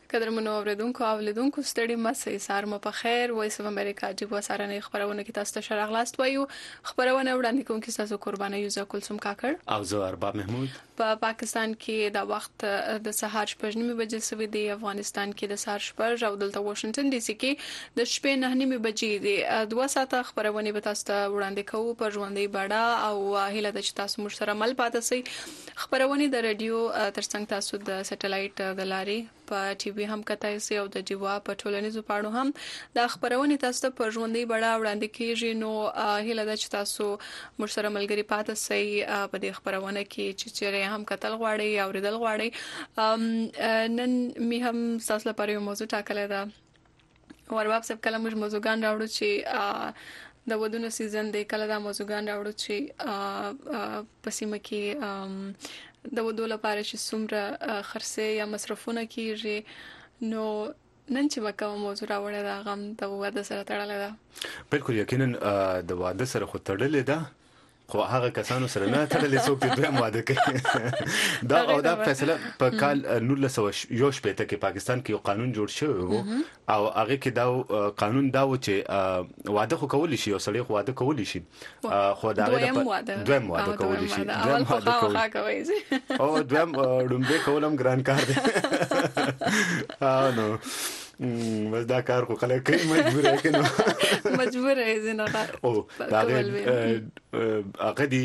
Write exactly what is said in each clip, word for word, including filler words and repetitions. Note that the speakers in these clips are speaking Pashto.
قدرمنو اوریدونکو او لیدونکو ستړي مسئ سار مو په خیر وایس اف امریکا جیبو سارنې خبرونه کې تاسو ته شراغلاست وایو خبرونه وړاندې کوم کې تاسو قرباني یوزا کلثوم کاکړ او زه ارباب محمود په پا پاکستان کې د وخت د سهار شپږ نیمه بجې سوي دی افغانستان کې د سهار شپږ او دلته واشنگټن ډي سي کې د شپې نه نیمه بجې دی دوه ساعته خبرونه به تاسو ته وړاندې کوو په ژوندۍ بڼه او هیله د تاسو مو سره مل پاتې سي خبرونه د رادیو ترڅنګ تاسو د سټلایټ د لارې په ټي وي هم کتای سي او د جیوا په ټولنیزو پاڼو هم د خبرونه تاسو ته په ژوندۍ بڼه وړاندې کیږي نو هیله د تاسو مو سره ملګری پاتې سي په دې خبرونه کې چې چیرې هم کتل غواړي او ردل غواړي نن می هم تاسو لپاره یو موضوع ټاکلې ده ورباب سب کله موږ موضوعګان راوړو چې د ودونو سیزن دی کله دا موضوعګان راوړو چې پسیمه کې د ودو لپاره چې څومره خرڅه یا مصرفونه کیږي نو نن چې وکړو موضوع راوړل دا غم د واده سره تړلې ده بالکل یقینا د واده سره خو تړلې ده خو هغه کسانو سره نه تړلې څوک چې دوی واده کوي دا او دا فیصله په کال نولس سوه یو شپږ کې پاکستان کې یو قانون جوړ شوی وو او هغه کې دا قانون دا و چې واده خو کولی شي او سړی خو واده کولی شي خو دا دویم واده دویم واده کولی شي دویم واده کولی او دویم ډومبه کولم ګران کار دی ها نو بس دا کار خو خلک کوي مجبور کنه مجبور یې زنه او دا هغه دي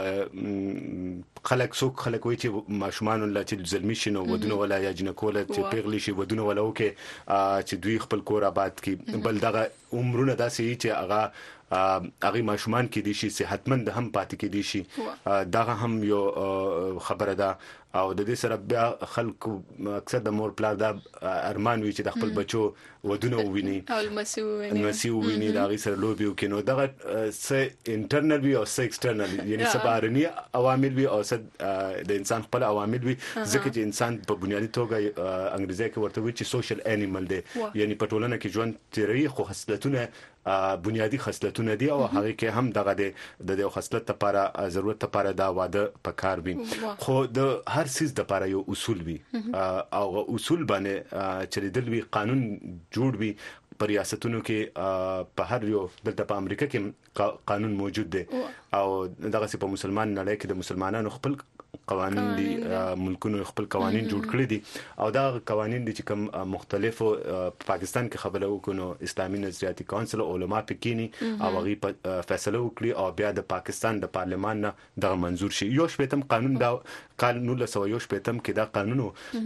خلک څوک خلک وایي چې ماشومان الله چې ظلمي شي نو ودونه ولا یا جنکوله چې پیغلی شي ودونه ولا وکي چې دوی خپل کور آباد کی بل دغه عمرونه داسې چې هغه هغه ماشومان کې دي شي صحتمند هم پاتې کې دي شي دغه هم یو خبره ده او د دې سره بیا خلکو اکثر د مور پلار دا ارمان وي چې د خپل بچو ودونه وویني او المسیو ویني المسیو ویني دا غي سره لوبي وکینو دغه س انټرنل وی او س ایکسټرنل یعنی سبارني عوامل وی او د انسان خپل عوامل وی ځکه چې انسان په بنیادی توګه انګریزي کې ورته وی چې سوشل انیمل دی یعنی په ټولنه کې ژوند تیری خو خصلتونه بنیادی خصلتونه دي او هغه کې هم دغه د د خصلت لپاره ضرورت لپاره دا واده پکار وي خو د هر سیس د لپاره یو اصول وي او اصول باندې چې د وی قانون جوړ وي پر ریاستونو کې په هر یو دلته په امریکا کې قانون موجود دی او دغه په مسلمان نړۍ کې د مسلمانانو خپل قوانين دي ملکونو خپل قوانين جوړ کړی دي او دا قوانين دي چې کوم مختلفو پاکستان کې خبره وکړو اسلامي نظریاتي کونسل علماء پکینی او هغه فیصله وکړي او بیا د پاکستان د پارلمان نه دغه منزور شي یو شپږم قانون دا کال نولس سوه یو شپږم کې دا قانون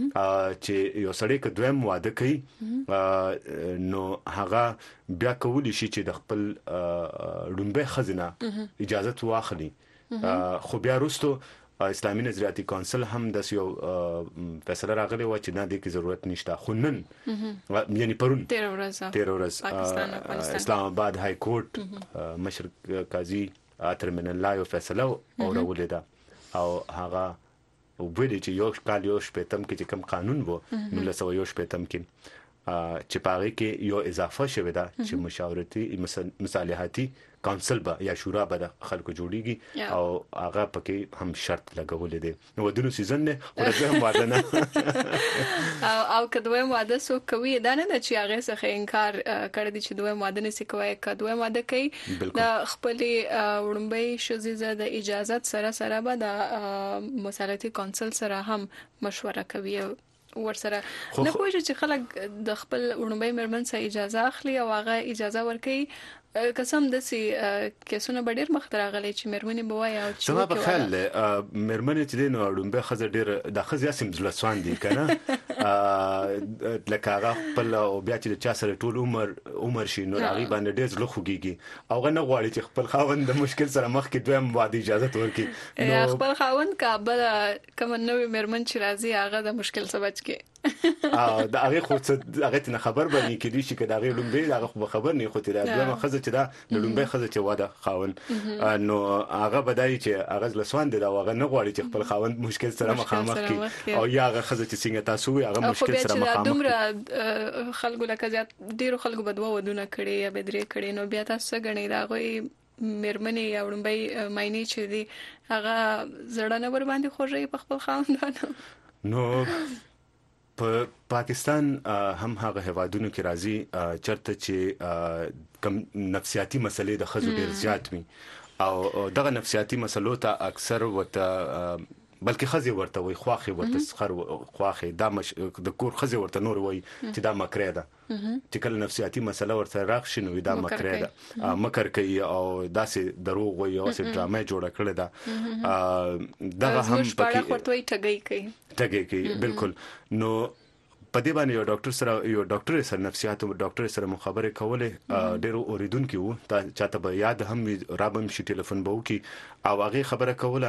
چې یو سړی ک دویم واده کوي نو هغه بیا کولی شي چې د خپل ډومبه خزینه اجازه واخلي خو بیا وروسته اسلامي نظریاتي کونسل هم د یو فیصله راغلی و چې نه د کی ضرورت نشته خو نن یعنی پرون تیر ورځ تیر ورځ اسلام آباد های کورټ مشر قاضي ترمن الله یو فیصله اورولې ده او هغه وبدي چې یو کال یو شپږم کې کوم قانون وو نو سوه یو شپږم کې چې پاره کې یو اضافه شوه دا چې مشاورتي مصالحاتي کونسل به یا شورا به د خلکو جوړیږي او هغه پکې هم شرط لګولې دي نو ودونو سیزن نه ورته واده نه او او کدوې واده سو کوي دا نه چې هغه څخه انکار کړی دي چې دوی واده نه سي کوي کدوې واده کوي د خپل وړمبې شوزیزه د اجازه سره سره به د مصالحتي کونسل سره هم مشوره کوي ورسره نه پوهیږي چې خلک د خپل وړمبې مرمن څخه اجازه اخلي او هغه اجازه ورکړي قسم د سي کیسونه ډېر مختراغلي چې مرمنې بوای او چې سما په خل مرمنې چې دین وړمبه خزه ډېر د خزه سیم زلسوان دي کنه لکه هغه خپل او بیا چې چا سره ټول عمر عمر شي نو هغه باندې ډېر زلخ خوږيږي او غنه غواړي چې خپل خاوند د مشکل سره مخ کې دویم واده اجازه ورکړي نو خپل خاوند کابل کوم نوې مرمن چې راځي هغه د مشکل سبب کې او دا هغه خو څه هغه ته خبر باندې کې دي چې کدا هغه لومبه هغه خبر نه خو ته دا دوه خزه چې دا لومبه خزه چې واده خاون نو هغه بدای چې هغه لسوان دی دا هغه نه غواړي چې خپل خاوند مشکل سره مخامخ کی او یا هغه خزه چې څنګه تاسو هغه مشکل سره مخامخ دومره خلکو لکه زیات ډیرو خلکو بدوا ودونه کړي یا بدري کړي نو بیا تاسو غنی دا غوي مرمنې یا وړمبې ماینې چې دي هغه زړه نه ور باندې خوږی په خپل خاوندانو نو په پاکستان هم هغه هوادونو کې راځي چرته چې کم نفسیاتي مسلې د خزو ډیر زیات وي او دغه نفسیاتي مسلو ته اکثر وته بلکې خزي ورته وي خواخي ورته سخر خواخي دا مش د کور خزي ورته نور وي چې دا مکرې ده چې کله نفسیاتي مسله ورته راغشي نو دا مکرې ده مکر کوي او داسې دروغ وي او سه ډرامه جوړه کړې ده دغه هم پکې ورته ټګي کوي ټګي کوي بالکل نو په دې باندې یو ډاکټر سره یو ډاکټر سره نفسیات او ډاکټر سره مخابره کوله ډیرو اوریدونکو وو چاته به یاد هم رابم شي ټلیفون به وکي او هغه خبره کوله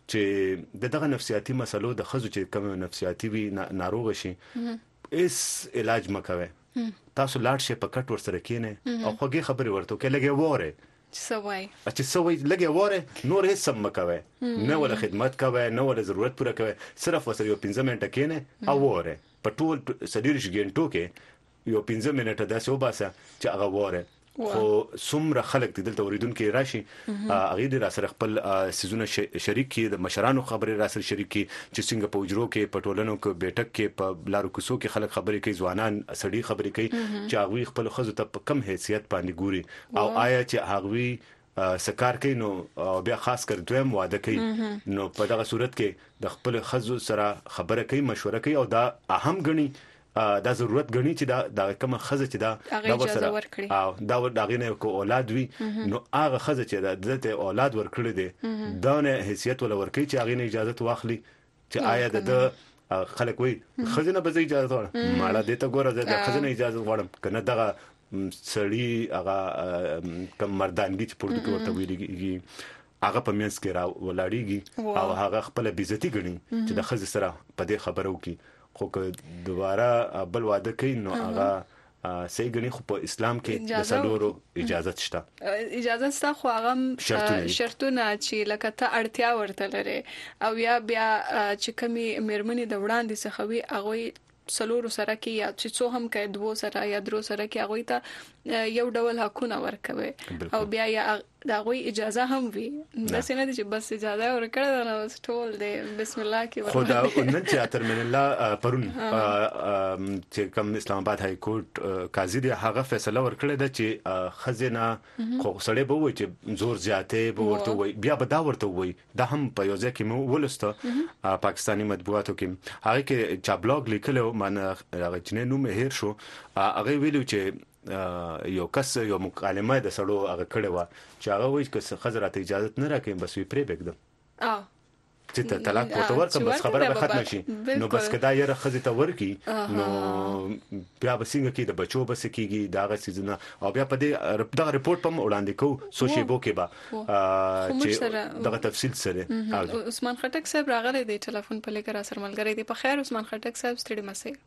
چې دغه نفسیاتي مسلو د خزو چې کوم نفسیاتي وي ناروغ شي اس علاج مکوي تاسو لاړ شي په کټ ور سره کینه او خوږی خبره ورته کې لګي وره سوای چې سوای لګي وره نور هیڅ سم مکوي نه ولا خدمت کوي نه ولا ضرورت پوره کوي صرف وسره یو پنځه منټه کینه او وره په ټول سړي شګینټو کې یو پنځه منټه داسې وباسه چې هغه وره خو څومره خلک د دلته اوریدونکو راشي هغه د راسره خپل سيزونه شریک کی د مشرانو خبرې راسره شریک کی چې څنګه په وجرو کې پټولنو کې بیٹک کې په لارو کوسو کې خلک خبرې کوي ځوانان سړي خبرې کوي چې هغه خپل خزو ته په کم حیثیت باندې ګوري او آیا چې هغه سکار کوي نو بیا خاص کر دویم واده کوي نو په دغه صورت کې د خپل خزو سره خبره کوي مشوره کوي او دا اهم غني دا ضرورت غني چې دا د کوم خزه چې دا دا ورسره او دا دغه نه کو اولاد وي نو هغه خزه چې دته اولاد ورکړي دي دا نه حیثیت ولا ورکړي چې هغه نه اجازه واخلي چې آیا د خلک وي خزه نه به اجازه وړه ماړه دې ته ګوره د خزه نه اجازه وړم کنه دغه سړی هغه کم مردانګي چې پورته ورته ویلي هغه په منځ کې را ولاړیږي او هغه خپل بیزتی غني چې د خزه سره په دې خبرو کې خو که دوباره بل واده کوي نو هغه صحیح غني خو په اسلام کې د سلورو اجازه شته اجازه شته خو هغه شرطونه چې لکه ته اړتیا ورته لري او یا بیا چې کمی مېرمنې د وړاندې څخه وي هغه سلورو سره کې یا چې څو هم کې دوه سره یا درو سره کې هغه ته یو ډول حقونه ورکوي او بیا یا دا غوي اجازه هم وي دا څنګه چې بس اجازه ورکړه نو ټول دې بسم الله کې ورته خدا نن چې اتر من الله پرون چې کوم اسلام آباد های کورټ قاضي دی هغه فیصله ورکړه د چې خزینه خو سړی به وي چې زور زیاتې به ورته وي بیا به دا ورته وي دا هم په یو ځای کې مو ولسته پاکستانی مطبوعاتو کې هغه کې چا بلاګ لیکلو مانه هغه چې نوم هیر شو هغه ویلو چې یو کس یو مکالمه د سړو هغه کړي و چې هغه وایي چې خزرات اجازه نه راکې بس وی پرې بګدم اه چې ته طلاق ورته ورکړم بس خبره به ختم شي نو بس کدا یې خزه ته ورکی نو بیا به څنګه کې د بچو بس کېږي دا غ سيزونه او بیا په دې دا ریپورت په وړاندې کو سوشي بو کې با چې دغه تفصیل سره عثمان خټک صاحب راغلی دی ټلیفون په لګرا سره ملګری دی په خیر عثمان خټک صاحب ستړي مسئ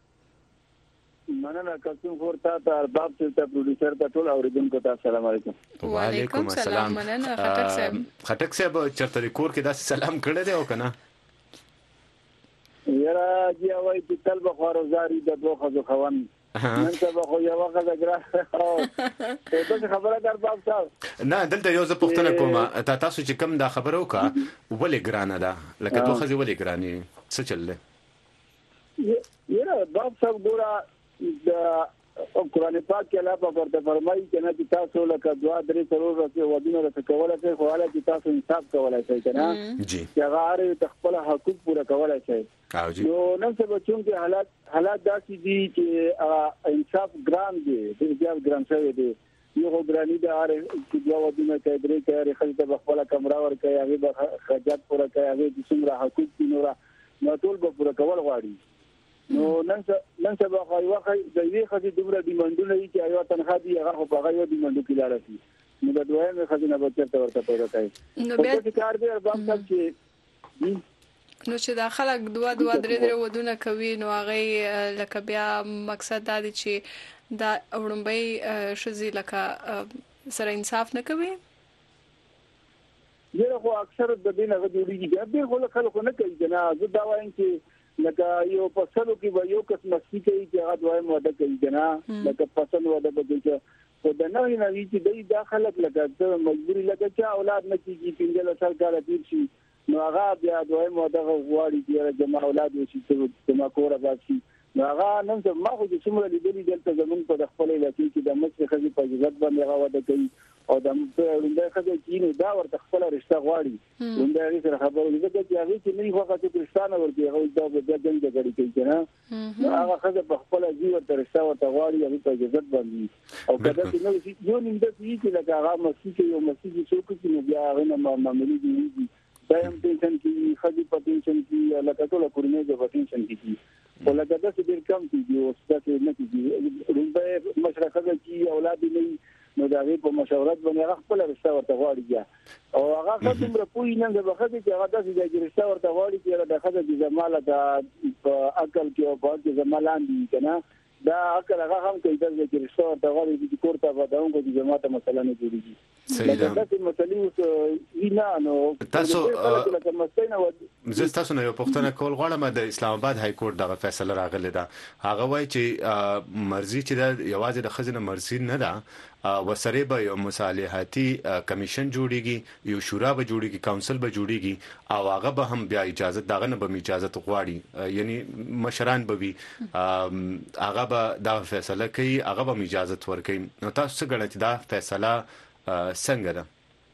مننه کوم ورته ته ارباب ته پروډوسر ته ټول اوریدونکو ته السلام علیکم وعلیکم السلام مننه خټک صاحب خټک صاحب چرته کور کې دا سلام کړی دی او کنه یرا دی وای چې تل به خورزاري د دوه خزو خوان نن ته به خو یو وخت راغره او ته خبره در باب صاحب نه دلته یو څه پوښتنه کومه تا تاسو چې کوم دا خبرو کا ولې ګرانه ده لکه دوه خزي ولې ګراني څه چلله یرا باب صاحب ګورا د قرآن پاک کې الله په ورته فرمایي چې نه چې تاسو لکه دعا درې ضرور راځي ودونه راځي کولای شي خو حالا چې تاسو انصاف کولای شئ کنه جی چې هغه ته خپل حقوق پوره کولای شي او جی نو نن څه بچون کې حالات حالات داسې دي چې انصاف ګران دي د بیا ګران شوی دي یو ګرانی د هر چې دعا ودونه کوي درې کوي خلک په خپل کمره ور کوي هغه خرجات پوره کوي هغه د څومره حقوق دي نو نو ټول به پوره کول غواړي نو نن نن سبا خو واخی د یوې خدي دومره ډیماندونه دي چې ایو تنخوا دی هغه په هغه ډیماندو کې لاړ شي نو د دویم خدینه به چرته ورته پیدا کوي نو بیا چې کار دی ارباب صاحب چې نو چې دا خلک دوا دوا درې درې ودونه کوي نو هغه لکه بیا مقصد دا دی چې دا وړمبي شذي لکه سره انصاف نه کوي یره خو اکثر د دې نه جوړیږي بیا خو خلک نه کوي کنه زه دا وایم چې لکه یو فصلو کې به یو قسم مستی کوي چې هغه دوی موده کوي کنه لکه فصل وده به کوي خو د نوې نوې چې د داخله لکه د مجبوري لکه چې اولاد نه کیږي پنځه سال کال تیر شي نو هغه بیا دویم دغه غواړي چې جما اولاد وشي چې ما کور باسي نو هغه نن زه ما خو چې څومره لیدلې دلته زمون په خپل علاقې کې د مڅ خزي په عزت باندې هغه وده کوي او د لومړی خزي چې نو دا ورته خپل رشتہ غواړي لومړی سره خبرې لږه چې هغه چې نه وخت کې رشتہ ورته هغه دا د جنګ غړي کوي نه نو هغه خزي په خپل ځي ورته رشتہ ورته غواړي هغه په عزت باندې او کله چې نو یو نیم د دې چې لکه هغه مسیح یو مسیح څوک چې نو بیا هغه نه معاملې دي دایم ټینشن کې خدي پټینشن کې لکه ټول کورنۍ د پټینشن کې ولکه دا چې ډیر کم کیږي او ستاسو نه کیږي رومبه مشرقه کې اولاد نه نو دا غي په مشورت باندې هغه خپل رشتہ ورته غواړي او هغه خدمره پوي نه د بخښه چې هغه د رشتہ ورته غواړي چې د خدای د زماله د عقل کې او په زمالان دي کنه دا عقل هغه هم کوي چې رشتہ ورته غواړي چې کوړه په داونګو د جماعت مسله نه جوړيږي صحیح ده دا چې مسلې وینا نو تاسو زه تاسو نه یو پوښتنه کول غواړم د اسلام آباد های کورټ دغه فیصله راغله ده هغه وایي چې مرزي چې د یوازې د خزینه مرزي نه ده وسره به یو مصالحاتي کمیشن جوړیږي یو شورا به جوړیږي کونسل به جوړیږي او هغه به هم بیا اجازه دغه نه به اجازه غواړي یعنی مشران به وي هغه به دا فیصله کوي هغه به اجازه ورکوي نو تاسو څنګه غواړئ دا فیصله څنګه ده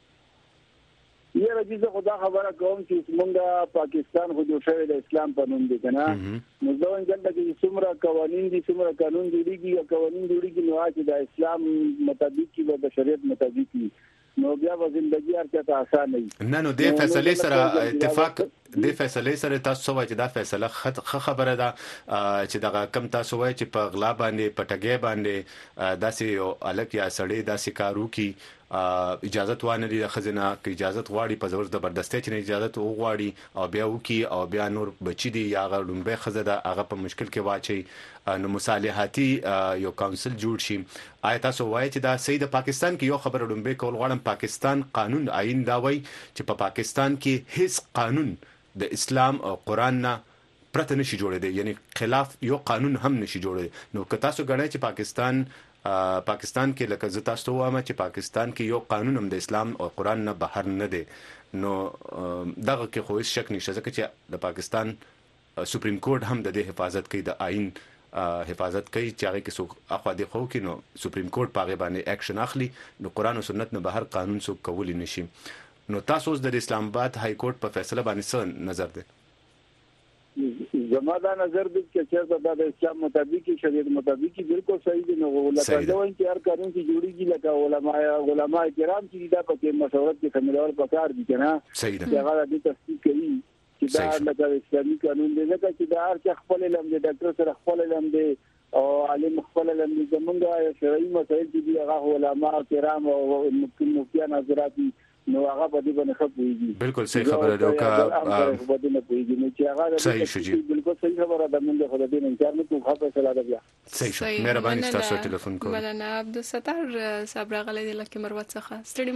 یې راځي خدا خبره کوم چې موږ پاکستان خو جوړ شوی د اسلام په نوم دی کنه نو دا څنګه چې څومره قوانين دي څومره قانون جوړیږي او قوانين جوړیږي نو چې د اسلام مطابق کې د شریعت مطابق نو بیا و ژوندۍ ارته آسان نه نه نو د فیصله سره اتفاق د فیصله سره تاسو وایي چې دا فیصله خبره ده چې دغه کم تاسو وایي چې په غلا باندې پټګي باندې داسې یو الک یا سړی داسې کارو کې اجازه وانه دي خزینه کې اجازه غواړي په زور زبردستۍ چې اجازه وغواړي او بیا وکي او بیا نور بچی دي یا غړونبه خزه ده هغه په مشکل کې واچي نو مصالحاتي یو کونسل جوړ شي آیا تاسو وایي چې دا صحیح د پاکستان کې یو خبر ډومبه کول غواړم پاکستان قانون آئین دا وایي چې په پاکستان کې هیڅ قانون د اسلام او قران نه پرته نشي جوړېدی یعنی خلاف یو قانون هم نشي جوړېدی نو که تاسو غواړئ چې پاکستان پاکستان کې لکه زه تاسو وایم چې پاکستان کې یو قانون هم د اسلام او قران نه بهر نه دی نو دغه کې خو هیڅ شک نشته چې د پاکستان سپریم کورټ هم د دې حفاظت کوي د آئین حفاظت کوي چې هغه کې څوک اخوا دی خو کې نو سپریم کورټ پاغه باندې اکشن اخلي نو قران او سنت نه بهر قانون څوک کولی نشي نو تاسو د اسلام آباد های کورټ په فیصله باندې څه نظر دی زما دا نظر دی چې چې د اسلام مطابق شریعت مطابق بالکل صحیح دی نو لکه دا وایي چې هر قانون چې جوړیږي لکه علما علما کرام چې دا په مشورت کې شامل پکار دي کنه صحیح دی هغه د تصدیق کوي چې دا لکه اسلامي قانون دی لکه چې دا هر څه خپل علم دی ډاکټر سره خپل علم دی او عالم خپل علم دی زمونږ شرعي مسایل چې هغه علما کرام او مفتیان حضرات نو هغه په دې باندې خبرېږي بالکل صحیح خبره ده او کا په دې نه پوهیږي نو چې هغه صحیح شو جی بالکل صحیح خبره ده موږ خو دې نه انکار نه کوو خبره سره ده بیا صحیح شو مهرباني تاسو ټلیفون کوئ مننه عبدالستار صاحب راغلی دی لکه مروت څخه ستړي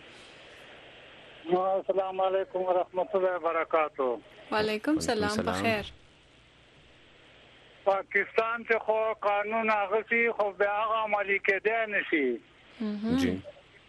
مشه السلام علیکم ورحمت الله وبرکاتہ وعلیکم السلام بخیر پاکستان ته خو قانون هغه سي خو بیا هغه عملي کېدای نشي جی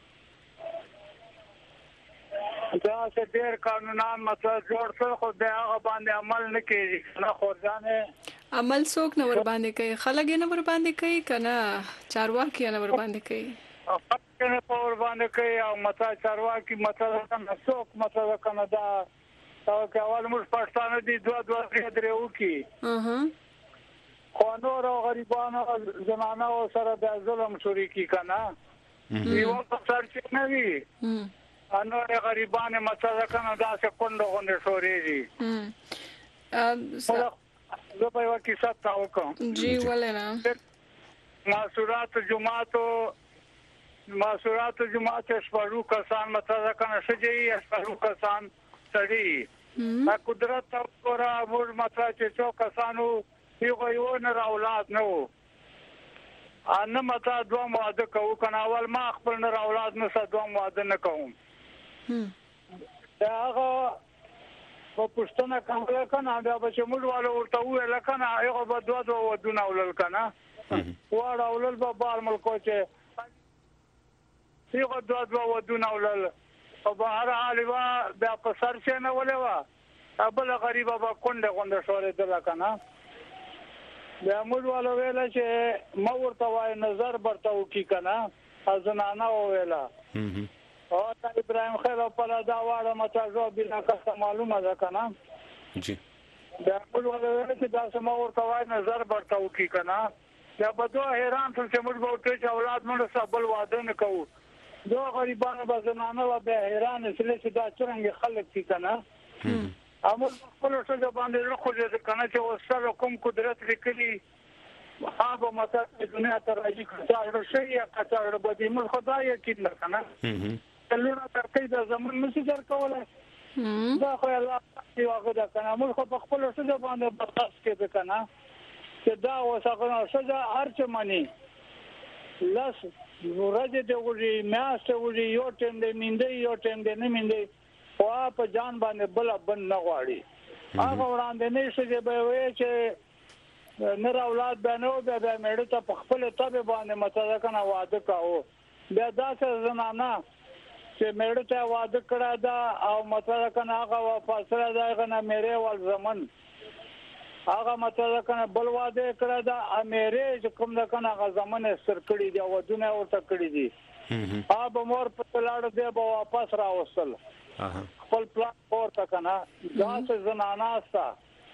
دا چې ډېر قانونان مطلب جوړ څه خو بیا هغه باندې عمل نه کوي نه خو ځانه عمل څوک نه ور باندې کوي خلک نه ور باندې کوي کنه چارواکي نه ور باندې کوي خلک نه ور باندې کوي او مطلب چارواکي مطلب نه څوک مطلب کنه دا دا چې اول موږ پښتانه دي دوه دوه درې وکي اها خو نور غریبانو زنانه سره د ظلم شریکی کنه یو څه چې نه وي انو غریبانه مسله کنه دا څه کونډه غونډه شوري ام زه په وکی سات تاو کوم جی ولنا ماسورات جمعاتو ماسورات جمعات شپږو کسان مسله کنه شجی شپږو کسان سړي ما قدرت او را مور مسله چې څو کسانو یو یو نه اولاد نو ان متا دوه مواده کو کنه اول ما خپل نه اولاد نه څه دوه مواده نه کوم دا هغه په پښتنه کومه کنه دا به موږ والو ورته ویل کنه هغه به دوه دوه ودونه ولل کنه واړه ولل به بار ملکو چې هغه دوه دوه ودونه ولل او بهر حال وا بیا په سر چې نه ولې وا ابل غریب با کونډه کونډه شورې دلا کنه بیا موږ والو ویل چې ما ورته وای نظر برته وکي کنه ازنانه ویلا او تا ابراهيم خیل په دا واړه متاجو بنا کس معلومه ده کنه جی دا موږ والو ویل چې دا سم ورته وای نظر برته وکي کنه دا په دوه حیران څه چې موږ وته چې اولاد موږ سبل واده نه کوو دوه غریبانو بزنانه و به حیران سره چې دا څنګه خلک کی کنه امر خپل څه د باندې راخوځي کنه چې وسره کوم قدرت لیکلي هغه ماته د دنیا ته راځي کړه شي یا کټاړ بدی موږ خدای کې نه کنه کلونه ترکې د زمون نشي در کولای دا خو الله دی هغه دا کنه موږ خپل څه د باندې برداشت کې کنه چې دا وسغه څه هر څه مانی لاس ورځ د وړي میاشت وړي یو ټیم دې میندې یو ټیم دې نه میندې او په جان باندې بل بن نه غواړي هغه وړاندې نه شي به وي چې نر اولاد بنو بیا بیا مېړه ته په خپل تابع باندې متاده کنه واده کاوه بیا داسې زنانه چې مېړه ته واده کړه دا او متاده کنه هغه فاصله دا کنه مېره ول زمن هغه متاده کنه بل واده کړه دا مېره چې کوم دا کنه هغه زمن سر کړی دی او دنیا ورته کړی دی اب مور په لاړ دی به واپس راوصل خپل پلان ورته کنه داسې زنانه استا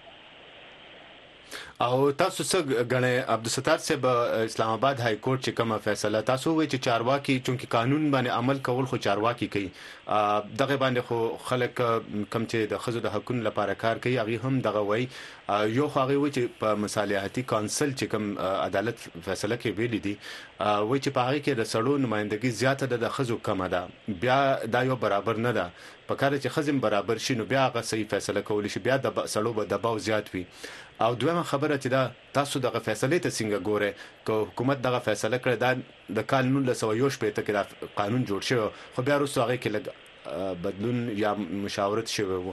او تاسو څه غنه عبدالستار صاحب اسلام آباد های کورټ چې کومه فیصله تاسو وایي چې چارواکي چونکی قانون باندې عمل کول خو چارواکي کوي دغه باندې خو خلک کم چې د خزو د حقوقو لپاره کار کوي هغه هم دغه وایي یو هغه وایي چې په مصالحتي کونسل چې کوم عدالت فیصله کوي ویل دي وایي چې په هغه کې د سړو نمائندګي زیاته ده د خزو کمه ده بیا دا یو برابر نه ده په کار چې خزم برابر شي نو بیا هغه صحیح فیصله کول شي بیا د سړو به دباو زیات وي او دویمه خبره چې دا تاسو دغه فیصله ته څنګه ګوره کو حکومت دغه فیصله کړې دا د کال نولس سوه یو شپږ ته کې قانون جوړ شو خو بیا وروسته هغه کې لږ بدلون یا مشاورت شوی وو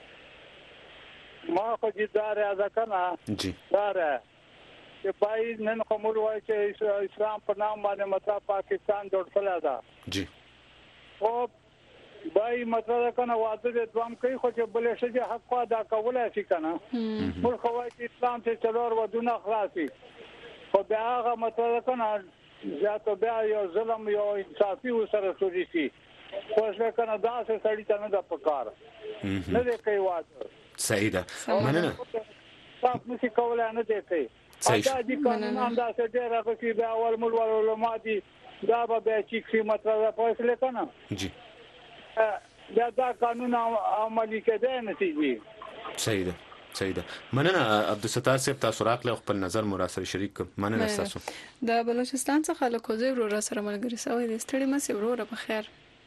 ما خو دې دار ادا کنه جی دار چې پای نن کومول وای چې اسلام په نام باندې مطلب پاکستان جوړ کړل دا جی او بای مطلب کنه واده د دوام کوي خو چې بلې شي حق ادا کولای شي کنه موږ خو وایي چې اسلام ته څلور ودونه خلاصي خو بیا هغه مطلب کنه ځاته بیا یو ظلم یو انصافي وسره سوري شي خو څنګه کنه دا څه سړی ته نه د پکار نه دی کوي واده صحیح ده مننه تاسو نشي کولای نه دی کوي دا دي قانون اندازه ډیر هغه چې بیا اول مول علماء دي دا به چې مطلب فیصله کنه جی دا دا قانون عملی کېدای نه شي صحیح ده صحیح ده مننه عبدالستار صاحب تاسو راغله خپل نظر مو را سره شریک مننه تاسو د بلوچستان څخه له کوزي ورو سره ملګری سوي د ستړي مې ورو په خیر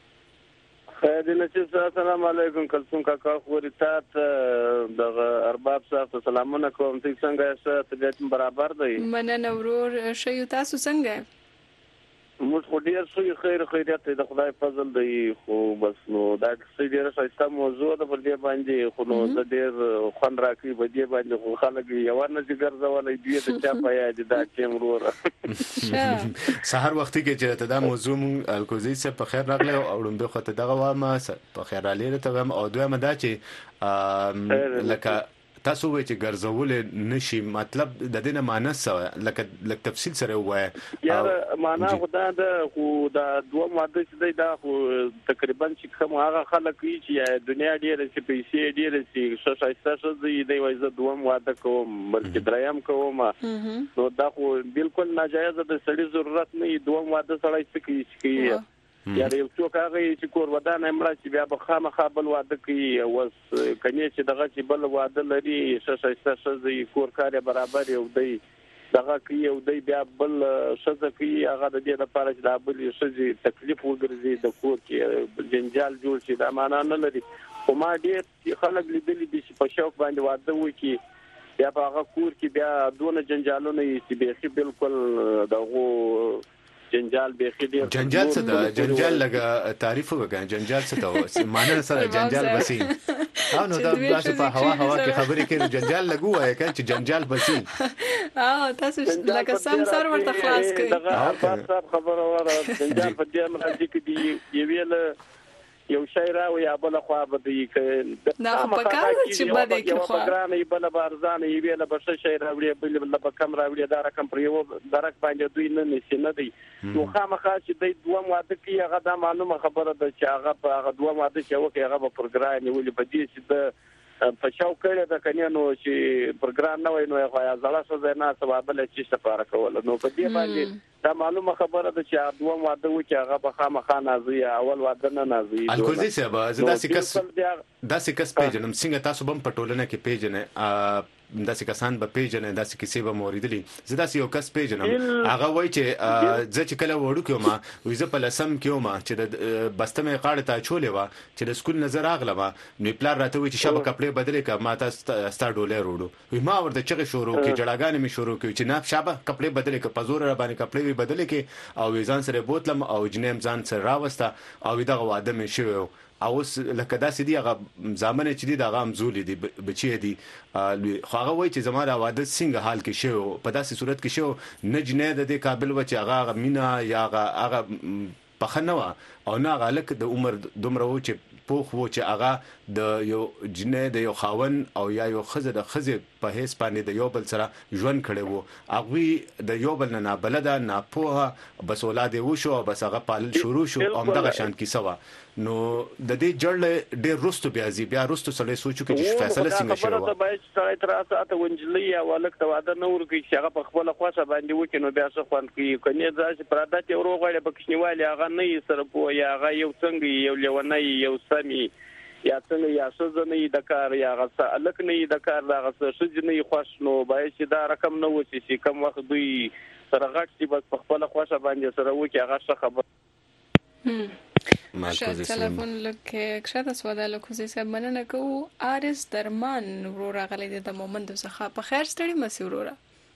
خیر دې چې السلام علیکم کلثوم کاکا خوري تاسو د ارباب صاحب سلامونه کوم چې څنګه یې طبيعت برابر دی مننه ورو شي تاسو څنګه موږ خو ډیر څه خیر خیریت د خدای فضل دی خو بس نو دا څه ډیر ښایسته موضوع ده پر دې باندې خو نو د ډیر خوند راکړي په دې باندې خو خلک یو نه ذکر ځولای دی د چا په یاد دا ټیم ورور سحر وختي کې چې دا موضوع الکوزي څخه په خیر راغله او وړاندې خو ته دغه وامه په خیر را لید ته او دوه مدا چې لکه تاسو وایئ چې ګرځول نشي مطلب د دې نه معنی څه لکه لکه تفصیل سره وایي یار معنا خدا د خو د دوه ماده چې دا خو تقریبا چې کوم هغه خلک چې دنیا ډیره چې پیسې ډیره چې شایسته شوی دی وایي زه دوه ماده کوم بلکې دریم کوم نو دا خو بالکل ناجایز ده سړي ضرورت نه دوه ماده سړی څه کوي یا یو څوک هغه چې کور ودان امر چې بیا به خامخا بل واده کوي وس کني چې دغه چې بل واده لري شایسته شوی کور کار برابر یو دی دغه کوي یو دی بیا بل شزه کوي هغه د دې لپاره چې دا بل شزه تکلیف وګرځي د کور کې جنجال جوړ شي دا معنا نه لري خو ما ډېر خلک لیدلي دي چې په شوق باندې واده وکړي بیا په هغه کور کې بیا دونه جنجالونه چې به بالکل دغه جنجال به خدای جنجال څه ده جنجال لګه تعریف وکړه جنجال څه ده معنی سره جنجال بسي او نو دا تاسو په هوا هوا کې خبرې کوي جنجال لګو وای کله چې جنجال بسي او تاسو لکه سم سر ورته خلاص کړئ دا صاحب خبره وره جنجال په دې مرادي کې دی یویل یو شی راوي یا بل خو به دی ک دا په کار چې بده کې خو ګرانې بل بارزان یې ویل به څه شی راوړي بل بل به کم راوړي دا رقم پر یو درک باندې دوی نه نشي نه دی نو خامخا چې دوی دوه ماده کې هغه دا معلومه خبره ده چې هغه په هغه دوه ماده کې وکي هغه په پروګرام نیولې په دې چې د په شاو کړه د کنه نو چې پروګرام نه وای نو هغه ځلا څه نه سبب له چې سفاره کول نو په دې باندې دا معلومه خبره ده چې دوه واده وکي هغه به خامخا نازي اول واده نه نازي الکوزي صاحب زدا سکس دا سکس پیجنم څنګه تاسو بم پټولنه کې پیجنه دا سکسان به پیجنه دا سکسي به موریدلی زدا یو کس پیجنم هغه وای چې ځ چې کله وړو کې ما وې په لسم کې ما چې د بستمه قاړه ته چولې و چې د سکول نظر اغله ما نو پلان راته وای چې شبکه کپړې بدلې ک ما ته ستا ډولې وروړو وې ما ورته چې شروع کې جړاګانې می شروع کې چې نه شبکه کپړې بدلې ک پزور را باندې کپړې بدل کې او ځان سره بوتلم او جنیم ځان سره راوسته او دغه واده مې شوی او لکه دا سدي هغه ځامن چې دي د هغه مزول دي بچي دي خو هغه وای چې زموږ واده څنګه حال کې شو په داسې صورت کې شو نه جنې د دې قابل و چې هغه مینا یا هغه پخنوا او نه غلک د عمر دومره و چې پوخ وو چې هغه د یو جنې د یو خاون او یا یو خزه د خزه په هیڅ باندې د یو بل سره ژوند کړي وو هغه د یو بل نه بلدا نه پوها بس اولاد وو شو بس هغه پالل شروع شو او دغه شان کیسه وا نو د دې جړل ډېر رستو بیا زی بیا رستو سره سوچو کې چې فیصله څنګه شوه خبره به چې سره تر اساته ونجلی یا ولک ته واده نور کې چې هغه په خپل خواصه باندې وکړي نو بیا څه خوان کوي کني ځکه پرادات یو روغړې بکښنیوالي هغه نه سره پو یا هغه یو څنګه یو لونی یو سمي یا څنګه یا څه نه د کار یا غسه الک نه د کار دا غسه شج نه خوښ نو باید چې دا رقم نه وسی چې کم وخت دوی سره غټ چې بس په خپل خواصه باندې سره وکړي هغه څه خبر شاید تلفن لکه کښته سواده لکوزي صاحب مننه کوو آرس درمان ورور غلې د مومند څخه په خیر ستړي مسی ورور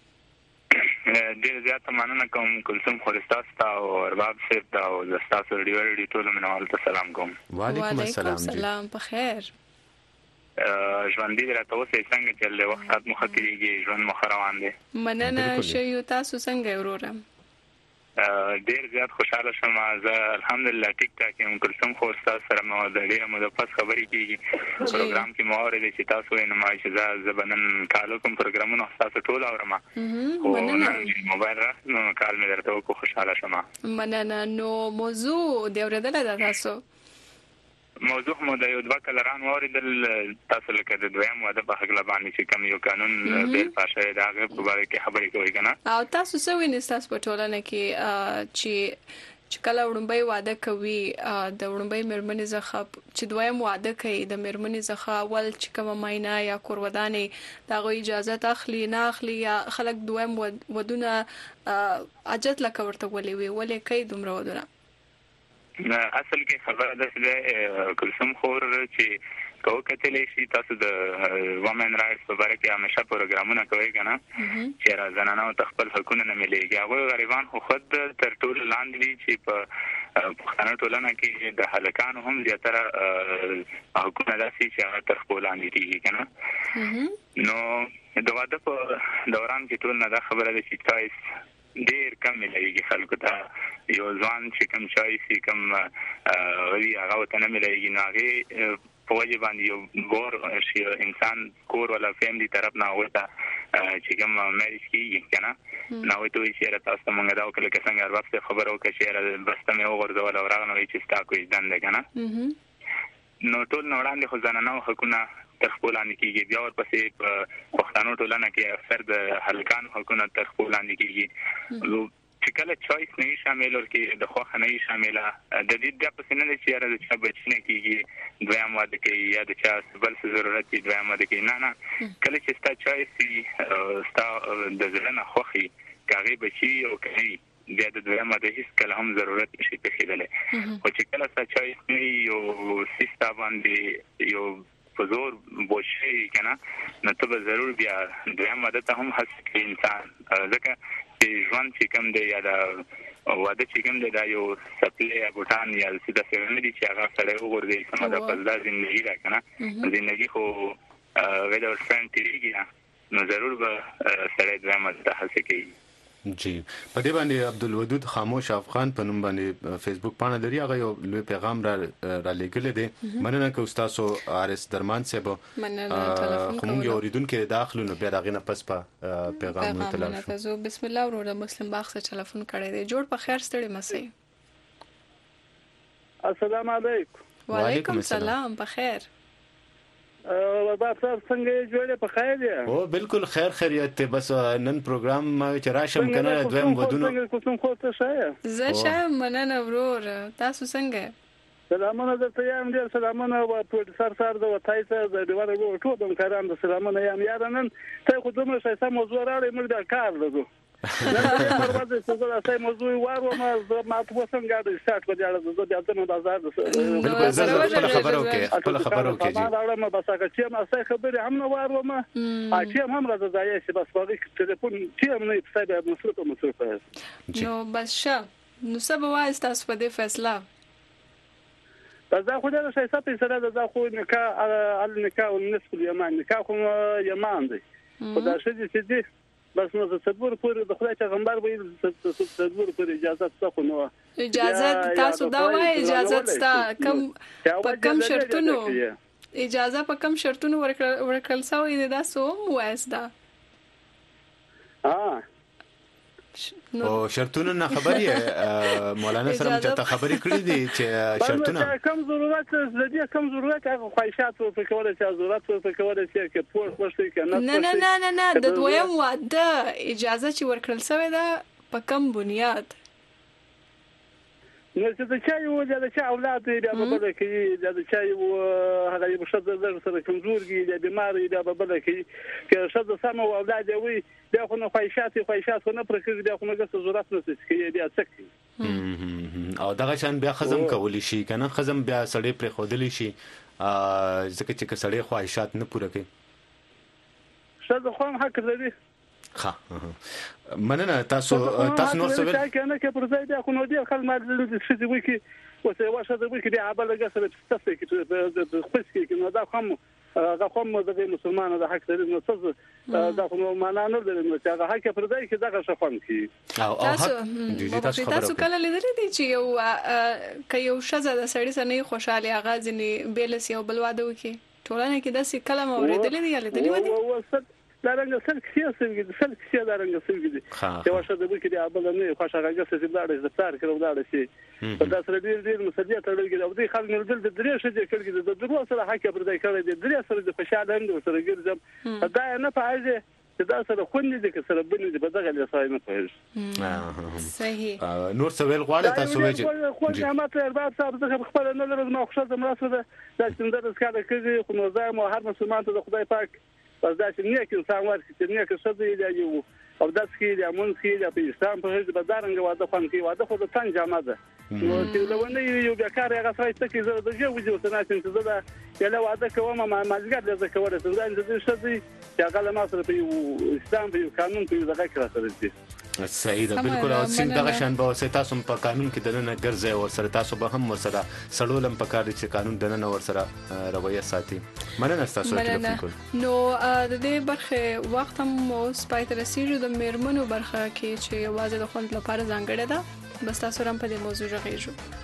ډیر زیات مننه کوم کلثوم خورستاستا او ارباب صاحب دا او زستاسو ریډیو ریډیو ټول منوال ته سلام کوم وعلیکم السلام سلام په خیر ژوند دې راته اوسې څنګه چې له وخت مخ کېږي ژوند مخ روان دي مننه شو تاسو څنګه ورور ډیر زیات خوشاله شوم زه الحمدلله ټیک ټاک یم کلثوم خورستاس سره مو د ډیره مو د پس خبرې کیږي پروګرام کې مو اورېدل چې تاسو یې نمایش چې زه بنن کالو کوم پروګرامونه تاسو ټول اورم او موبایل راځنو کال مې درته وکړو خوشاله شوم مننه نو موضوع دی اورېدل دا تاسو موضوع مو د یو دوه کلران اوریدل تاسو لکه د دویم واده په حق لبانی چې کوم یو قانون بیل پاشه دا غو په اړه کې خبرې کوي کنه او تاسو څه وینئ تاسو په ټولنه کې چې چې کله وړمبي واده کوي د وړمبي مرمنې زخه چې دویم واده کوي د مرمنې زخه اول چې کوم ماینه یا کوروداني دا غو اجازه اخلي نه اخلي یا خلک دویم ودونه اجت لکه ورته ولي وی ولې کوي دومره ودونه اصل کې خبره ده چې کلثوم خور چې کو کتلې شي تاسو د ومن رائټس په اړه کې همیشه پروګرامونه کوي کنه چې را زنانه او خپل حقوقونه نه مليږي هغه غریبان خو خود تر ټولو لاندې دي چې په پښتنو ټولنه کې د هلکانو هم زیاتره حقوقونه داسي چې تر خپل لاندې دي کنه نو د واده په دوران کې ټول نه دا خبره ده چې چایس ډیر کم ملایږي خلکو ته یو ځوان چې کم چای سي کم غوي هغه ته نه ملایږي نو هغه په وجه باندې یو ګور شي انسان کور ولا فیملی طرف نه وته چې کوم مېریج کیږي کنه نو ته یې شهر تاسو مونږ دا وکړه چې څنګه ورپسې خبرو کې شهر بسته مې وګرځول او راغنوي چې ستا کوی ځان ده کنه نو ټول نوړاندې خو ځانانو حقونه تخپولان کیږي بیا ورپسې په پښتنو ټولنه کې اکثر د هلکان حقونه تخپولان کیږي چې کله چويس نه شامل ورکې د خوخه نه شامله د دې د پسنه نه چې راځي چې بچنه کیږي دویم واده کې یا د چا بل څه ضرورت دی دویم واده کې نه نه کله چې ستا چويس ستا د ځلنه خوخي کاغي بچي او کوي بیا د دویم واده هیڅ کله هم ضرورت نشي پېښېدل او چې کله ستا چويس نه یو سیستا باندې یو پزور بوشي کنه نو ته ضرور بیا دویم واده ته هم هڅه کوي انسان ځکه چې ژوند چې کوم دی یا دا واده چې کوم دی دا یو سپلې یا بوتان یا سیده سره دي چې هغه سره وګورئ سم دا پزدا ژوندۍ را کنه ژوندۍ خو غیر فرند تیریږي نو ضرور به سره دویم واده ته هڅه کوي جی په دې باندې عبدالودود خاموش افغان په نوم باندې فیسبوک پاڼه لري هغه یو لوی پیغام را را لګل دي مننه که تاسو آرس درمان صاحب مننه ټلیفون کوم یو ریدونکو داخلو نو بیا دغه نه پس په پیغام تلل شو بسم الله ورو د مسلم باغ څخه ټلیفون کړی دی جوړ په خیر ستړي مسي السلام علیکم وعلیکم السلام په خیر او با تاسو څنګه جوړه په خیر دی او بالکل خیر خیریت بس نن پروګرام ما چې راشم کنه دویم ودونو کوم خو ته شای زه شم مننه ورور تاسو څنګه سلامونه درته یم ډیر سلامونه او په سر سر د وتای څخه د دیوال ورو ټول هم کاران د سلامونه یم یارنن ته خو دومره شایسته موضوع راړې موږ د کار لګو نه نه پرواز څه زړه سای موضوع وارو ما ما په څنګه د سټ په اړه د ځانو بازار بالکل زه خپل خبرو کې خپل خبرو کې جی ما راړم بس هغه چې ما سای خبرې هم نو وارو ما اچې هم راځي ځای چې بس باغې ټلیفون چې هم نه په سبب مصرف مصرف نو بس شه نو سبا وایي تاسو په دې فیصله دا خو دا شي سپې سره دا خو نکاح ال نکاح والنسب اليمان نکاح کوم یمان دی خدا شي چې بس نو تصور پورې د خدای پیغمبر وایي تصور پورې اجازه څه نو اجازه تاسو دا وایي اجازه تاسو کم په کم شرطونو اجازه په کم شرطونو ورکړل سوې ده تاسو وایسته ها او شرطونه نه خبرې مولانا سره ته خبرې کړې دي چې شرطونه کم ضرورت زدي کم ضرورت هغه خواهشات او فکرونه چې ضرورت او فکرونه چې کې پور خوشتي کنه نه نه نه نه نه د دویم واده اجازه چې ورکړل سوې ده په کم بنیاد نو چې دا چې یو د چې اولاد دی په بل کې د چې یو هغه یو شته د سره کمزوري دی بیمار دی په بل کې چې شته سم اولاد وي دا خو نه خواهشات خواهشات نه پرکې دا خو نه څه ضرورت نه څه بیا څه او دغه شان بیا خزم کولی شي کنه خزم بیا سړی پر خودلی شي ځکه چې سړی خواهشات نه پوره کوي شته خو حق لري ها مننه تاسو تاسو نور څه ویل کنه کې پر ځای دا خو نو دی خل ما د شې وی کې وسه واشه د وی کې دی عباله غسر تاسو کې د خپل کې نو دا کوم دا کوم د مسلمانانو د حق لري نو څه دا خو معنا نه لري نو چې هغه حق پر ځای کې دا شفن کې او او تاسو تاسو کله لیدلې دي چې یو ک یو شزه د سړی سره نه خوشاله اغاز نه بیلس یو بل واده وکي ټولنه کې د څه کلمه اوریدلې دي یا لیدلې دي دا رنګ سر کې څه کې سر کې دا رنګ څه کې چې واشه د وکړي د ابل نه خوښه راځي چې دا د ستار کړو دا شي په داسره ډیر ډیر مسجد تړلګي دا د خلک نل د درې شې کړي د درو سره حق پر دای کړی د درې سره د خوشاله هم سره ګرځم دا نه پایږي چې دا سره خوندې دي چې سره بنې دي په دغه لسای نه پېژ صحیح نور څه ویل غواړي تاسو وایي خو جماعت ارباب صاحب زه خپل نه لرم ما خوشاله مرسته ده چې څنګه د ښکار کوي خو نو زه مو هر مسلمان ته د خدای پاک پس دا چې نیک انسان ورکړي چې نیک څه دی یو او د سکي د امون سکي د اسلام په هیڅ بدارنګ واده خون کې واده خو د څنګه جامه ده نو چې لونه یو بیکار هغه ځای ته کې زه د جو وجو سناسین چې دا یله واده کوم ما مازګر د زکوره څنګه د دې شدي چې هغه ما سره په اسلام په قانون په دغه کې راځي دي صحیح ده بالکل او څنګه دغه شان به وسه تاسو په قانون کې دنه ګرځي او سره تاسو به هم سره سړولم په کار چې قانون دنه ور سره رویه ساتي مننه تاسو ټلیفون کول نو د دې برخه وخت هم سپای تر سیجو د میرمنو برخه کې چې واځي د خوند لپاره ځانګړې ده بس تاسو هم په دې موضوع راغیږو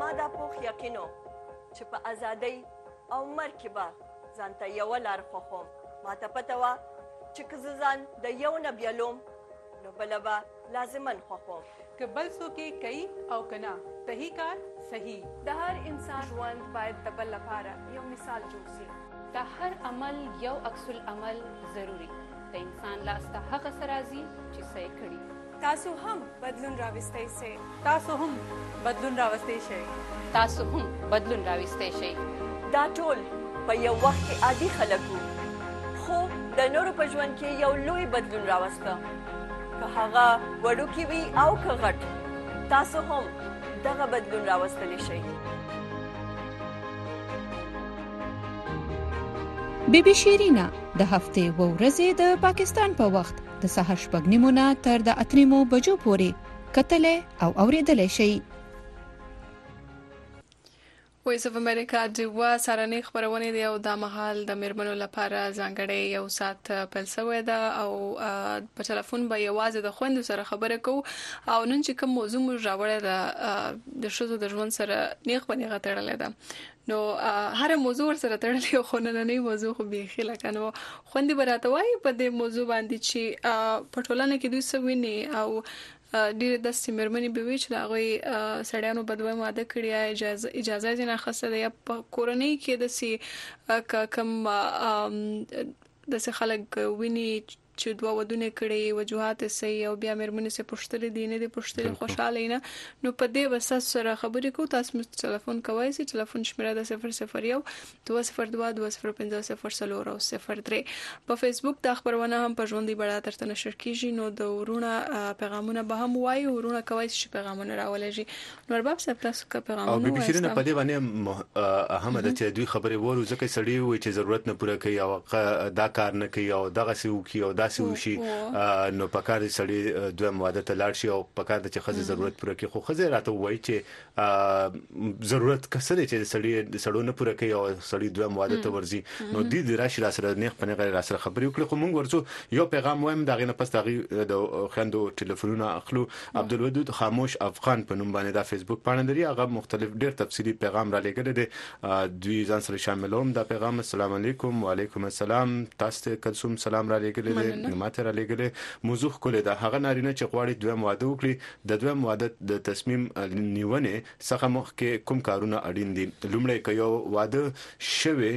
زما دا پوخ یقینو چې په ازادۍ او مرګ کې به ځان ته یوه لار خوښوم. ما ته پته وه چې که زه ځان د یو نه بیلوم نو بله به لازمن خوښوم. که بل څوک یې کوي او که نه صحیح کار صحیح. د هر انسان ژوند باید د بل لپاره یو مثال جوړ شي. د هر عمل یو عکس العمل ضروري. د انسان لاس ته هغه څه راځي چې څه یې کړي. تاسو هم بدلون راوستی شئ. تاسو هم بدلون راوستی شئ. تاسو هم بدلون راوستی شئ. دا ټول په یو وخت کې عادي خلک وو، خو د نورو په ژوند کې یو لوی بدلون راوسته. که هغه وړوکی وي او که غټ، تاسو هم دغه بدلون راوستلی شئ. بی بی شیرینا د هفتې و ورځې د پاکستان په وخت د سهار شپږ نیمو نه تر د اته نیمو بجو پورې کتلې او اوریدلې شئ. وایس اف امریکا د وا سارنې خبرونه دی او د مهال د میرمنو لپاره ځانګړی یو سات پیل شوی دا او په ټلیفون به یوازې د خويندو سره خبرې کوو او نن چې کوم موضوع موږ راوړل د د شوزو د ژوند سره نیغ باندې غتړلې ده نو هر موضوع سره تړلې خو نه نه موضوع خو به لکه نو خويندې براته وای په دې موضوع باندې چې په ټولنه کې دوی سویني او ډیر د سیمرمنې به وی چې هغه سړیانو بدوي ماده کړی اجازه اجازه نه خسته د کورونی کې د سی کم د څه خلک ویني چې دوه ودونه کړي وجوهات سي او بیا مرمنې سه پښتل دي نه دي پښتل خوشاله نه نو په دې وسه سره خبرې کو تاسو مست ټلیفون کوي سي ټلیفون شمیره د صفر صفر یو دوه صفر دوه دوه صفر پنځه صفر څلور او صفر درې په فیسبوک د خبرونه هم په ژوندۍ بڑا ترته نشر کیږي نو د ورونه پیغامونه به هم وایي ورونه کوي چې پیغامونه راولېږي نو رباب صاحب تاسو کا پیغامونه او به شیرینه په دې باندې احمد ته دوی خبرې ورو ځکه سړی وي چې ضرورت نه پوره کوي او دا کار نه کوي او دغه سی وکي او دا سوشي نو پکار دي سړی دوه مواده ته لاړ شي او پکار دي چې خزه ضرورت پوره کوي خو خزه راته وایي چې ضرورت کسره چې سړی سړو نه پوره کوي او سړی دوه مواده ته ورزي نو د دې راشي را سره نه خپل غیر را سره خبرې وکړي خو مونږ ورڅو یو پیغام وایم دغه نه پس دغه د خندو ټلیفونونه اخلو عبدالودود خاموش افغان په نوم باندې د فیسبوک باندې لري هغه مختلف ډیر تفصیلی پیغام را لګل دي دوی ځان سره شاملوم د پیغام السلام علیکم وعلیکم السلام تاسو کلثوم سلام را لګل دي ماته را لګل موضوع کوله دا هغه نارینه چې غواړي دوه مواده وکړي د دوه مواده د تصمیم نیونه څخه مخکې کوم کارونه اړین دي لومړی کيو واده شوی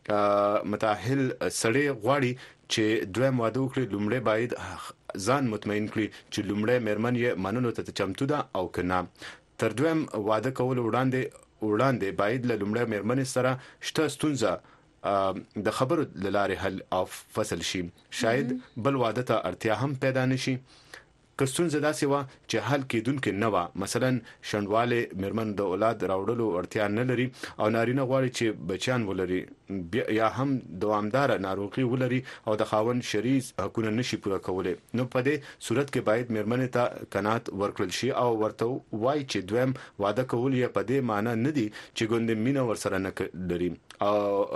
متأهل سړی غواړي چې دوه مواده وکړي لومړی باید ځان مطمئن کړي چې لومړی مرمن یې منلو ته چمتو ده او کنه تر دوه واده کول وړاندې وړاندې باید له لومړی مرمن سره شته ستونزه د خبرو لاره حل او فصل شي شاید بل واده ته اړتیا هم پیدا نشي کستون زدا سیوا چې حل کېدونکې نه و مثلا شندواله مرمن د اولاد راوړلو اړتیا نه لري او نارینه غواړي چې بچیان ولري یا هم دوامدار ناروغي ولري او د خاون شریز حقونه نشي پوره کولای نو په دې صورت کې باید مرمن ته قناعت ورکړل شي او ورته وای چې دویم واده کول یې په دې معنی نه دي چې ګوند مینه ورسره نه لري او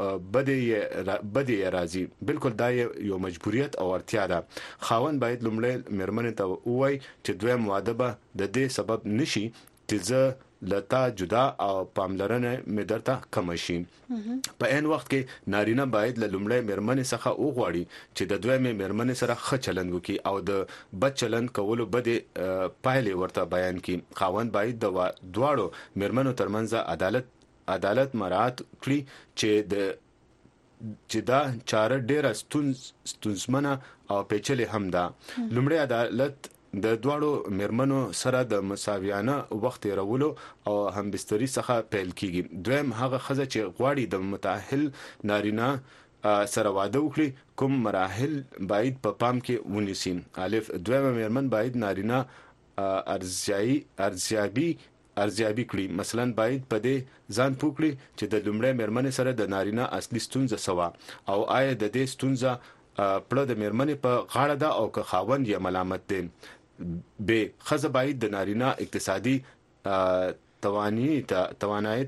بده بده راضي بالکل دا یو مجبوریت او اړتیا ده خاون باید لمړی مرمن ته وای چې دویم واده به د دې سبب نشي چې زه لتا جدا او پاملرنه مې درته کم شي په ان وخت کې نارینه باید له لومړی مرمن څخه وغواړي چې د دویم مرمن سره ښه چلند وکړي او د بد چلند کولو بده پایلې ورته بیان کړي خاوند باید د دواړو مرمنو ترمنځ عدالت عدالت مراعات کړي چې د چې دا چاره ډیره ستونز ستونزمنه او پیچلې هم ده لومړی عدالت د دواړو مرمنو سره د مساویانه وخت رولو او هم بستری څخه پیل کیږي دویم هغه خزه چې غواړي د متأهل نارینه سره واده وکړي کوم مراحل باید په پام کې ونیسي الف دویم مرمن باید نارینه ارزیابي ارزیابي ارزیابي کړي مثلا باید په دې ځان پوکړي چې د لومړی مرمن سره د نارینه اصلي ستونزه سوا او آیا د دې ستونزه پړه د مرمن په غاړه ده او که خاوند یې ملامت دي به خزه باید د نارینه اقتصادي توانی ته توانایي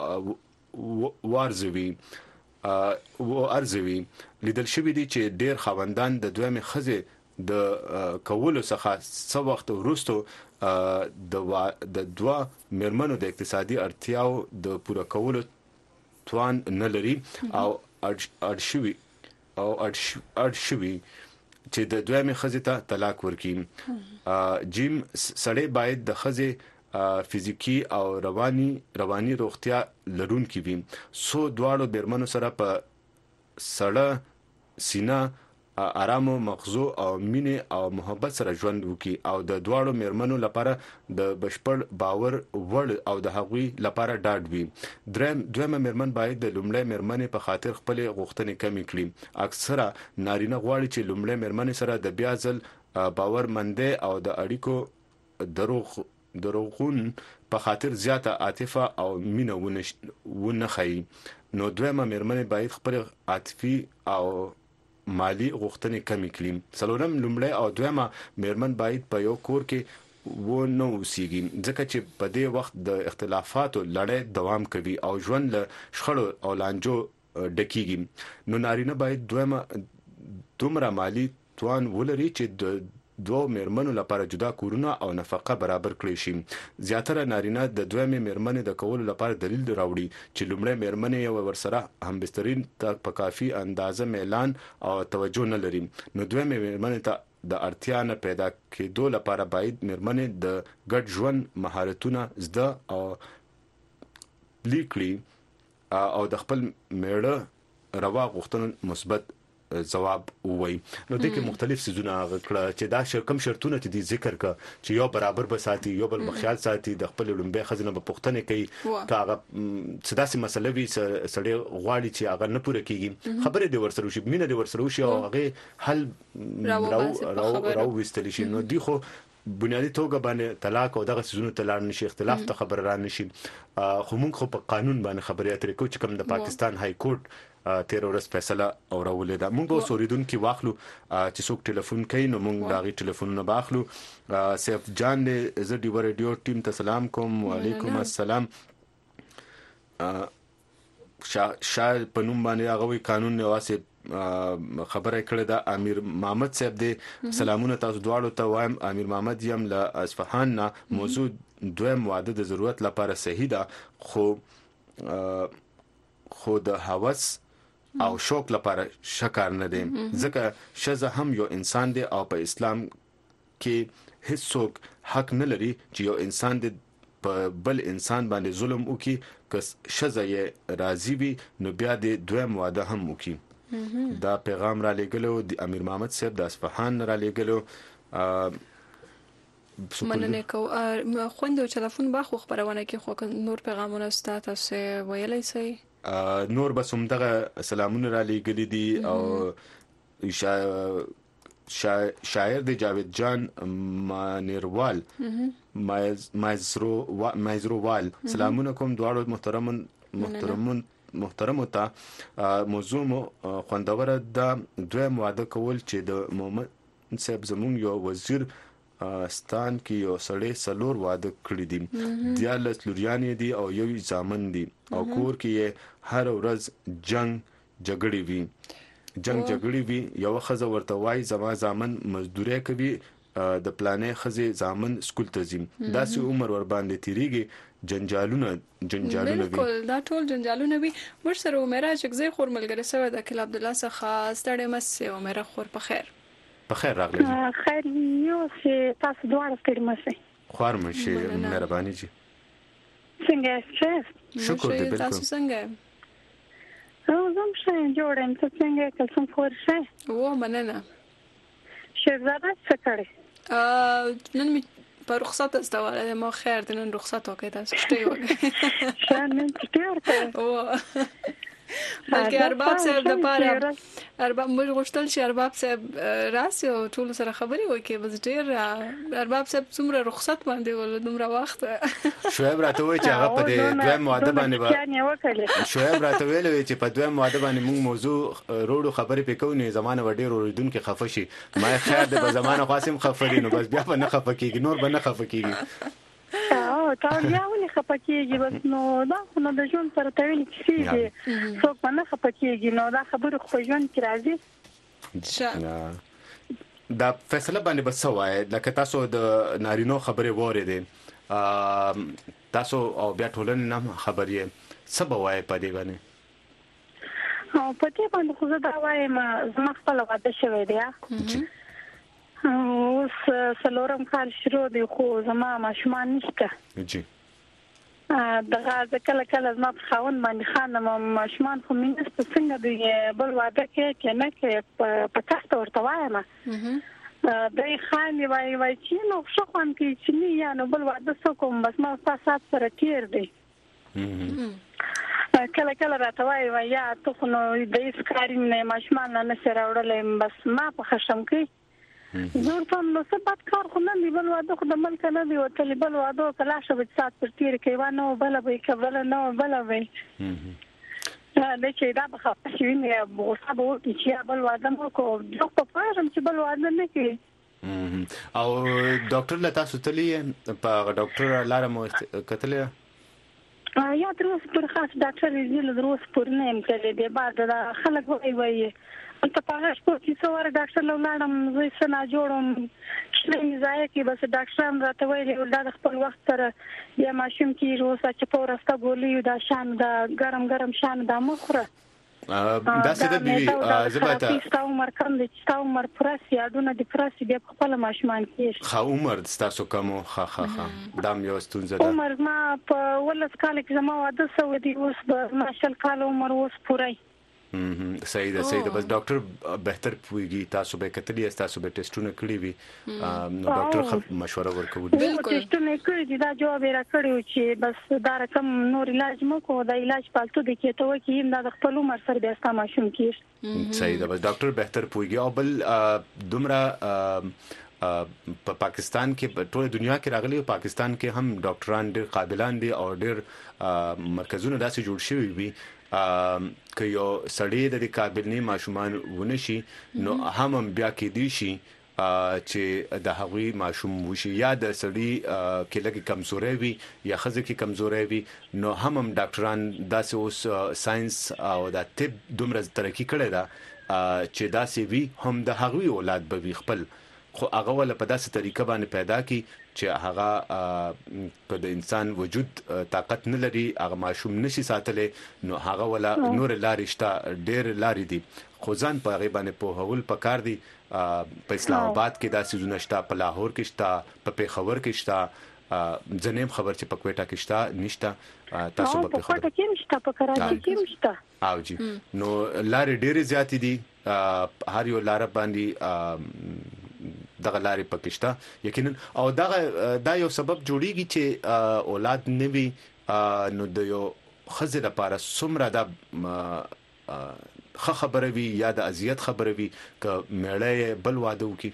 ته وارزوي او ارزوي لیدل شوی دي چې ډیر خاوندان د دویمه خزه د کولو څخه څو وخت وروسته د د دوا مرمنو د اقتصادي اړتیاو د پوره کولو توان نه لري او ارشوي او ارشوي چې د دویمه خزې ته طلاق ورکړي. جیم سړی باید د خزې فزیکی او رواني رواني روغتیا لرونکي وي. سو دواړو مرمنو سره په سړه سینه آرام مغزو او مینه او محبت سره ژوند وکي او د دواړو مرمنو لپاره د بشپړ باور وړ او د هغوی لپاره ډاډ وي. دریم دویمه مرمن باید د لومړی مرمنې په خاطر خپل غوښتنې کمی کړي. اکثره نارینه غواړي چې لومړی مرمن سره د بیا ځل باور مندې او د اړیکو دروغ دروغون په خاطر زیاته عاطفه او مینه ونه خي. نو دویمه مرمن باید خپل عاطفي او مالی غوښتنې کمی کړي. څلورم لومړی او دویمه مرمن باید په یو کور کې و نه اوسېږي ځکه چې په دې وخت د اختلافاتو لړۍ دوام کوي او ژوند له شخړو او لانجو ډکېږي. نو نارینه باید دویمه دومره مالی توان ولري چې د دوه مرمنو لپاره جدا کورونه او نفقه برابر کړی شي. زیاتره نارینه د دویمه مرمنې د کولو لپاره دلیل راوړي چې لومړی مرمنې یو ورسره همبسترین ته په کافي اندازه میلان او توجه نه لري. نو دویمه مرمنې ته د اړتیا نه پیدا کېدو لپاره باید مرمنې د ګډ ژوند مهارتونه زده او لیکلي او د خپل میړه روا غوښتنو مثبت جواب وای. نو د کې مختلف سيزونه غکړه چې دا شرکم شرطونه چې دي ذکر کا چې یو برابر به ساتي یو بل بخیال ساتي د خپل لومبه خزنه په پښتنه کوي کاغه سداسي مسله وی سړی غواړي چې هغه نه پوره کیږي خبره دی ورسره شي مینه دی ورسره شي او هغه حل راو راو راو وستل شي. نو دی خو بنیادی توګه باندې طلاق او دغه سيزونه تلار نشي اختلاف ته خبر را نشي. خو موږ خو په قانون باندې خبرې اترې کوو چې کوم د پاکستان های کورټ تیر ورځ فیصله اورولې ده. موږ به سوریدون کې واخلو چې څوک ټلیفون کوي نو موږ داغي ټلیفونونه باخلو. سیف جان دې زه دی ریډیو ټیم ته سلام کوم. وعلیکم السلام. شاید په نوم باندې هغه وی قانون نواسه خبره کړې ده. امیر محمد صاحب دې سلامونه تاسو دواړو ته وایم. امیر محمد یم له اصفهان نه. موضوع دویم واده د ضرورت لپاره صحیح ده خو خو د هوس او شوق لپاره شکار نه دي ځکه شزه هم یو انسان دی او په اسلام کې هیڅ څوک حق نه لري چې یو انسان د په بل انسان باندې ظلم وکي. که شزه یې راضي وي نو بیا د دویم واده هم وکي. دا پیغام را لګلو د امیر محمد صاحب د اصفهان را لګلو. مننه کو خوند او ټلیفون باخو خبرونه کې خو نور پیغامونه ستاسو تاسو ویلای شئ. نور بس هم دغه سلامونه را لګلې دي او شاعر د جاوید جان مانیروال مایزرو مایزرووال سلامونه کوم دواړو محترم محترمون محترم ته. موضوع مو خوندوره ده. دویم واده کول چې د محمد صاحب زمون یو وزیر ستان کې یو سړی سلور واده کړی دي. دیالس لوریانې دي او یو ځامن دي او کور کې هر ورځ جنگ جګړې وي جنگ جګړې وي. یو خزه ورته وای زما ځامن مزدوري کوي د پلانې خزه ځامن سکول ته ځي داسې عمر ور باندې تیریږي جنجالونه جنجالونه وي. بالکل دا ټول جنجالونه وي. ورسره عمره چې زه خور ملګری سره د کل عبد الله څخه ستړي مس عمره خور په خیر په خیر راغلی. خیر یو چې تاسو دواړه ستړي مشه خوار مشه مهرباني جی. څنګه شه شکر دې. بالکل تاسو څنګه او زم شه جوړم ته څنګه کلسم خور شه و مننه شهزاده څه کړې ا نن می په رخصت استواله ما خیر دې نن رخصت وکړه تاسو شته وکړه شان نن څه ورته بلکې ارباب صاحب د پاره ارباب موږ غوښتل چې ارباب صاحب راسي او ټول سره خبري وکړي بس ډیر ارباب صاحب څومره رخصت باندې ول دومره وخت شویب راته وای چې هغه په دې دویم واده باندې شویب راته ویل چې په دویم واده باندې موږ موضوع روړو خبري پکو نه زمانه وړي روړدون کې خفه شي ما خیر د په زمانه خاصم خفري نو بس بیا په نه خفه کیږي نور به نه خفه کیږي. او تا بیا ولې خپکیږي بس نو دا نو د ژوند سره تړلې کیږي څوک نه خپکیږي نو دا خبره خو ژوند کې راځي. دا فیصله باندې بس وای لکه تاسو د نارینو خبره وره دي تاسو او بیا ټولنې نام خبرې سبا وای په دې باندې او په دې باندې خو دا وایم زما خپل واده شوی دی اوس سلورم کال شروع دی خو زما ماشومان نشته جی دغه کله کله زما په خاون باندې خانم ماشومان خو مینس په څنګه دی بل واده کې کنه کې په تاسو ورته وایم دای خان وای وای چې نو شو خان کې چې نه یا نو بل واده سو کوم بس ما تاسو سره تیر دی کله کله راته وای وای یا ته خو نو د اسکارین ماشومان نه سره وړلې بس ما په خشم کې زور ته نو څه بد کار خو نه دی بل واده خو د ملک نه دی او ته بل واده کلا شو په سات پر تیر کې و نو بل به کبل نو بل به دا چې دا به خاص وي نه غوسه به وکړي چې بل واده مو کو جو په پاره چې بل واده نه کوي او ډاکټر لتا سوتلی په ډاکټر لاره مو کتلې یا دروس پر خاص ډاکټر یې له دروس پر نه امکلې دی بعد دا خلک وایي وایي ته په هغه شپه کې څو ور ډاکټر لاړم زه سنا جوړم چې ځای کې بس ډاکټر راته ویلي دا خپل وخت سره یا ماشوم کې روسه چې پورسته ګولې دا شان دا ګرم ګرم شان دا مخره دا څه د بي زباته تاسو عمر کم دي تاسو عمر پرسي اډونه دي پرسي د خپل ماشومان کې خا عمر تاسو کوم خا خا خا دا مې واستونزه ده عمر ما په ولس کال کې زما واده سو دي اوس به ماشل کال عمر اوس پورای صحیح ده صحیح ده بس ډاکټر بهتر پويږي تاسو به کتلی تاسو به ټیسټونه کړی وي نو ډاکټر خپ مشوره ورکوي بالکل ټیسټونه کړی دي دا جواب یې راکړیو چې بس دا رقم نور علاج مو کو دا علاج پالتو دي کې ته وکی دا خپل عمر سره بیا ستا ماشوم کې صحیح ده بس ډاکټر بهتر پويږي او بل دومره په پاکستان کې په ټوله دنیا کې راغلي او پاکستان کې هم ډاکټران ډېر قابلان دي او ډېر مرکزونه داسې جوړ شوي وي که یو سړی د قابلنی ماشومان ونشي نو هم بیا کې دي شي چې د هغوی ماشوم وشي یا د سړی کې لګي کمزوري وي یا خزه کې کمزوري وي نو هم ډاکټران داسې اوس ساينس او د طب دومره ترقی کړی دا چې داسې وي هم د هغوی اولاد به وي خپل خو هغه ول په داسې طریقه باندې پیدا کی چې هغه په د انسان وجود طاقت نه لري هغه ماشوم نشي ساتلې نو هغه ولا نور لارې شته ډېر لارې دي خو ځان په هغه باندې په هول پکار دي په اسلام آباد کې داسې زونه شته په لاهور کې شته په پیښور کې شته ځنیم خبر چې په کوټه کې شته نشته تاسو په کوټه کې نشته په کراچي کې نشته او جی نو لارې ډېرې زیاتې دي هر یو لار باندې دغه لارې پکشته یقینا او دغه دا یو سبب جوړیږي چې اولاد نوي نو د یو خزه لپاره سمره د خه خبره وي یا د اذیت خبره وي ک مړې بل واده وکي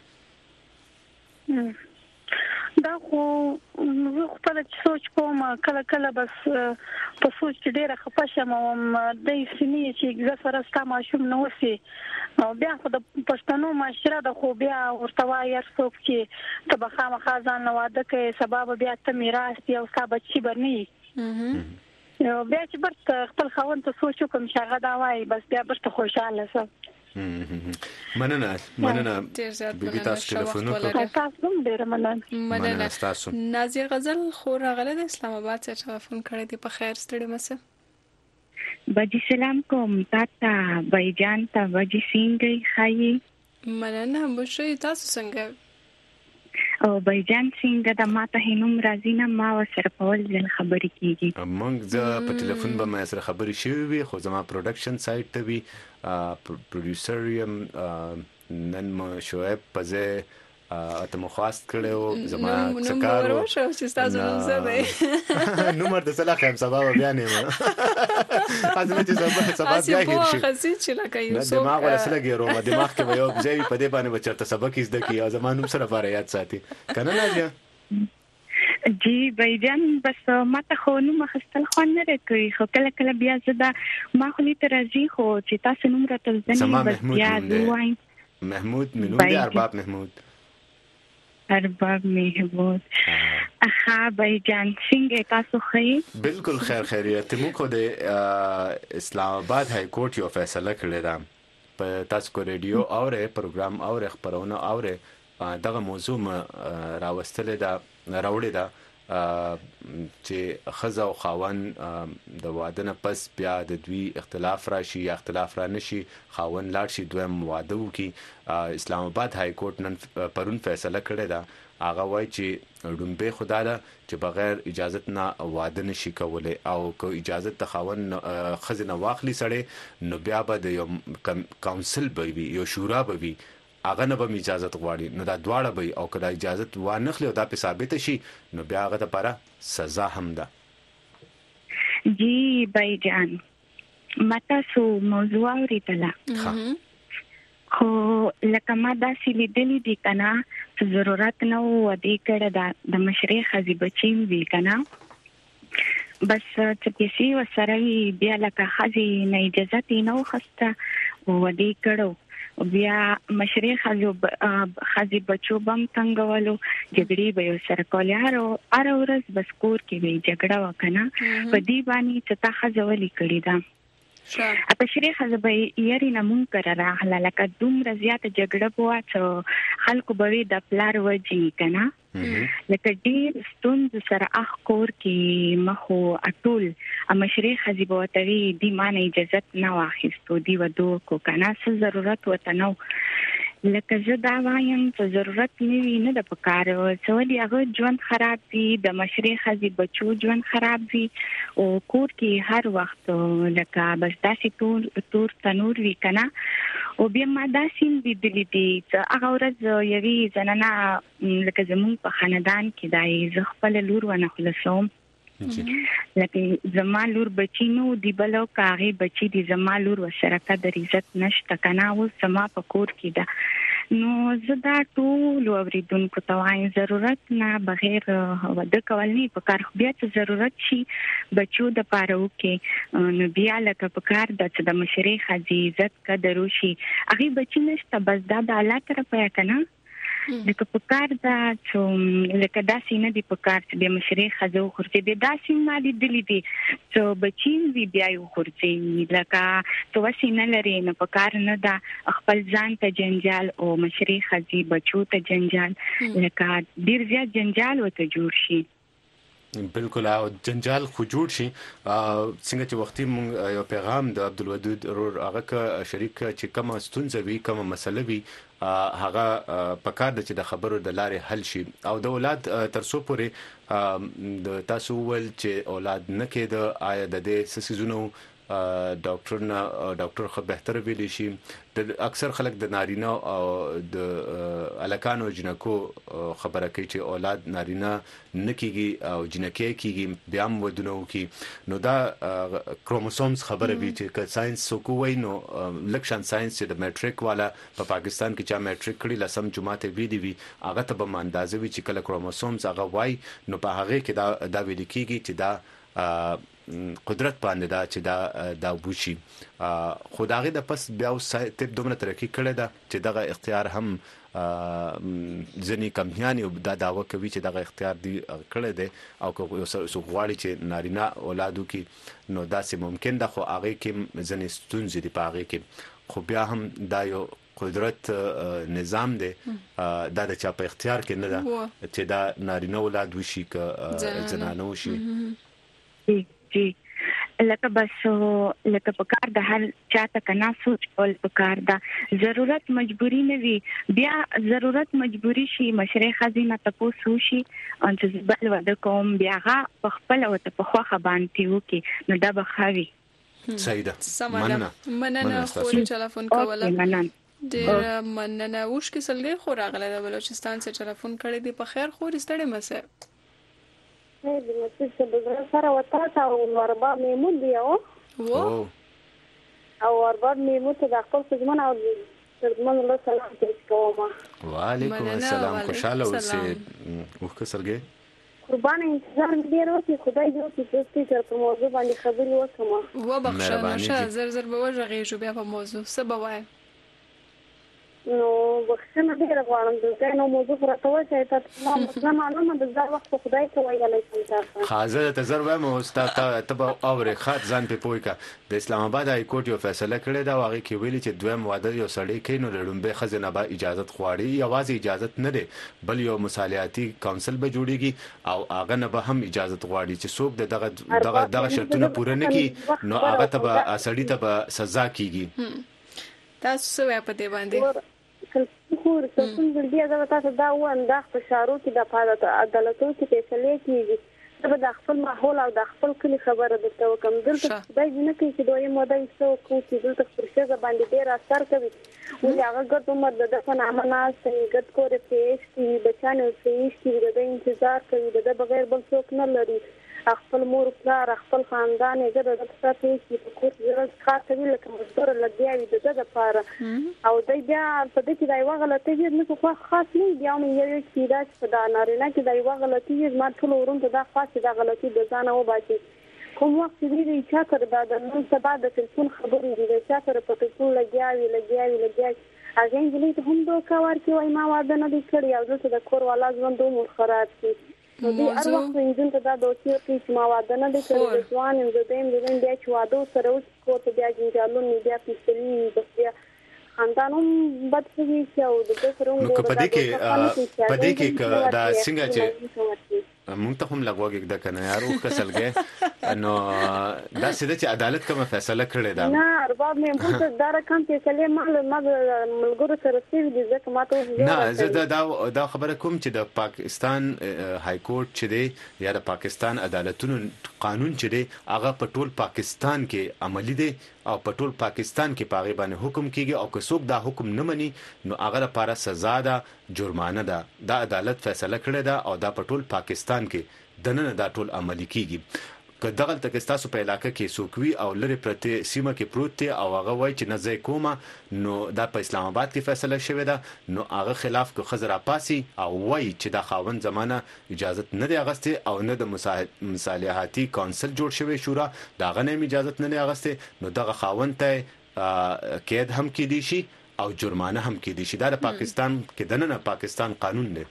دا خو زه خپل سوچ کوم کله کله بس په سوچ ډیره خپشم او د سینې چې زفر استا ماشوم نو وسی او بیا خو د پښتنو معاشره د خو بیا ورته وایي څوک چې تبخا مخازن واده کوي سبب بیا ته میراث یو صاحب چی برني یو بیا چې برت خپل خوند ته سوچ کوم شغه دا وایي بس بیا برت خوشاله سم مننه مننه بیبي تاسو ټلیفون وکړه تاسو هم ډیر مننه مننه تاسو نازیه غزل خو راغله د اسلام آباد څخه ټلیفون کړی دی په خیر ستړي مسه بجی سلام کوم تاتا بایجان ته بجی سینګي خایي مننه بشي تاسو څنګه او بایجان څنګه د ماته هینوم راځینه ما وسره په ول ځل خبرې کیږي موږ ز په ټلیفون به ما سره خبرې شوې وي خو زما پروډکشن سایت ته وی پروډوسر یم نن ما شعیب پزه اته مخواست کړو زما څکارو نو ورو شو چې تاسو نن زده نو مرته سلا خیم سبا بیا نه ما حاضر چې سبا سبا بیا هیڅ شي خاصی چې لکه یو څو دماغ ولا سلګي روما دماغ کې یو ځای په دې باندې بچرته سبق زده کی او زمانو سره بار یاد ساتي کنه ناجیا جی بایجان بس ماته خو نو مخستل خو نه راکوي خو کله کله بیا زدا ما خو لیت راځي خو چې تاسو نوم راته ځنی بس بیا دوی محمود منو دی ارباب محمود ارباب محمود اخا بایجان څنګه تاسو خیر بالکل خیر خیریت مو کو د اسلام آباد های کورټ یو فیصله کړی دا په تاسو کو ریډیو اوره پروګرام اوره خبرونه اوره دغه موضوع راوستل دا راوړی دا چې خزه او خاون د واده نه پس بیا د دوی اختلاف راشي یا اختلاف را نشي خاون لاړ شي دویم واده وکي اسلام آباد های کورټ نن پرون فیصله کړې ده هغه وایي چې ډومبه خدا ده چې بغیر اجازت نه واده نشي کولای او کو اجازت د خاون خزه نه واخلي سړی نو بیا به د یو کونسل به وي یو شورا به وي هغه نه به اجازه غواړي نو دا دواړه به او کله اجازه وانخلي او دا په ثابت شي نو بیا هغه لپاره سزا هم ده. جی بای جان متا سو موضوع اوریدله خو لکه ما دا سلی دلی دی کنه ضرورت نه و دی کړه د مشري خزي بچیم وی کنه بس چې کسی وسره بیا لکه خزي نه اجازه نه وخسته و دی کړه بیا مشري خزو خزي بچو بم څنګهولو جګړې به سره کولارو ار ورځ بس کور کې وی جګړه وکنه په دې باندې چې تا خزولې کړی دا اته شری خزه به یاري نمون کړه راغله لکه دومره زیاته جګړه بوا چې خلکو به د پلار وځي کنه لکه ډیر ستوند سره اخ کور کې مخو اټول مشري خزي بوتوي دی معنی اجازه نه واخیستو دی ودو کو کنه څه ضرورت وته نو لکه زه دا وایم چې ضرورت نه وي نه د پکار څو دی هغه ژوند خراب دي د مشري خزي بچو ژوند خراب دي او کور کې هر وخت لکه بس داسې تور تور تنور وی کنه او بیا ما داسې دي دي چې هغه ورځ یوي زنانه لکه زمون په خاندان کې دای ز خپل لور ونه خلاصوم لکه زما لور بچی نو دی بلو کاغي بچی دی زما لور وسره قدر عزت نشته کنه او زما په کور کې ده نو زدا ټول اوریدونکو ته وایم ضرورت نه بغیر وده کول نه په کار بیا ته ضرورت شي بچو د پاره وکي نو بیا لکه په کار د د مشري خزي عزت قدر وشي هغه بچی نشته بس دا د الله طرفه کنه لکه په کار دا چې لکه داسې نه دی په کار چې د مشري خزو خورځي د داسې ما دي دلی دي چې بچین وی بیا یو خورځي لکه تو وسی نه لري نه په کار نه دا خپل ځان ته جنجال او مشري خزي بچو ته جنجال لکه ډیر زیات جنجال وته جوړ شي بالکل او جنجال خو جوړ شي څنګه چې وختي مونږ یو پیغام د عبدالودود رور هغه شریک چې کومه ستونزه وي کومه مسله وي هغه په کار د چې د خبرو د لارې حل شي او د اولاد ترڅو پورې د تاسو ول چې اولاد نه کېده آیا د دې سسيزونو ډاکټر نه ډاکټر خو بهتر ویلی شي د اکثر خلک د نارینه او د الکانو جنکو خبره کوي چې اولاد نارینه نکېږي او جنکې کېږي بیا هم ودونه وکي نو دا کروموسومز خبره وی چې ساينس سکو وای نو لکشن ساينس چې د میټریک والا په پاکستان کې چې میټریک کړي لسم جماعت وی دی وی هغه ته به اندازه وی چې کله کروموسومز هغه وای نو په هغه کې دا دا ویل کېږي چې دا قدرت باندې دا چې دا دا بوشي خدای د پس بیا ستپ دومره ترقی کړی دا چې دغه اختیار هم ځنی کمپنیان دا داوا کوي چې دغه اختیار دی کړی دی او یو څو غواړي چې نارینه اولادو کې نو دا سه ممکن ده خو هغه کې ځنی ستونزې دی په هغه کې خو بیا هم دا یو قدرت نظام دی دا د چا په اختیار کې نه ده چې دا نارینه اولاد وشي ک زنانه وشي جی لکه بس لکه په کار د هر چاته کنا سوچ ول په کار دا ضرورت مجبوری نه وي بیا ضرورت مجبوری شي مشري خزینه تاسو شي ان چې بل ودا کوم بیا په خپل او په خوخه باندې وکي نو دا بخاوي سیده مننه مننه خو ټلیفون کوله ډیر مننه وش کې سلګي خو راغله د بلوچستان څخه ټلیفون کړی دی په خیر خو رستړې مسه د مسجد څخه سره وتا او وربا میمون دی او او وربا میمون ته د خپل سجمن او سجمن له سلام کوم وعلیکم السلام خوشاله اوسې وخت سرګي قربان انتظار ډیر وکي خدای دې چې تاسو تر په موضوع باندې خبرې وکړم و بخښنه شه زر زر به وژغې جو بیا په موضوع څه بوای نو بخښنه ډیره غواړم دلته نو موضوع راته وایي چې ما مثلا معلومه ده دا وخت خدای ته ویلای شم تاسو حاضر ته زر وایم استاد ته ته اوره خاط ځان په پوي کا د اسلام آباد های کورټ یو فیصله کړی دا واغې کې ویلي چې دویم واده یو سړی کین نو لړمبه خزینه به اجازه غواړي یوازې اجازه نه دی بل یو مصالحاتي کونسل به جوړیږي او هغه نه به هم اجازه غواړي چې څوک دغه دغه دغه شرطونه پوره نه کړي نو هغه ته به اصلي ته به سزا کیږي تاسو یې په دې باندې خو رسول بلدیه دا تاسو دا وان د فشارو کې د پاره عدالتو کې فیصله کیږي دا د خپل ماحول او د خپل کلی خبره درته وکم دلته دا نه کوي چې دوی موده یې څو کو چې دلته فرشه باندې ډیر اثر کوي ولې هغه ګټ عمر د دفن امانات ګټ کورې پیش کی بچانه پیش کی د انتظار کوي د بغیر بل څوک نه لري خپل مور پلار خپل خاندان یې د دفتر کې په کور کې کار کوي لکه مزدور لګیاوي د د لپاره او د بیا په دې کې دا یو غلطي دي نو خو خاص نه دی او یو یو چې دا چې دا نارینه کې دا یو غلطي دي ما ټول ورونته دا خاص دا غلطي د ځان او باسي کوم وخت دې چې تر دا د نن سبا د ټلیفون خبرې دي چې تر په ټلیفون لګیاوي لګیاوي لګیاوي هغه انجلې ته هم دوه کار کوي ما واده نه دي کړی او دلته د کور والا ژوند دوه خراب شي نو دې هر وخت انجن ته دا دوی چې ما واده نه دي کړی د ځوان هم د دیم د بیا چې واده سره اوس کو ته بیا جنجالو نه بیا پیسې بیا خاندانوم بد شي چې او د سره نو په دې کې په دې کې دا څنګه چې مونږ ته هم لګوګ د کنه یارو کسلګه نو دا سده چې عدالت کومه فیصله کړې ده نه ارباب مې موږ دا رقم فیصله مال ملګرو سره سیو دي ځکه ماته نه زه دا دا خبره کوم چې د پاکستان های کورټ چې دی یا د پاکستان عدالتونو قانون چې دی هغه په ټول پاکستان کې عملی دی او په ټول پاکستان کې پاغي باندې حکم کیږي او که څوک دا حکم نه مني نو هغه لپاره سزا ده جرمانه ده دا عدالت فیصله کړې ده او دا په ټول پاکستان کې دنه دا ټول عملی کیږي که دغه تک تاسو په علاقې کې سوکوي او لری پرته سیمه کې پروت دی او هغه وای چې نه ځای کومه نو دا په اسلام آباد کې فیصله شوې ده نو هغه خلاف کو خزر اپاسي او وای چې دا خاون زمانہ اجازه نه دی اغسته او نه د مصالحاتي کونسل جوړ شوی شورا دا غنه اجازه نه دی اغسته نو دغه خاون ته قید هم کې دي شي او جرمانه هم کې دي شي دا د پاکستان کې دنه پاکستان قانون دی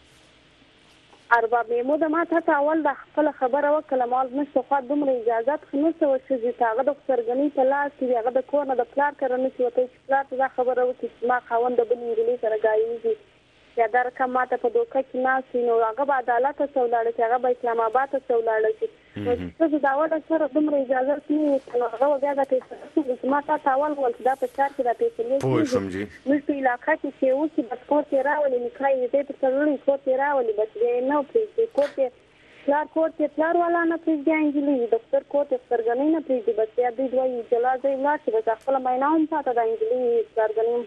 ارباب مې مو د ما ته اول د خپل خبره وکړه مال نشته خو دومره اجازه خنو څه وشي تاغه د سرګنی په لاس کې هغه د کور نه د پلار کرنه چې وته چې پلار ته خبره وکړي ما خاوند د بل انګلیس سره گایي یا دا رقم ماته په دوکه کې ناس نو هغه به عدالت ته ولاړ چې هغه به اسلام آباد ته ولاړ شي نو څه دا ولا سره دومره اجازه نه نو هغه بیا د پیسې ما ته اول ول دا په چار کې د پیسې پوه سمجي نو په علاقې کې چې و چې بس کوټه راولي نکای دې په څلوري کوټه راولي بس دې نو پیسې کوټه پلار کوټه پلار والا نه پیږي انجلي ډاکټر کوټه سرګنی نه پیږي بس یا دې دوی جلازه ولا چې بس خپل میناوم ساته د انجلي سرګنی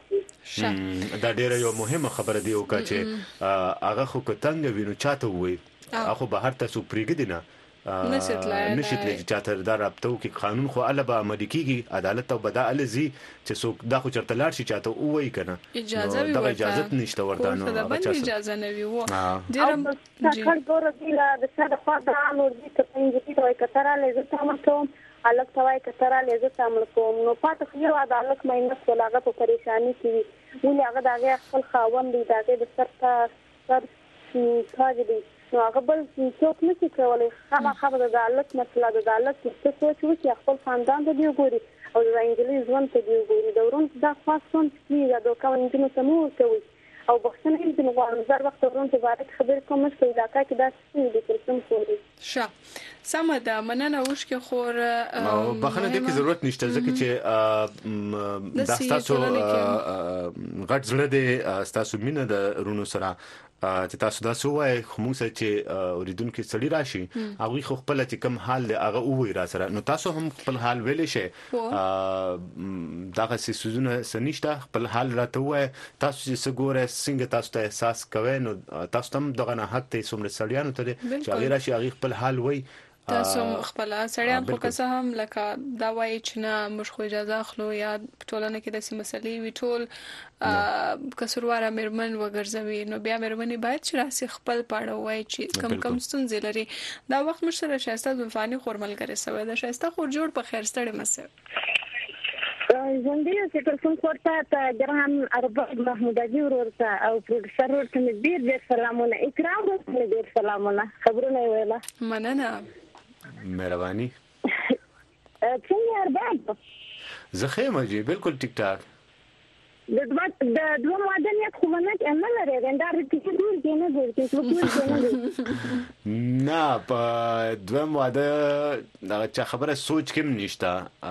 خپشي دا ډیره یو مهمه خبره دی او چې هغه خو کتنګ وینو چاته وي هغه بهر ته سپریګ دي نه نشیتلای نشیتلای چې چاته دا رابطه کې قانون خو الله به عملي کیږي عدالت او بدا الزي چې څوک دا خو چرته لاړ شي چاته وای کنه اجازه وي دا اجازه نشته ورته نو دا باندې اجازه نه وي وو ډیرم څنګه ګور دی لا د څه د خوا دا نو دې ته پنځه توای کتره لږه تاسو کوم الګ توای کتره لږه تاسو کوم نو پاتې خو عدالت مې نه ولاغه په پریشانی کې ولې هغه دا خپل خاوند دی دا د سرته سر تاج دی نو هغه بل څوک نشي کولای خامخا د عدالت مسله د عدالت څه سوچ وکړي خپل خاندان ته دی وګوري او د انګلیس ژوند ته دی وګوري دا ورون دا خاصون چې دا دوه کاوه انجنونو ته مو کوي او بخښنه یې د نوو زر وخت ورون ته بارک خبر کوم چې علاقې کې دا څه دي کوم خوري ښه سم ده مننه وش کې خور او بخښنه دې کې ضرورت نشته ځکه چې دا تاسو غټ زړه دې تاسو مینه د رونو سره چې تاسو دا سوای خو موږ چې اوریدونکو سړي راشي هغه خو خپل چې کم حال دی هغه وې را سره نو تاسو هم خپل حال ویلې شي دا څه سوزونه سنشته خپل حال راته وای تاسو چې څنګه څنګه تاسو ته احساس کوئ نو تاسو هم دغه نه حق ته سمره سړیانو ته چې هغه راشي هغه خپل حال وای تاسو خپل سړیان خو که هم لکه دا وایي چې نه موږ خو اجازه اخلو یا ټولنه کې د سیمه مسلې وی ټول کسرواره مرمن وګرځوي نو بیا مرمنې باید چې راسي خپل پاړه وایي چې کم کم ستونزې لري دا وخت مشره شایسته ځواني خورمل کوي سوي دا شایسته خور جوړ په خیر ستړي مسه ژوندۍ چې ټلفون کوټه ته ګران ارباب محمود علي ورته او پروډوسر ورته ډیر ډیر سلامونه اکرام ورته ډیر سلامونه خبرونه ویله مننه مهرباني څنګه ارباب زه خیمه جی بالکل ټیک ټاک د دوه د دوه ماده نه کومه نه لري دا رتي دور کې نه دور کې څه نه نه په دوه ماده دا چې خبره سوچ کې نشته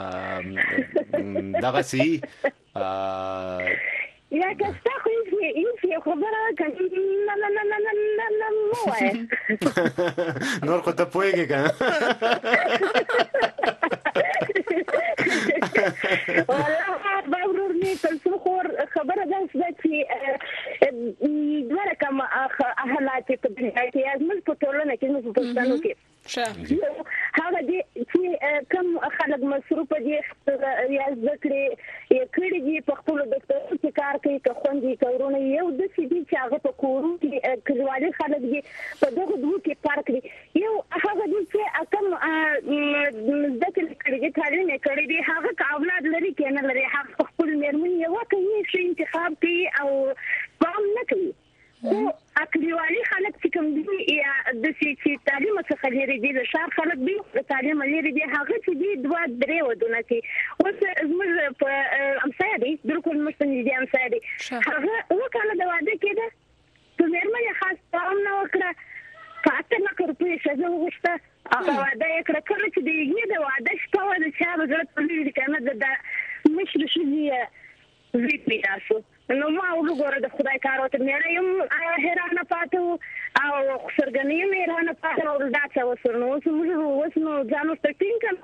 دا غسي یا که څه خو یې خبره کوي نه نه نه نه نه نه وای نور کو ته پويږي کنه والله باورني تاسو خور خبره ده چې دوه کوم حالات په دنیا کې ازمل په ټولنه کې نو په پښتنو کې هغه دي چې کوم خلک مصروف دي یا ذکر یې کړي دي په خپل دفتر کې کار کوي که خوندې کورونه یو د سې دي چې هغه په کورو کې کلیوالي خلک دي په دغه دوه کې پارک دي یو هغه دي چې کوم ذکر کړي دي تعلیم کړي دي هغه اولاد لري کې نه لري هغه خپل مېرمن یو کوي چې انتخاب کوي او قام نه کوي خو اکلیوالي خلک چې کوم دي یا د چې تعلیم څخه لري دي د شهر خلک دي د تعلیم لري دي هغه چې دي دوه درې ودونه کې اوس زموږ په امثله دي بالکل مستند دي امثله دي هغه وکاله د واده کېده په مېرمن خاص پام نه وکړه فاته نه کړې چې زه وغوښته هغه واده یې کړ کله چې دې د واده شپه و د چا بغرت په دې کنه د مشر شي وی پیاسو نو ما وګوره د خدای کار او ته مې یم هرانه پاتو او سرګنی مې هرانه پاتو او دا څه وسرنو وسمو وسنو ځانو ستینګ کنه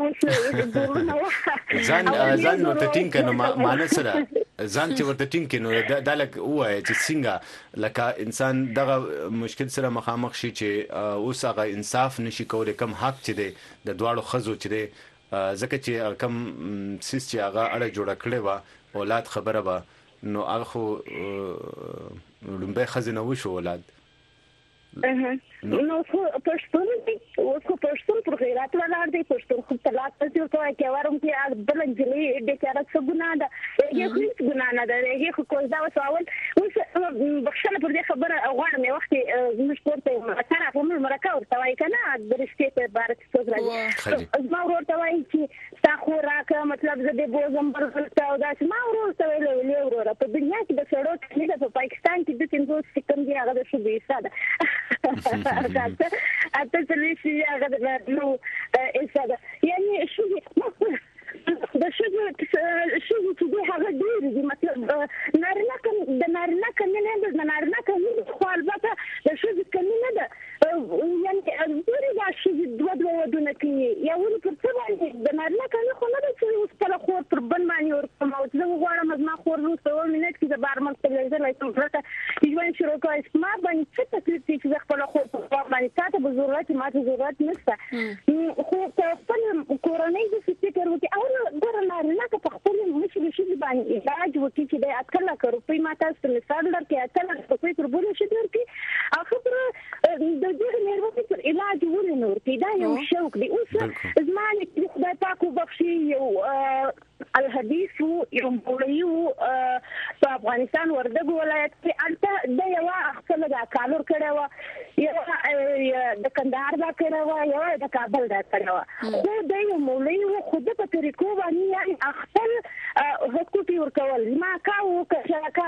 ځان ځان نو ستینګ کنه معنی سره ځان چې ورته ټینګ کنه دا لک وای چې څنګه لکه انسان دغه مشکل سره مخامخ شي چې اوس هغه انصاف نشي کولای کم حق چې دی د دواړو خزو چې دی ځکه چې کم سیس چې هغه اړه جوړ کړي وا اولاد خبره وا نو هغه خو لومبه خزینه وشو اولاد نو خو پښتون دي او خو پښتون پر غیرت ولاړ دي پښتون خو طلاق ته یو څه کې ورم کې بلنجلي د چارت څه ګناه ده یې خو هیڅ ګناه نه ده یې خو کوم دا وساول اوس بخښنه پر دې خبره غواړم یو وخت موږ پورته سره کوم مرکه ورته وای کنه د رښتې په بار کې څه راځي ما ورته وای چې تا خو راکه مطلب زه د بوزم برخته او دا ما ورته ویل ویل ورته په دنیا کې د سړو کې په پاکستان کې د تینځو سکم دی هغه د شو به ساده اته اته څلې شي هغه نو ایساده یعنی شو د شو شو چې هغه دی مطلب نارینه کوم د نارینه کوم نه د نارینه کوم خو البته د شو کوم نه ده یعنی دوی دا شو دوه دوه ودونه کوي یا ول پر څه باندې د نارینه کوم خو نه ده چې اوس په خور پر بن باندې ورته او زه غواړم ما خور نو څو منټ کې د بارمل تلویزیون لایته پرته یوان شروع کوي ما باندې څه تکلیف دي چې خپل خور په باندې تاسو به ضرورت ماته ضرورت نشته خو په خپل کورنۍ د فکر وکي او ګور نارینه په خپل مشر شي باندې علاج وکي چې د اټکل کړو په ماته ستل سره کې اټکل په پر بوله شي درکې اخر د دې مېرمنې پر علاج ورنور کې دا یو شوق دی اوس زمانه کې خدای پاک وبخشي یو الحديث یو مولوی په افغانستان وردګ ولایت کې انته د یو خپل د کالور کړه و یو د کندهار دا کړه و یو د کابل دا کړه و خو د یو مولوی خود په طریقو باندې یعنی خپل حقوق ورکول ما کاو کښه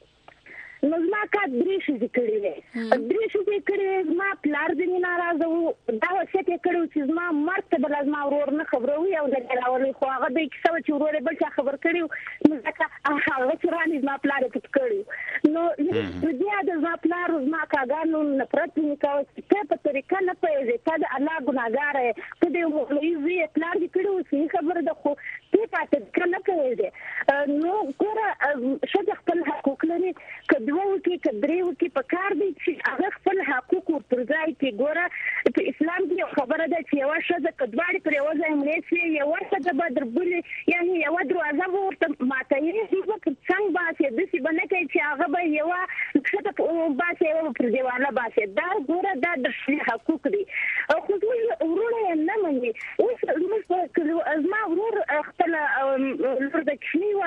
نو ما کا دریش ذکر دی دریش ذکر ما پلار دې ناراضه وو دا څه کې کړو چې ما مرتبه لازم اورور نه خبروي او د راولي خو هغه د څه چې ورور بل څه خبر کړیو نو ځکه هغه چې راني ما پلار ته کړیو نو دې د ما پلار ما کاګانو نفرت نه کاوه چې په طریقه نه پېږي چې د الله ګناګار ته دې مولوی وی پلار دې کړو چې خبر ده خو ته پاتې کنه کوي نو ګوره شته خپل حقوق لري کله وکي کدرې وکي په کار دي چې هغه خپل حقوق ورځای کې ګوره په اسلام کې خبره ده چې یو شذ کډوالي پر یو ځای مليسي یو شذ بدر بلی یعنی یو دروازه ورته ماته یې هیڅ څنګه باسي د څه باندې کې چې هغه به یو څه په باسي یو پر دیواله باسي دا ګوره دا د حقوق دي خو ورونه نه مني اوس موږ ازما ورور خپل بل لور د کشنی و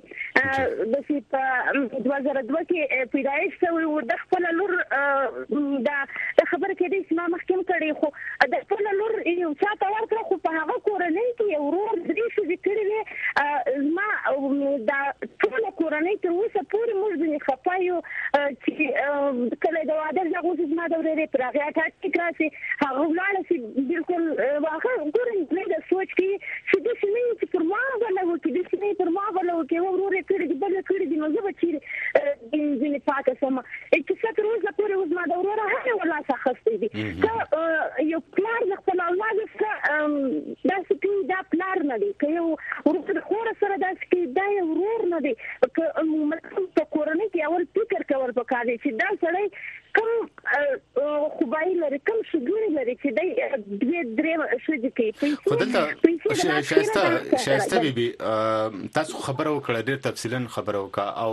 د سی په دوه زره دوه کې پیدایش شوی و د خپل لور د خبر کې د اسلام محکم کړي خو د خپل لور یو چاته ورکړه خو په هغه کورنۍ کې یو ورور درې شو ذکر ما د ټول کورنۍ تر اوسه پورې موږ د خپایو چې کله د واده ځغوس ما د ورې پر هغه ټاکي کراسي هغه ولاړ سي بالکل واخه ګورې د سوچ کې چې د سیمې چې پر ما غلو کې د سیمې پر ما غلو کې ورور کړي د بل کړي د نو زه بچی د دې پاکه سم چې څه تر اوسه پورې وز ما د ورور هغه ولا څه خستې دي که یو پلار د خپل اولاد سره دا سپی دا پلار نه دی که یو ورور خور سره دا سپی دا یو ورور نه دی که مطلب په کورنۍ کې اول فکر کول پکار دی چې دا سړی کوم خوبای لري کوم شګوري لري چې د دې درې شوځي کې خدلته شایسته شایسته بیبي تاسو خبرو کړه ډېر تفصیلا خبرو کا او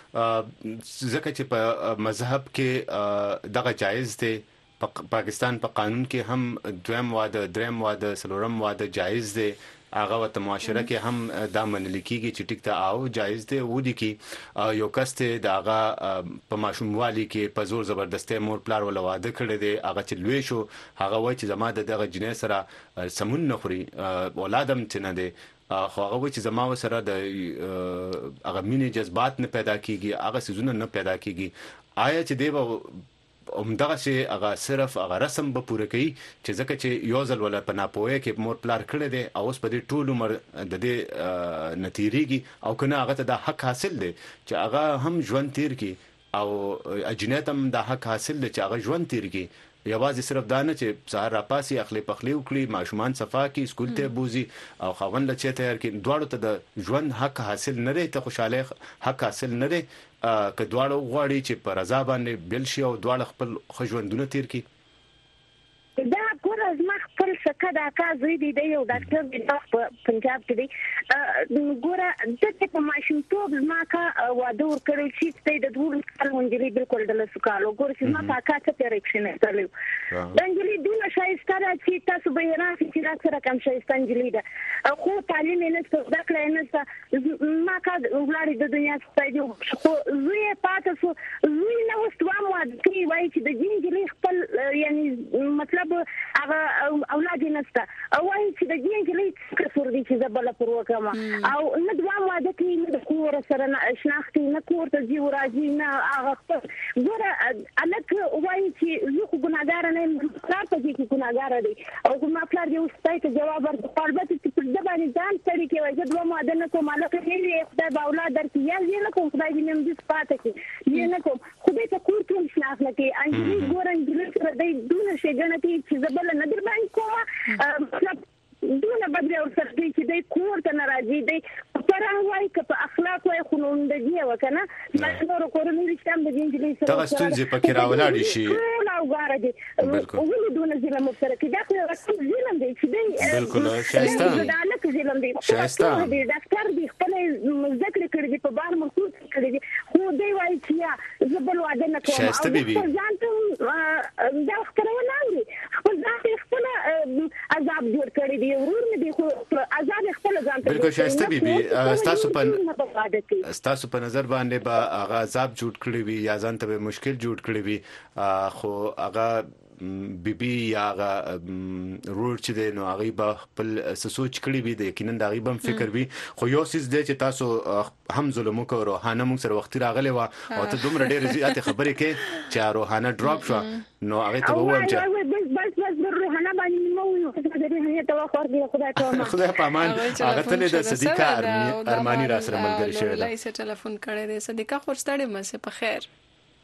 ځکه چې په مذهب کې دغه جایز دی پاکستان په قانون کې هم دویم واده دریم واده څلورم واده جایز دی هغه وته معاشره کې هم دا منل کیږي چې ټیک ته او جایز دی ودی کې یو کس ته داغه په ماشوموالي کې په زور زبردستی مور پلار ول واده کړی دی هغه چې لوي شو هغه وای چې زما دغه جنې سره سمون نه خوري اولادم ته نه دی خو هغه وای چې زما سره د هغه مینې جذبات نه پیدا کیږي هغه سيزونه نه پیدا کیږي آیا چې دی همدغه شی هغه صرف هغه رسم به پوره کوي چې ځکه چې یو ځل ولا په ناپوهه کې مور پلار کړی دی او اوس په دې ټول عمر د دې نتیریږي او کنه هغه ته د حق حاصل دی چې هغه هم ژوند تیر کی او اجنه هم د حق حاصل دی چې هغه ژوند تیر کی یوازې صرف دا نه چې سهار راپاسي اخلي پخلي وکړي ماشومان صفا کی سکول ته بوزي او خوند لچې تیار کی دواړو ته د ژوند حق حاصل نه لري ته خوشاله حق حاصل نه لري که دواړو غواړي چې په رضا باندې بل شي او دواړو خپل خژوندونه تیر کی دا ګور از ما خپل څخه دا کار زوی دی یو ډاکټر دی په پنجاب کې دی ګور د په ماشومتوب ما کا واده ور کړی چې د دوه کال منځري بالکل د لسکالو ګور چې ما کا څه پرېکشن کړلو د انجلي دونه شایسته چې تاسو به راځي چې دا سره کوم شایسته انجلي ده خو تعلیم نه څه دا کړی نه ما کا ولاري د دنیا څخه دی خو زوی پاتې سو زوی نو ستوام واده کوي وای چې د انجلي خپل یعنی مطلب هغه اولاد نسته او وای چې د دې انجلۍ کسور دي چې زبل پر وکما او نه دوه واده کوي نه د کور سره نه شناختي نه کور ته جیو راځي نه هغه خپل ګوره الک وای چې زه خو ګناګار نه کار ته کې ګناګار دي او ما پلار دې واستای ته جواب ورکړ البته چې په دې باندې ځان ستړي کې وای چې دوه واده نه کوم الک نه خدای به اولاد درکې یا نه کوم خدای دې نن دې پاتې کې نه کوم خدای ته کور ټول شناخت لکه انجلۍ ګوره انجلۍ سره دې دونه شي ګڼتي چې زبل نه در باندې کومه مطلب دونه بدل او سره چې د کور ته ناراضي دی پران وای ک په اخلاق وای خلوند دی وکنه ما نور کورونه رښتام د انجلۍ سره تاسو ستونزې پکې راولاړ شي لا وګاره دي ولې دونه ظلم سره کې دا خو رسم ظلم دی چې دی بالکل شایسته دا نه کې ظلم دی شایسته دی ډاکټر دی خپل ذکر کړی دی په بار مخصوص کړی دی خو دی وای چې یا زبل واده نه کوم شایسته بیبي ځان ته دا خبره نه خپل ځان خپل عذاب جوړ کړی دی ورور نه دی خو آزاد خپل ځان ته بالکل شایسته بیبي تاسو په تاسو په نظر باندې با هغه عذاب جوړ کړی وي یا ځان ته مشکل جوړ کړی وي خو هغه بیبي یا هغه رور چې دی نو هغه به خپل سوچ کړی وي د یقینا د هغه بم فکر وي خو یو سیس دی چې تاسو هم ظلم وکړو روحانه موږ سره وخت راغلی و او ته دومره ډېر زیات خبرې کې چې روحانه ډراپ شو نو هغه ته ووایم چې بس بس بس روحانه باندې مو یو څه دې هي ته واخور دی خدای ته خدای په امان هغه ته د صدیقه ارمانی را سره ملګری شوی دی لای سره ټلیفون کړی دی صدیقه خورستړې مې په خیر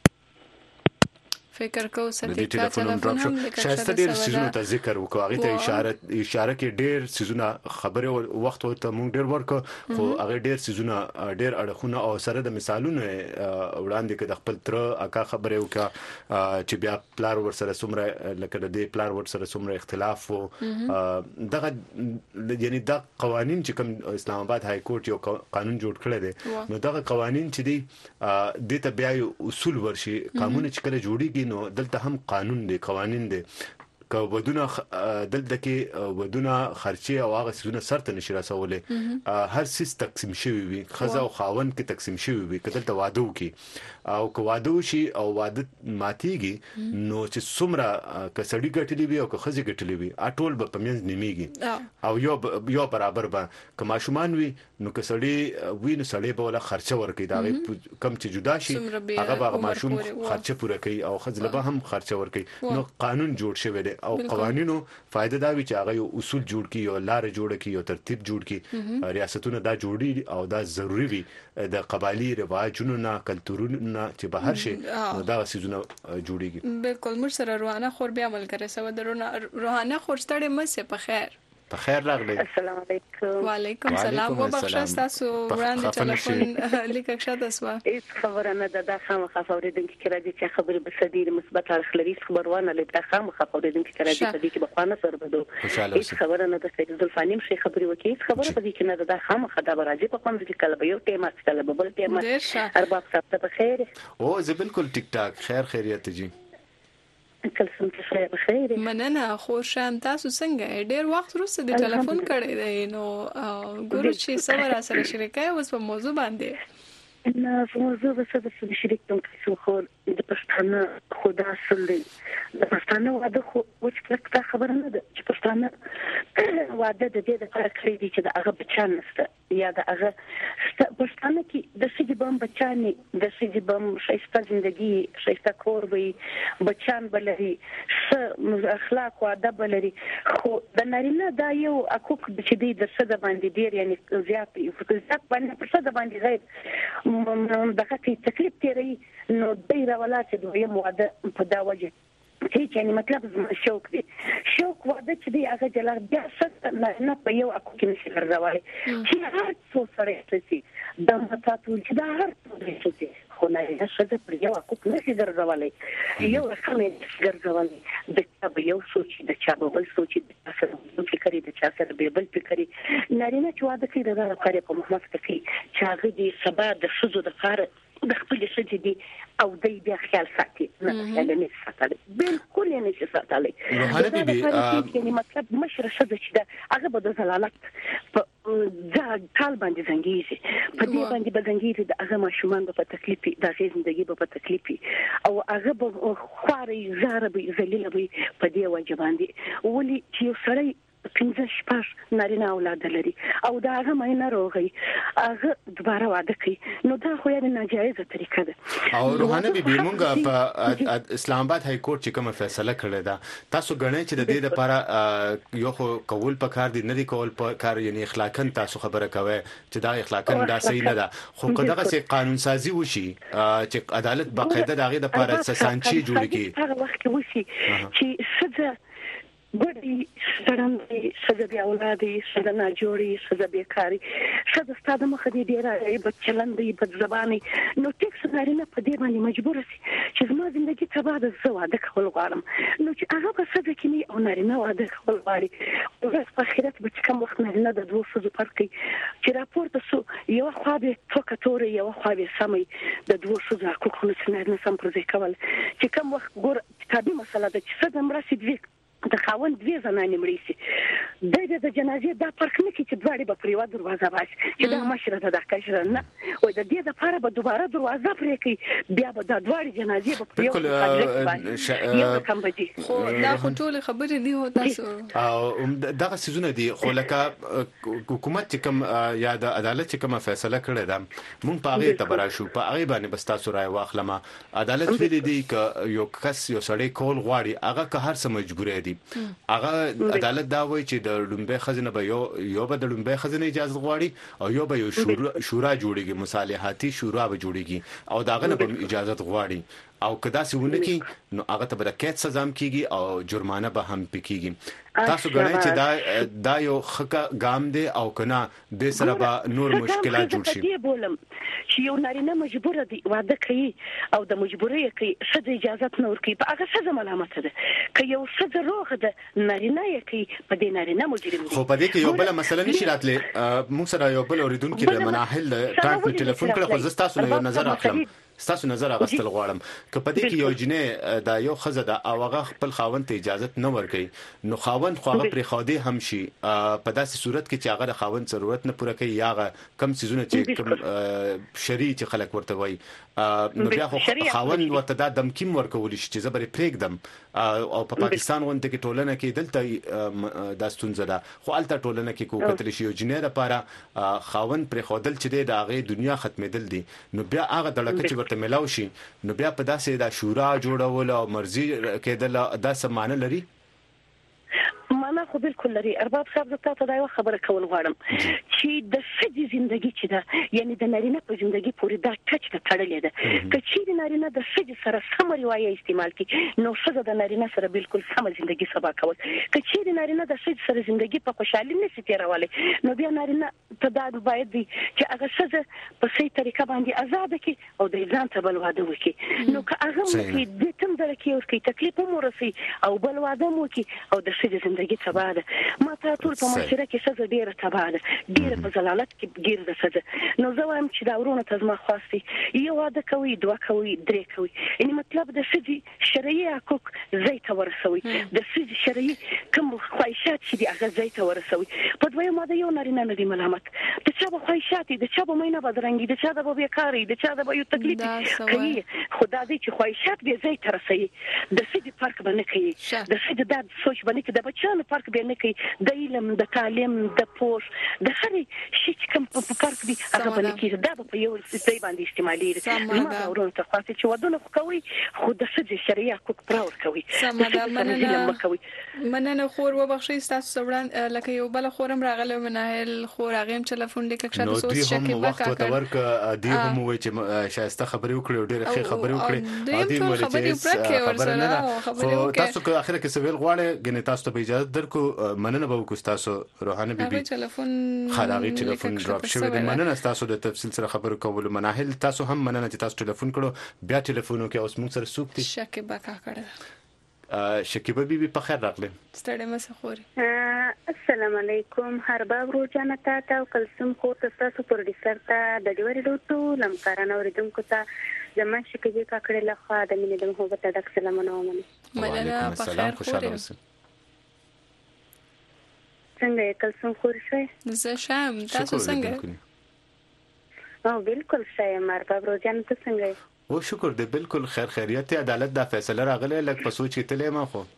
فکر کو صدیقه ټلیفون هم د شایسته ډیر سيزونه ته ذکر وکړو هغه ته اشاره اشاره کې ډیر سيزونه خبره وخت ته مونږ ډیر ورکو خو هغه ډیر سيزونه ډیر اړخونه او سره د مثالونو وړاندې کې د خپل تر اکا خبره وکړه چې بیا پلار ور سره سمره لکه د دې پلار ور سره سمره اختلاف وو دغه یعنی دا قوانين چې کوم اسلام آباد های کورټ یو قانون جوړ کړی دی نو دغه قوانين چې دي د ته بیا اصول ورشي قانون چې کله جوړیږي نو دلته هم قانون دی قوانين دي که ودونه دلته کې ودونه خرچي او هغه سونه سرته نشي راسولې هر سیس تقسیم شوی وي خزه او خاون کې تقسیم شوی وي کله ته واده وکي او که واده وشي او واده ماتيږي نو چې څومره کسړی ګټلې وي او که خزه ګټلې وي اټول به پمنځ نیمیږي او یو یو برابر به که ماشومان وي نو کسړی وینو سړی به ولا خرچه ورکړي دا کم چې جدا شي هغه به ماشوم خرچه پوره کوي او خزله به هم خرچه ورکړي نو قانون جوړ شوی دی او قوانینو فائدہ دا وی چې هغه یو اصول جوړ کړي او لار جوړ کړي او ترتیب جوړ کړي ریاستونه دا جوړي او دا ضروری وي د قبایلی رواجونو نه کلتورونو نه چې بهر شي نو دا سيزونه جوړيږي بالکل مر سره روحانه خور بیا عمل کوي سو د روحانه خور ستړي مې په خیر په خیر راغلی السلام علیکم وعلیکم السلام وبخښه تاسو وړاندې ټلیفون لیک ښه تاسو هیڅ خبره نه ده دا خامخا اوریدونکو کې راځي چې خبره به سدير مثبت اړخ لري خبرونه لته خامخا اوریدونکو کې راځي په دې کې به خانه سره بدو هیڅ خبره نه ده چې ځلفانیم شي خبري وکي هیڅ خبره په دې کې نه ده دا خامخا دا راځي په کوم ځای کله به یو ټیم کله به بل ټیم ارباب صاحب ته خیر او زه بالکل ټیک ټاک خیر خیریت جی کلسم ته خیر بخیر مننه خو شام تاسو څنګه ډیر وخت وروسته د ټلیفون کړی دی نو ګورو چې سره سره شریکه اوس په موضوع باندې نه موضوع به څه د شریک تم څو خو د پښتانه خدا اصل دی د پښتانه واده خو وڅ کله خبر نه ده چې پښتانه واده د دې د فرق کړی دی چې د هغه بچان نشته یا د هغه پښتانه کې د سړي بم بچاني د سړي بم شایسته ژوندۍ شایسته کور وي بچان بلري س اخلاق او ادب بلري خو د نارینه دا یو حقوق چې دی د څه د باندې ډیر یعنی زیات یو زیات باندې په څه د باندې غیر دغه کې تکلیف تیری نو ډیر ولات دوی مواده په دا وجه چې یعنی مطلب شوق دی شوق واده چې دی هغه جلال بیا ست نه په یو اكو کې نشي ګرځوي چې هر څو سره شي د متاتو چې دا هر څه شي خو نه یې څه پر یو اكو کې نشي ګرځولای یو خمه ګرځولای د چا یو سوچ د چا بل سوچ د څه فکرې د چا سره به بل فکرې نارینه چې واده کوي دا لپاره په محمد کوي چې هغه دې سبا د شذو د فار د خپل شذ دي او د بیا خیال ساتي نه خیال نه ساتي بالکل نه ساتي روحانه بیبي یعنی مطلب مشر شذ چې دا هغه به د زلالت په ځا کال باندې زنګيږي په دې باندې بدنګيږي د هغه ماشومان په تکلیف د ژوندۍ په تکلیف او هغه به خوري زاربي ذلیل وي په دې وجه باندې ولي چې یو سړی پنځه شپږ نارینه اولاد لري او دا هغه مې روغي هغه دوباره واده کوي نو دا خو یې ناجایزه طریقه ده او روحانه بیبي مونږه په اسلام آباد های کورټ چې کومه فیصله کړې ده تاسو غنئ چې د دې لپاره یو خو قبول پکار دي نه دي کول پکار یعنی اخلاقاً تاسو خبره کوي چې دا اخلاقاً دا صحیح نه ده خو کله چې قانون سازي وشي چې عدالت باقاعده دغه لپاره سانچي جوړ کی هغه وخت وشي چې سزا ګډي سړندې سزا اولادي سزا نه جوړي سزا بیکاري سزا ستاسو مخ دې ډیره بچلندې په زباني نو ټیکس نارینه په دې باندې مجبور شي چې زما ژوندۍ ته بعد زه واده کول غواړم نو چې هغه په سزا کې نه او نارینه واده کول غواړي او په اخرت به کوم وخت نارینه د دوه سزا فرق چې راپورته سو یو خو به توکتوري یو خو به سمې د دوه سزا کوکو نارینه سم پروژه کول چې کوم وخت ګور کابي مسله ده چې سزا مرسي دوی د خاوند دوی زنانه مړي سي د د جنازې د فرق نه کې چې دواړي په پریوا دروازه باش چې دا مشره ده د کشر نه او د دې لپاره به دوباره دروازه پرې کوي بیا به د دواړي جنازې په پریوا یو کم بجي خو دا خو ټول خبرې دی هو تاسو او دغه سيزونه دي خو لکه حکومت کوم یا د عدالت کوم فیصله کړې ده مونږ په هغه تبرا شو په هغه باندې بس تاسو راي واخلمه عدالت ویلي دی ک یو کس یو سړی کول غواړي هغه که هر څه مجبور دی هغه عدالت دا وایي چې د لومبه خزینه به یو یو به د لومبه خزینه اجازه غواړي او یو به یو شورا جوړیږي مصالحاتي شورا به جوړیږي او داغه نه به اجازه غواړي او کدا سونه کې نو هغه ته به د کېټ سزا هم کیږي او جرمانه به هم پکېږي تاسو غواړئ چې دا دا یو خکا ګام دی او کنه د سره به نور مشکلات جوړ شي دی بولم چې یو نارینه مجبور دی واده کوي او د مجبورۍ کوي څه د اجازه نه ورکي په هغه څه ملامت ده که یو څه روغ ده نارینه یې کوي په دې نارینه مجرم دی خو په دې کې یو بل مسله نشي راتله موږ سره یو بل اوریدونکو د مناحل ټرانسپورت ټلیفون کړه خو زستا سره یو نظر اخلم تاسو نظر اغستل غواړم کپدې کې یو جنې دا یو خزه دا او هغه خپل خاوند ته اجازه نه ورکړي نو خاوند خو هغه پر خاده هم شي په داسې صورت کې چې هغه د خاوند ضرورت نه پوره کوي یا کم سيزونه چې کم شری چې خلک ورته وای نو بیا خو خاوند ورته دا دمکیم ورکول شي چې زبر پرېګدم او په پاکستان غونډه کې ټولنه کې دلته د ستونزه ده خو الته ټولنه کې کو کتل شي یو جنې لپاره خاوند پر خودل چې د هغه دنیا ختمېدل دي نو بیا هغه دړکه چې ورته ملاوي شي نو بیا په داسې د شورا جوړول او مرزي کېدل دا سمانه لري معنا خو بالکل لري ارباب صاحب زه تاسو دا یو خبره کول غواړم چې د ښځې ژوندۍ چې ده یعنی د نارینه په ژوندۍ پورې دا ټچ ته تړلې ده که چې نارینه د ښځې سره سم روایه استعمال کړي نو ښځه د نارینه سره بالکل سم ژوندۍ سبا کول که چې نارینه د ښځې سره ژوندۍ په خوشحالي نشي تیرولای نو بیا نارینه ته دا باید وي چې هغه ښځه په صحیح طریقه باندې آزاد کړي او د ځان ته بل واده وکړي نو که هغه مو کې د تم درکې ورکړي تکلیف مو رسي او بل واده مو وکړي او د ښځې ژوندۍ تباہ ده ما ته ټول په معاشره کې ښځه ډیره تباہ ده ډیره په ضلالت کې ګیر ده ښځه نو زه وایم چې دا ورونه ته زما خواستي یو واده کوي دوه کوي درې کوي یعنی مطلب د ښځې شرعي حقوق ځای ته ورسوي د ښځې شرعي کوم خواهشات چې دي هغه ځای ته ورسوي په دویم واده یو نارینه نه دی ملامت د چا به خواهشات د چا به مینه بدرنګي د چا د به بیکاري د چا د به یو تکلیف کوي خدا دې چې خواهشات به ځای ته رسوي د ښځې فرق به نه کوي د ښځې دا سوچ به نه کوي د بچیانو فرق به نه کوي د علم د تعلیم د پوش د هرې شي چې کوم په فرق دي هغه به نه کوي دا په یو ځای باندې استعمالي ما ورونه ته خاصه چې ودونه کوي خو د ښځې شرعي حقوق پراور کوي مننه خور وبخښي تاسو وړاندې لکه یو بل خورم راغله مناهل خور هغه ټلیفون لیک کښه د سوس شکه وخت ته ورک ادي هم وای چې شایسته خبرې وکړي ډېر ښه خبرې وکړي ادي ولې چې خبره نه خو تاسو که اخر کې سویل غواړي غني تاسو ته اجازه درکو مننه به وکړو تاسو روحانه بیبي ټلیفون خلاغي ټلیفون ډراپ شوی دی مننه تاسو د تفصیل سره خبرو کول مناهل تاسو هم مننه چې تاسو ټلیفون کړو بیا ټلیفونو کې اوس موږ سره سوق دي شکه بکا کړه شکیبه بیبي په خیر راغله ستړي مسه خوري السلام علیکم هر باب روزانه تا او کلسم خو تاسو پروډوسر ته د ډیوري لوټو لمکارانه اوریدونکو ته زما شکیبه کاکړه لخوا د مینې د محبت ډک سلامونه ومنه مننه په خیر خوري څنګه کلسم خوري شئ زه شام تاسو څنګه او بالکل شایم هر باب روزانه ته څنګه او شکر دې بالکل خیر خیریت عدالت دا فیصله راغله لکه په سوچ کې تلې ما خو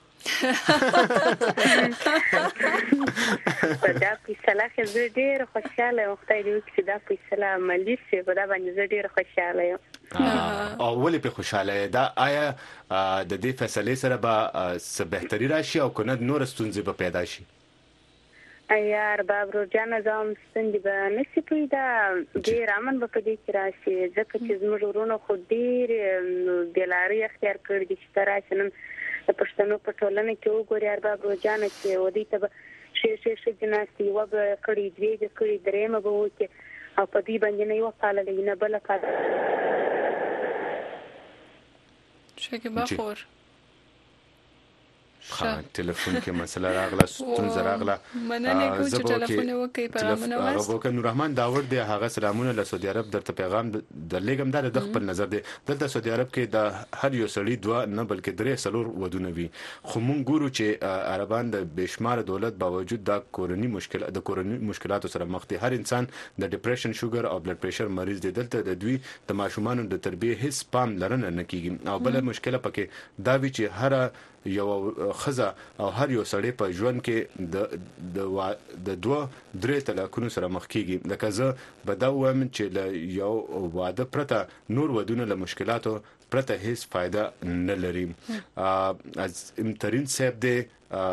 دا فیصله خزه ډېر خوشاله یم خدای دې وکړي دا فیصله عملي شي په دا باندې زه ډېر خوشاله یم او ولې په خوشاله دا آیا د دې فیصله سره به څه بهتري راشي او کنه نور ستونزې به پیدا شي یار باب روزانه زم ستندې به نشي پیدا ډېر امن به په دې کې راشي ځکه چې زموږ ورونه خو ډېر بېلاري اختیار کړي دي چې راشي نن د پښتنو په ټولنه کې وګوري یار باب روزانه چې ودی ته شې شې شې جناسي و به کړي دوی د کړي درېمه به وکړي او په دې باندې نه یو پاله نه بل پاله شکه بخور ها ټلیفون کې مسله راغله ستونزه راغله مننه کوم چې ټلیفون وکي پیغامونه واست ابو نور رحمان داور دی هغه سلامونه له سعودي عرب درته پیغام د لګم د خپل نظر دی دلته سعودي عرب کې د هر یو سړی دوه نه بلکې درې سلور ودونه وي خو مونږ ګورو چې عربان د بشمار دولت باوجود د کورونی مشکل د کورونی مشکلاتو سره مخ دي هر انسان د ډیپریشن شوګر او بلډ پريشر مریض دی دلته د دوی د ماشومان د تربیه هیڅ پام لرنه نه کیږي او بل مشکله پکې دا وی چې هر یو خزه او هر یو سړی په ژوند کې د د د دوه درې طلاقونو سره مخ کیږي لکه زه به دا وایم چې له یو واده پرته نور ودونه له مشکلاتو پرته هیڅ فائدہ نه لري از امترین صاحب دی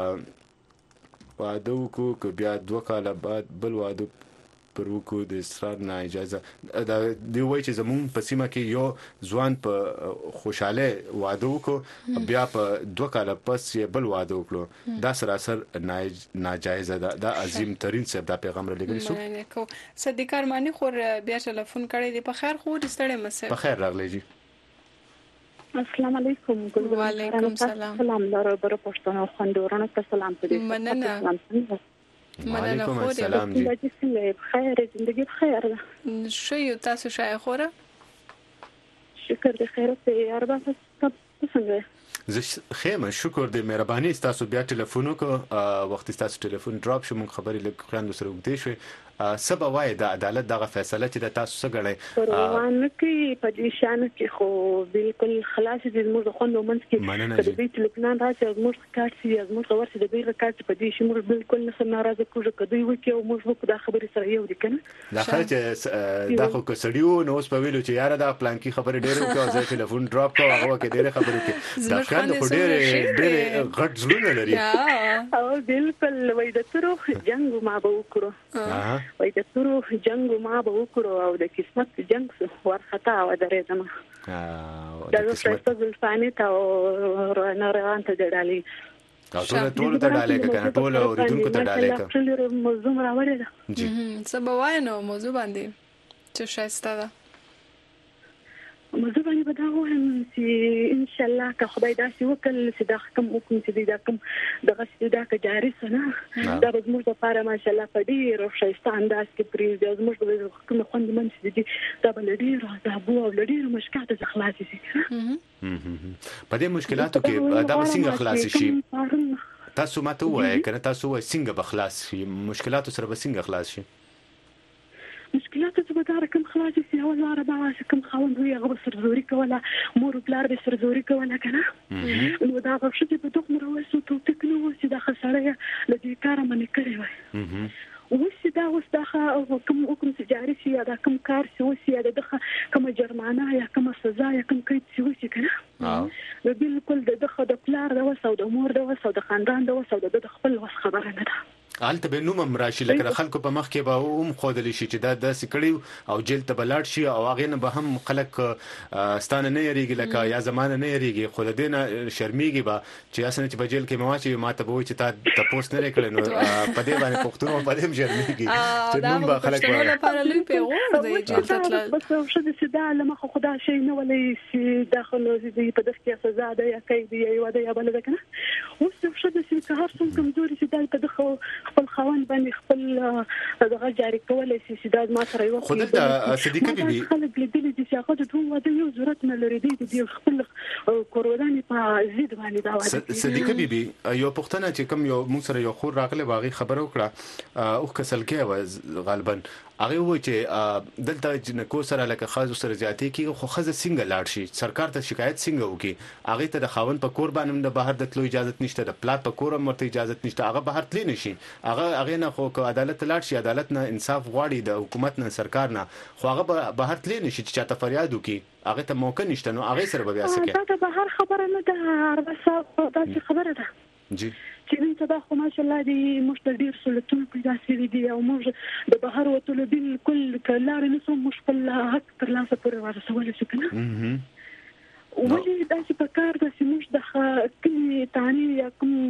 واده وکړو بیا دوه کال بعد بل واده پر وکړو د اصرار نه اجازه دا دی وای چې زمون په سیمه کې یو ځوان په خوشاله واده وکړو بیا په دوه کال پس یې بل واده وکړو دا سراسر ناجایز ده دا عظیم ترين څه دا پیغام را لګی سو نه کو صدیق ارمانی خور بیا ټلیفون کړی دی په خیر خو ستړی مسه په خیر راغلی جی السلام علیکم وعلیکم السلام سلام لاره بر پښتنو خوندورانو ته سلام پدې مننه مننه خو سلام جی خیر زندگی بخیر شو تاسو شای خوره شکر د خیرت یار با تاسو څنګه زه خیمه شکر دې مهرباني تاسو بیا ټلیفون وکړه وخت تاسو ټلیفون ډراپ شو مونږ خبرې لږ خواند سره وګورئ شوي سبا وای د عدالت دغه فیصله چې د تاسو څخه غړي روان کې په دې شان کې خو بالکل خلاص دي موږ خو نو منځ کې د دې ټلیفون راځي موږ کارت سي موږ ورسې د بیره کارت په دې شي موږ بالکل نه ناراضه کوو کدی وکي او موږ په دا خبرې سره یو دي کنه دا خاطر دا خو کسړیو نو اوس په ویلو چې یاره دا پلان کې خبرې ډېر وکړه زه ټلیفون ډراپ کوم هغه کې ډېر خبرې کوي دا کاند خو ډېر ډېر غټ زړونه لري او بالکل وای د ترو جنگ ما به وکړو وای د ترو جنگ ما به وکړو او د قسمت جنگ ورختا و درېدم اه دا څه څه ځانې ته او نه روان ته ډالې ټول ټول ته ډالې کنه ټول اوریدونکو ته ډالې کنه ټول موضوع راوړل دا جی سبا وای نو موضوع باندې چې شایسته ده موضوع باندې به دا وایم چې ان شاء الله که خدای داسې وکړي چې دا کوم حکم چې دا کوم دغه چې دا که جاري سنه دا به موږ لپاره ماشاء الله په ډېر ښایسته انداز کې پرې د موږ د کوم خوند من چې دي دا به ډېر عذاب او ډېر مشکلات خلاص شي په دې مشکلاتو کې دا به څنګه خلاص شي تاسو ماته وایي کنه تاسو وایي څنګه به خلاص شي مشکلاتو سره به څنګه خلاص شي مشکلات څه به دا رقم خلاص شي او لاره به کوم خاوند وي هغه سرزوري کوله مور پلار به سرزوري کوله کنه نو دا به شته په دوه مروسو ته تکنو چې دا خساره لدې کار منې کړی وای وسی دا اوس دا کوم حکم جاري شي یا دا کوم کار شي وسی یا دغه کوم جرمانه یا کوم سزا یا کوم قید شي وسی کنه نو بالکل دغه د پلار د وسو د مور د وسو د خاندان د وسو د خپل وس خبره نه ده حالت به نوم راشي لکه خلکو په مخ کې به هم خودلی شي چې دا د سکړیو او جیل ته بلاړ شي او هغه نه به هم خلک ستانه نه یریږي لکه یا زمانه نه یریږي خو د دینه شرمېږي به چې اسنه چې په جیل کې مواچي ماته به چې تا تاسو نه کړل نو په دې باندې پښتون په دې شرمېږي چې نوم به خلک په لپاره لوي پیغور دی جیل ته تل بس شو د سدا لمخ خدا شي نه ولې چې داخلو دې په دغه سزا ده یا قید یا ودا یا بل ده کنه اوس شو د چې هر څوم کمزوري چې دای په دغه خپل خوان باندې خپل دغه جاری کولای شي چې دا ما سره یو خو دلته صدیقه بیبي خلک لیدل دي چې هغه د دوه واده یو ضرورت نه لري دي خپل کوروداني په زید باندې دا واده صدیقه بیبي یو پښتنه چې کوم یو موږ سره یو خور راغله باغی خبرو کړه او کسل کې غالبا هغه وایي چې دلته جنکو سره لکه خاص سره زیاتې کې خو خزه څنګه لاړ شي سرکار ته شکایت څنګه وکي هغه ته د خاون په کور باندې د بهر د تلو اجازه نشته د پلات په کور مرته اجازه نشته هغه بهر تلی نشي هغه هغه نه خو عدالت لاړ شي عدالت نه انصاف غواړي د حکومت نه سرکار نه خو هغه بهر تلی نشي چې چاته فریاد وکي هغه ته موقع نشته نو هغه سره بیا سکه دا بهر خبره نه ده اربسه دا خبره ده جی چې نن سبا خو ماشاءالله دی موږ ته ډیر سہولتونه پیدا شوي دي او موږ د بهر وتلو بالکل کلار نه سو مشکل حق تر لاسه پورې ورسول شو کنه ولې دا چې په کار د سیموش د کلی تانی یا کوم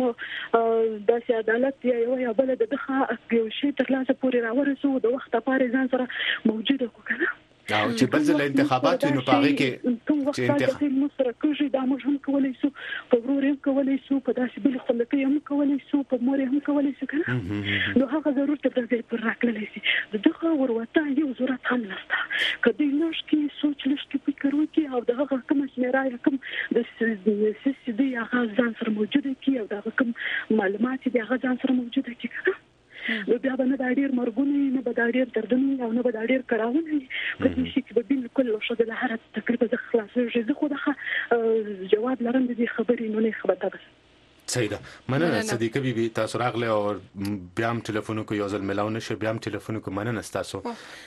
د عدالت یا یو یا بل دغه یو شی تر لاسه پورې راورسو د وخت لپاره ځان سره موجوده کو کنه او چې بل ځل انتخابات نو پاره کې چې انتخاب نو سره کوجي دا موږ هم کولای شو په ورور هم کولای شو په داسې بل خلک هم کولای شو په مور هم کولای شو کنه نو هغه ضرورت د دې پر راکللی شي دغه ورته یو ضرورت هم نشته کله نوش کې سوچ لږ کې فکر وکړي او دغه کوم شمیرای کوم د سیسي دی هغه ځان سره موجوده کی او دغه کوم معلومات دی هغه ځان سره موجوده کی نو بیا به نه دا ډیر مرګونه نه به دا ډیر دردونه او نه به دا ډیر کړهونه په دې شي کې به بالکل شو د لهره تقریبا د خلاصو زه خو د جواب لرم د خبرې نه نه خبره ده صحیح ده مننه صدیقه بیبي تاسو راغله او بیا هم ټلیفون کو یو ځل ملاو نشه بیا هم ټلیفون کو مننه تاسو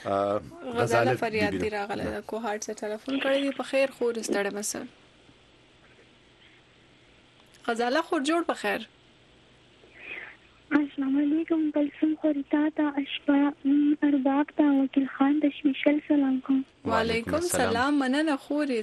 غزاله فریاد دی راغله کو هارت سے ټلیفون کړی په خیر خو رستړې مسل غزاله خو جوړ په خیر السلام علیکم بلسم خورتا تا اشپا ارباب تا وکیل خان د شمیشل سلام کوم وعلیکم سلام مننه خوري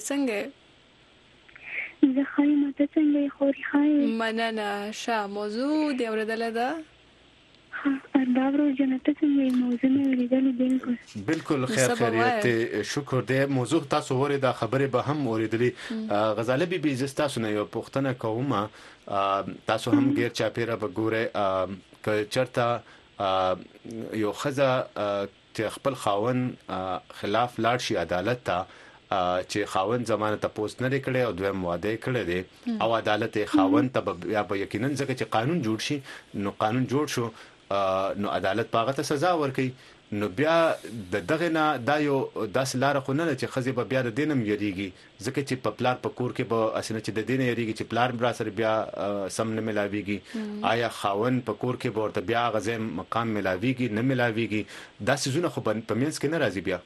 څنګه زه خای مته څنګه خوري خای مننه شا موضوع دی اوردل ده ارباب رو جنت څنګه موضوع نه لیدل بالکل بالکل خیر خیریت شکر دې موضوع تاسو ورې دا خبره به هم اوریدلې غزاله بیبي زستا سونه یو پښتنه کومه تاسو هم غیر چاپیره بګوره ک چرته یو خزه چې خپل خاون خلاف لاړ شي عدالت ته چې خاوند زمانه تاسو نه کړي او دویم واده کړي دي او عدالت خاوند ته بیا به یقینا ځکه چې قانون جوړ شي نو قانون جوړ شو نو عدالت پاغه ته سزا ورکړي نو بیا د دغه نه دا یو داس لار خو نه چې خزي به بیا د دینم یریږي ځکه چې په پلار په کور کې به اسنه چې د دین یریږي چې پلار برا سره بیا سم نه ملاويږي آیا خاون په کور کې به ورته بیا غزه مقام ملاويږي نه ملاويږي دا سيزونه خو په پمینس کې نه راځي بیا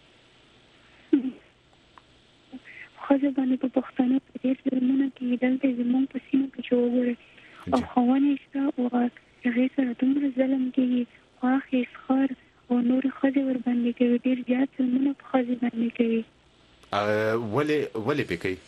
خزه باندې په پښتنو کې ډېر ظلمونه کې دلته زموږ په سیمه کې جوړ او خوونه استا او هغه سره دومره ظلم کې واخې اسخار او نور خزه ور باندې کوي ډیر زیات ظلمونه په خزه باندې کوي ا ولې ولې پکې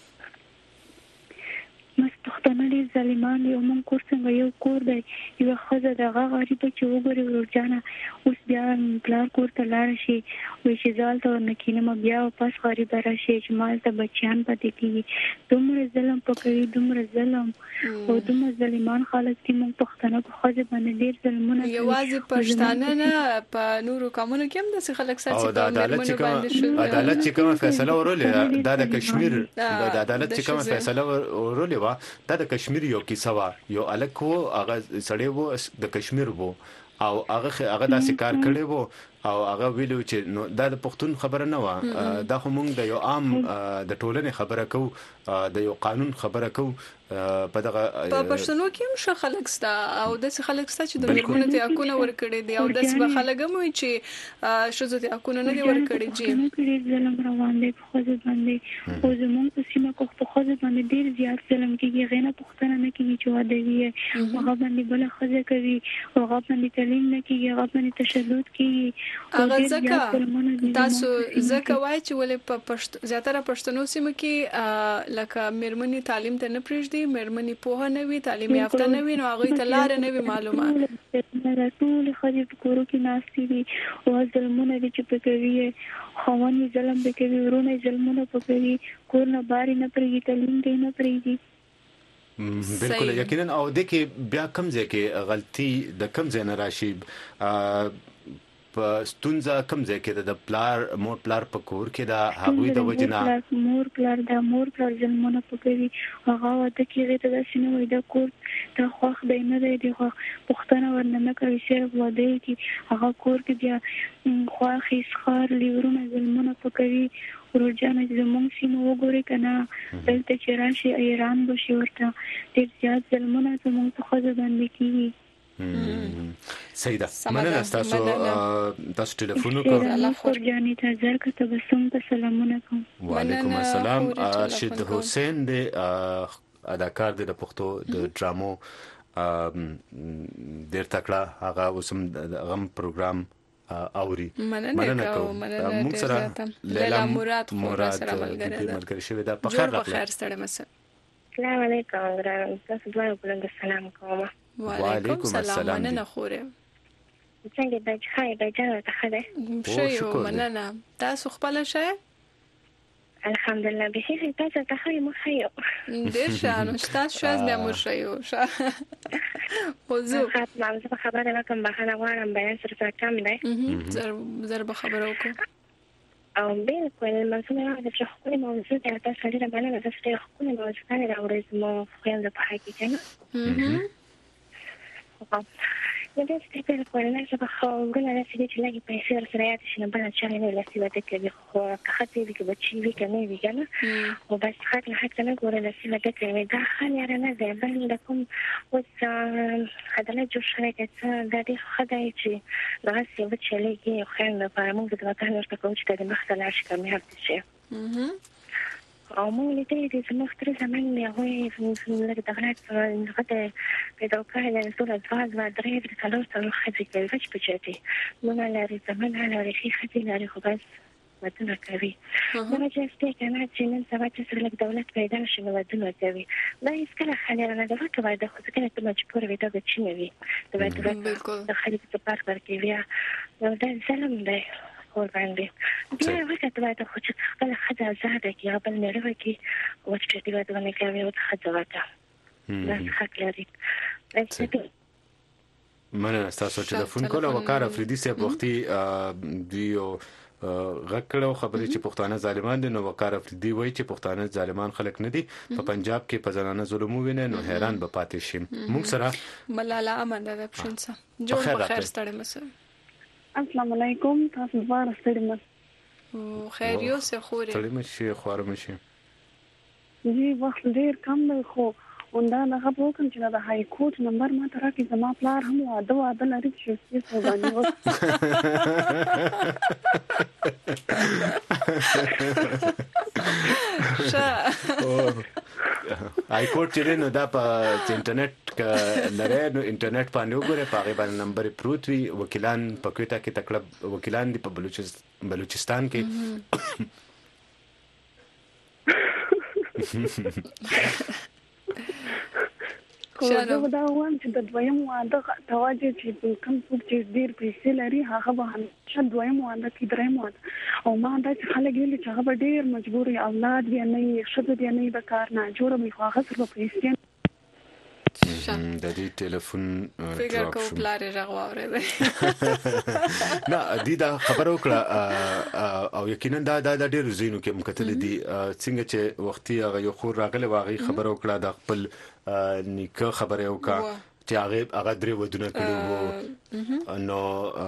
مس پښتنه دي ظالمان یو مون کور څنګه یو کور دی یو خزه دغه غریب چې وګوري ورجانه اوس بیا پلار کور ته لاړ شي وې چې ځال ته نکینه م بیا واپس غریب راشي چې مال ته بچیان پاتې کیږي دومره ظلم پکوي دومره ظلم او دومره ظالمان خلک چې مون پښتنه په خزه باندې ډیر ظلمونه یوازې پښتانه نه په نورو قومونو کې هم د خلک ساتي په مرمنو باندې شو عدالت چې کومه فیصله ورولې دا د کشمیر د عدالت چې کومه فیصله ورولې دا د کشمیر یو کیسه وا یو الکو هغه سړی وو د کشمیر وو او هغه هغه داسې کار کړی وو او هغه ویلو چې نو دا د پښتون خبره نه و دا خو مونږ د یو عام د ټولنې خبره کو د یو قانون خبره کو په دغه په پښتنو کې هم ش خلک ستا او د خلک ستا چې د مرګونو ته اكونه ور کړی دی او د څه خلک هم چې شوزو ته اكونه نه دی ور کړی جی ظلم روان دی په خوځ باندې او زموږ په سیمه کې په خوځ باندې ډیر زیات ظلم کیږي غینه پښتنه نه کیږي چې واده وي هغه باندې بل خوځ کوي او هغه باندې تعلیم نه کیږي هغه باندې تشدد کیږي هغه ځکه تاسو ځکه وای چې ولې په پښت زیاتره پښتنو سیمه کې لکه مرمنې تعلیم ته نه پریږدي مرمنې په نه وی تعلیم یافته نه وي نو هغه ته لار نه وي معلومه نه ټول خځې په کورو کې ناشتي دي او ظلمونه دي چې پکوي خواني ظلم پکوي ورونه ظلمونه پکوي کور نه باري نه پریږي تعلیم دی نه پریږي بالکل یقینا او د کې بیا کم ځای کې غلطي د کم ځای نه راشي په ستونزه کم ځای کې د پلار مور پلار په کور کې دا هغوی د وجنه مور پلار د مور پلار ځلمونه پکوي هغه د کېږي ته د شنو وي د کور ته خوخ دی نه دی د پښتنه ورننه کوي چې وده کې هغه کور کې بیا خوخ اسخار لیورونه ځلمونه پکوي ورجانه زموږ سیمه وګوري کنه دلته چې راشي ایران بشي ورته ډیر زیات ځلمونه زموږ په خوځ باندې کیږي سیده مننه تاسو تاسو ټلیفون وکړ الله خورجاني ته زرکه تبسم ته سلامونه کوم وعلیکم السلام راشد حسین د اداکار د پښتو د ډرامو ډیر تکړه هغه اوسم غم پروګرام اوري مننه کوم موږ سره لیلا مراد مراد سره ملګری شوی دا په خیر راغله خیر ستړي مسه السلام علیکم ګران تاسو دوه په سلام کوم وعلیکم السلام مننه خوره څنګه د ښه د جنت خله شي مننه تاسو خپل شئ الحمدلله بخیر تاسو ته خیر مو خیر ډیر شانو تاسو شاز د مو شیو وزو خاطر خبره لکم بخنه غواړم بیان سره کم دی زر زر به خبرو کو او بالکل منظومه د خپل موضوع د تاسو لپاره باندې د خپل خپل موضوع نه راوړم مو خپل د پخای کې نو د دې په اړه نه څه په خبرونه نه چې چې لګي پیسې سره یاد شي نه بل څه نه لسی وته کې خو کخته دي کې بچي وی کنه وی کنه او بس خاطر حتی نه ګورل لسی وته کې دا خان یاره نه ده بل د کوم وڅ خدای جو شنه کې دا دې خدای چې دا څه بچي لګي خو نه په موږ د وطن ورته کوم چې د مختلف اشکال مې هرڅه شي او موږ دې دې چې مختلف زمان نه وي لکه دا غلط غته پیدا کړل د ټول ځواز و درې د څلور څلور خځې کې وچ پچتي نو نه لري زمان نه لري خځې لري خو بس ودونه کوي نو چې ستې کنه چې نن سبا چې سره د دولت پیدا شي نو ودونه کوي دا هیڅ کله خلک نه دا کوي دا خو څنګه ته مجبور وي دا چې نه وي دا د خلک په پارک کې بیا نو دا ظلم دی اور باندې بیا وخت ته خو چې خپل خځه آزاد کی خپل مېړه کی او چې دې وته نه کوي او خځه وته دا څه کوي مننه تاسو چې تلیفون کول او کار افریدي سه وختي دیو غکړو خبرې چې پښتانه ظالمان دي نو وقار افریدي وایي چې پښتانه ظالمان خلک نه دي په پنجاب کې په زنانه ظلم ویني نو حیران به پاتې شي. موږ سره ملاله امن ده پښین سره جوړ په خیر ستړي مسه. السلام علیکم تاسو زما ستړي مسه خیر یو سه خوري ستړي مشي خوار مشي جی وخت ډیر کم دی خو وندا نه غو کوم چې د های کورټ نمبر ما تر کې زما پلار هم واده واده لري چې څه باندې و های کورټ چې نو دا په انټرنیټ کې لري نو انټرنیټ باندې وګوره په هغه باندې نمبر پروت وي. وکیلان په کوټه کې تکړه وکیلان دي په بلوچستان کې خو دا دا وان چې د دویم واده تواجه چې کوم څوک چې ډیر پیسې لري هغه به همیشه دویم واده کې دریم واده او ما دا چې خلک ویلي چې هغه ډیر مجبوري اولاد بیا نه شته بیا نه به کار نه جوړه مې خو هغه سره پیسې د دې ټلیفون فکر کوم پلار راغوره ده نه دې دا خبرو کړه او یقینا دا د ډېر زینو کې مکتل دي څنګه چې وختي هغه یو خور راغله واغی خبرو کړه د خپل نیکه خبره وکړه چې هغه هغه درې ودونه کړو وو نو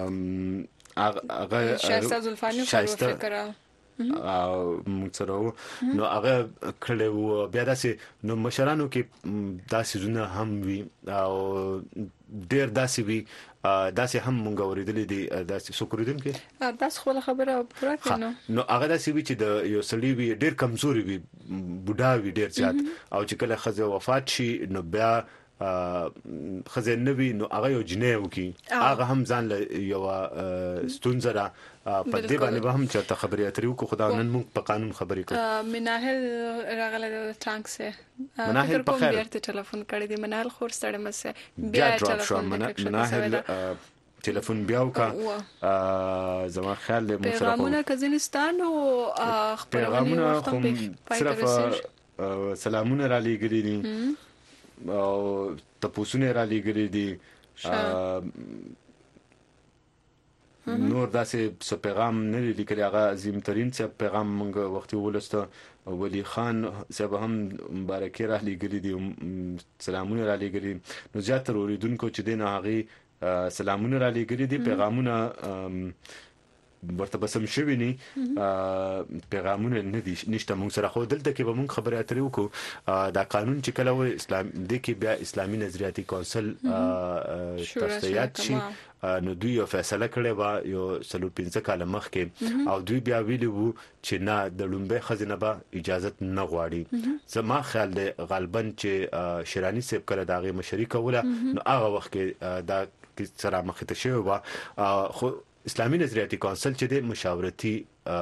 هغه شایسته زلفانی خو فکر او موږ نو هغه کړو بیا داسې نو مشرانو کې داسې زونه هم وي او ډېر داسې وي داسې هم مونږ اوریدلې دي داسې سوکریدم کې داسې خو خبره پوره کینو نو هغه داسې وي چې د یو سړي وي ډېر کمزوري وي بوډا وي ډېر زیات او چې کله خزه وفات شي نو بیا خزه نوی نو هغه یو جنې وکي هغه هم ځان له یو ستونزره په دې باندې به هم چې خبرې اترې وکړو خدای نن موږ په قانون خبرې کوو. مناهل راغله د ټانک سه مناهل په خیر بیرته ټلیفون کړی دی مناهل خور ستړي مسه بیا ټلیفون مناهل ټلیفون بیا وکړه زما خیال له مو سره پیغامونه کزنستان او خبرونه خو صرف سلامونه را لېږلي دي او تاسو را لېږلي دي نور داسې څه پیغام نه لیکلی هغه عظیم ترين څه پیغام موږ وختي ولسته ولی خان صاحب هم مبارکي را لېږلي دي سلامونه را لېږلي نو زیاتره اوریدونکو چې دین هغه سلامونه را لېږلي دي پیغامونه ورته بسم شوی نه پیغامونه نه دي نشته موږ سره خو دلته کې به موږ خبرې اترې وکړو دا قانون چې کله و اسلام د کې بیا اسلامي نظریاتي کونسل تشریحات شي نو دوی یو فیصله کړې و یو سلور پنځه کال مخکې او دوی بیا ویلي وو چې نه د لومبه خزینه به اجازه نه غواړي زما خیال دی غالبا چې شیرانی صاحب کړه داغه مشري کوله نو هغه وخت کې دا سره مخ ته شوی و خو اسلامي نظریاتي کونسل چې د مشاورتي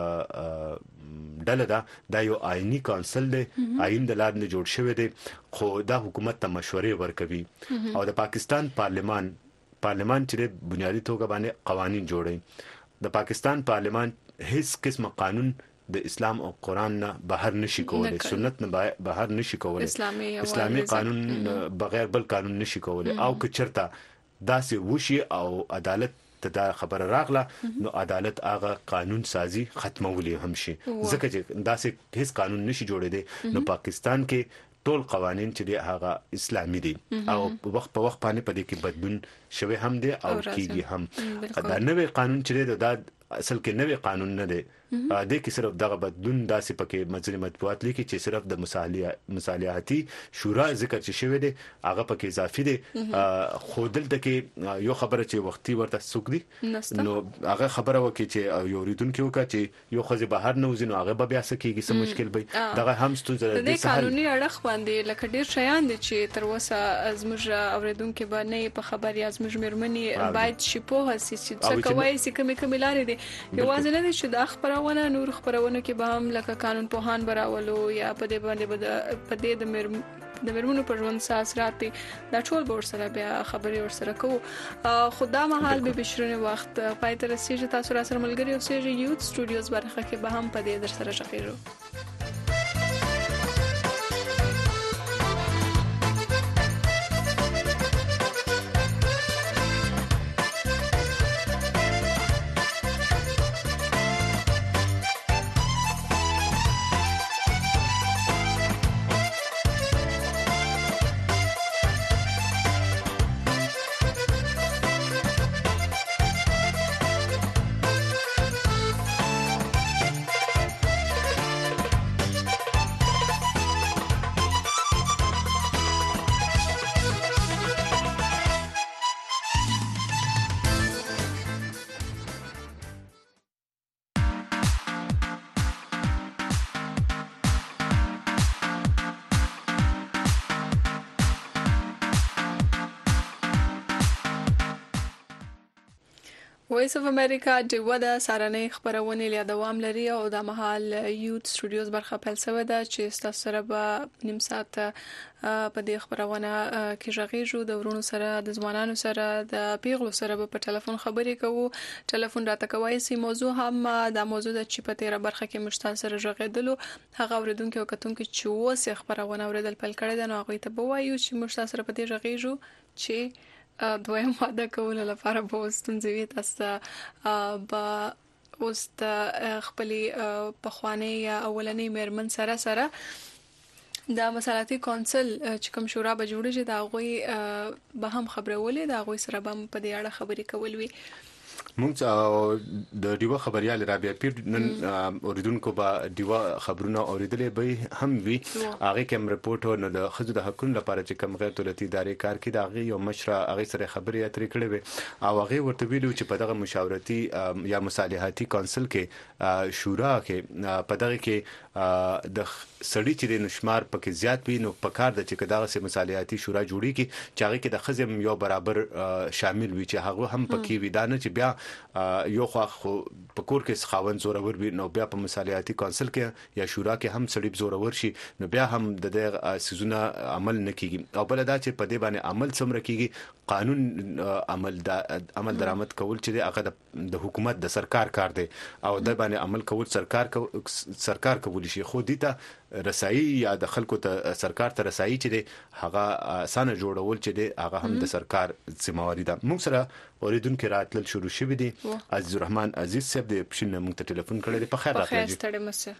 ډله ده دا یو آئینی کونسل دی آئین د لار نه جوړ شوی دی خو دا حکومت ته مشورې ورکوي او د پاکستان پارلمان پارلمان چې بنیادی توګه باندې قوانين جوړي د پاکستان پارلمان هیڅ قسم قانون د اسلام او قران نه بهر نشي کولای سنت نه بهر نشي کولای اسلامي اسلامي قانون بغیر بل قانون نشي کولای او که چرته داسې وشي او عدالت ته دا خبر راغله نو عدالت هغه قانون سازي ختمولې هم شي ځکه چې داسې هیڅ قانون نشي جوړېدي نو پاکستان کې ټول قوانين چې هغه اسلامي دي او وخت په وخت باندې په دې کې بدلون شوی هم دي او کیږي هم دا نوې قانون چې دا اصل کې نوې قانون نه دی د کې صرف دغه بدلون داسې پکې مجلس مطبوعات لیکي چې صرف د مصالحه مصالحاتي شورا ذکر چې شوی دی هغه پکې اضافي دی خو دلته کې یو خبره چې وختي ورته سوق دي نو هغه خبره وکړي چې یو ریدونکو وکړي چې یو خزي بهر نه وزینو هغه به بیا سکیږي سم مشکل به دغه هم ستونزه د قانوني اړخ باندې لکه ډیر شیان دي چې تر اوسه زموږ اوریدونکو باندې په خبر یا زموږ مرمنې باید شي په هسي چې څه کوي چې کومې کومې لارې دي یوازې نه چې د خبرونه نور خبرونه کې به هم لکه قانون پوهان براولو یا په دې باندې په دې د مر د مرمنو پر ژوند اثرات دا ټول به ورسره بیا خبرې ورسره کوو خدا مهال به بشرونه وخت پای تر سیجه تاسو را سره ملګری او سیجه یوت سټوډیوز برخه کې به هم په دې در سره شخیرو وایس اف امریکا د ودا سارنې خبرونه لیا دوام لري او د مهال یوت سټوډیوز برخه پیل شوې ده چې تاسو سره به نیم ساعت په دې خبرونه کې ژغېږو د ورونو سره د ځوانانو سره د پیغلو سره په ټلیفون خبرې کوو. ټلیفون راته کوي سي موضوع هم د موضوع د چې په تیره برخه کې مشتال سره ژغېدلو هغه اوریدونکو او کتونکو چې وسه خبرونه اوریدل پیل کړي د نو هغه ته بوایو چې مشتال سره په دې ژغېږو چې دویم واده کول لپاره به ستونزې تاسو به اوس د خپلې پخوانی یا اولنی میرمن سره سره د مسالاتي کونسل چې کوم شورا به جوړیږي دا غوي به هم خبرولې دا غوي سره به په دې اړه خبرې کول وي. مونږ د دیوه خبريال رابعه پیر نن اوریدونکو به دیوه خبرونه اوریدلې به هم وی هغه کوم رپورټ نو د خزو د حقوقو لپاره چې کوم غیر دولتي ادارې کار کوي دا هغه یو مشره هغه سره خبرې اترې کړې وي او هغه ورته ویلو چې په دغه مشاورتي یا مصالحاتي کونسل کې شورا کې په دغه کې د سړی چې د نشمار پکې زیات وي نو په کار د چې دغه سه مصالحاتي شورا جوړي کی چې هغه کې د خزم یو برابر شامل وي چې هغه هم پکې وي دا نه چې بیا یو خو په کور کې خاوند زورور وي نو بیا په مصالحاتي کونسل کې یا شورا کې هم سړی زورور شي نو بیا هم د دغه سيزونه عمل نکېږي او بل دا چې په دې باندې عمل څومره کېږي قانون عمل د عمل درآمد کول چې هغه د حکومت د سرکار کار دی او د باندې عمل کول سرکار سرکار کولی شي خو دي ته رسایي یا د خلکو ته سرکار ته رسایي چې دی هغه اسانه جوړول چې دی هغه هم د سرکار ذمہواری ده. موږ سره اوریدونکو راتلل شروع شوه دي عزیز الرحمن عزیز صاحب د پښینه موږ ته ټلیفون کړی دی په خیر راغلی. په خیر ستړي مسه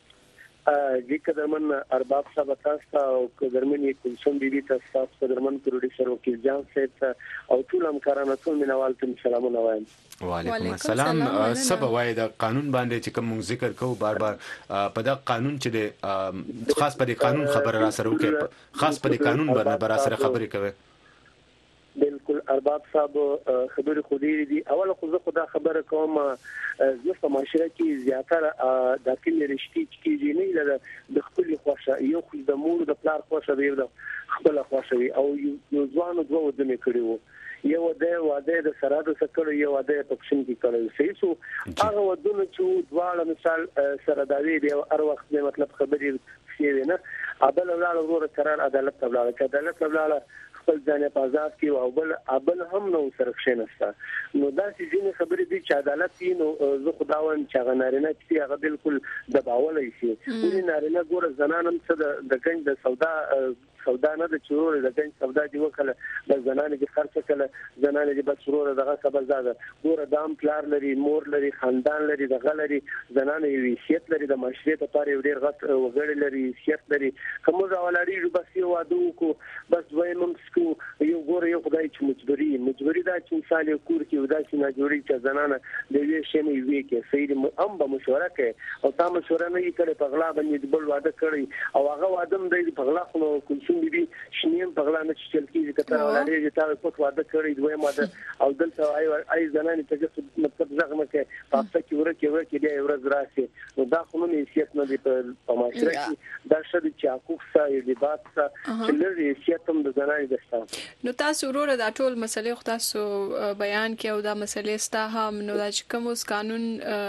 جی قدرمن ارباب صاحب تاسو او قدرمن کوم بیبي تاسو قدرمن پروډوسر وکیل جان صاحب او ټول همکارانو ټول مینوال ته سلامونه وایم. وعلیکم السلام. سبا وای د قانون باندې چې کوم ذکر کوو بار بار په دا قانون چې د خاص په قانون خبر را سره وکړي خاص په قانون باندې را سره خبرې کوي. بالکل ارباب صاحب خبرې خو دې دي اول خو زه خدا خبره کوم زه په معاشره کې زیاتره د کلی رښتې کېږي نه د خپل خوښه یو خو د مور د پلار خوښه دی د خپل خوښه او یو ځوان دوه ودنه کړیو یو د واده د سرادو سره یو واده په پښین کې کړو سېسو هغه ودونه چې دواړه مثال سره داوی دی هر وخت مطلب خبرې شي نه عدالت ولاله ورو قرار عدالت ولاله عدالت ولاله خپل ځان په آزاد کې او بل ابل هم نو سره خښنسته نو دا چې ځینې خبرې دي چې عدالت یې نو زه خداوند چې غنارینه چې هغه بالکل د باولای شي ولې نارینه ګوره زنانم څه د ګنج د سودا سودا نه د چورو د ګنج سودا دی وکړه د زنانه کې خرڅ کړه زنانه دې بس چورو دغه خبر زاده ګوره دام پلار لري مور لري خاندان لري د غلري زنانه یو شیت لري د معاشري ته پاره ډیر غټ وګړي لري شیت لري کوم ځاولاري بس یو وادو کو بس وایم کو یو ګوره یو خدای چې مجبوري مجبوري دا چې مثال یو کور کې ودا چې نه جوړي چې زنانه د دې شمه وی کې سید ام به مشوره کوي او تاسو مشوره نه یې کړې په غلا باندې بل واده کړی او هغه واده د په غلا خو کوم بي شنیم په غلا نه چل کېږي کته ولري چې تاسو په واده کړی دوی ماده او دلته آی آی زنانه ته مطلب زغمه کې تاسو کې ورکه ورکه دی ورځ راشي نو دا خو نه هیڅ نه دی په معاشره کې دا شته چې حقوق سره دی بات سره چې لري هیڅ هم د زنانه ده نو تاسو وروره دا ټول مسلې خو تاسو بیان کې او دا مسلې ستا هم نو دا چې کوم قانون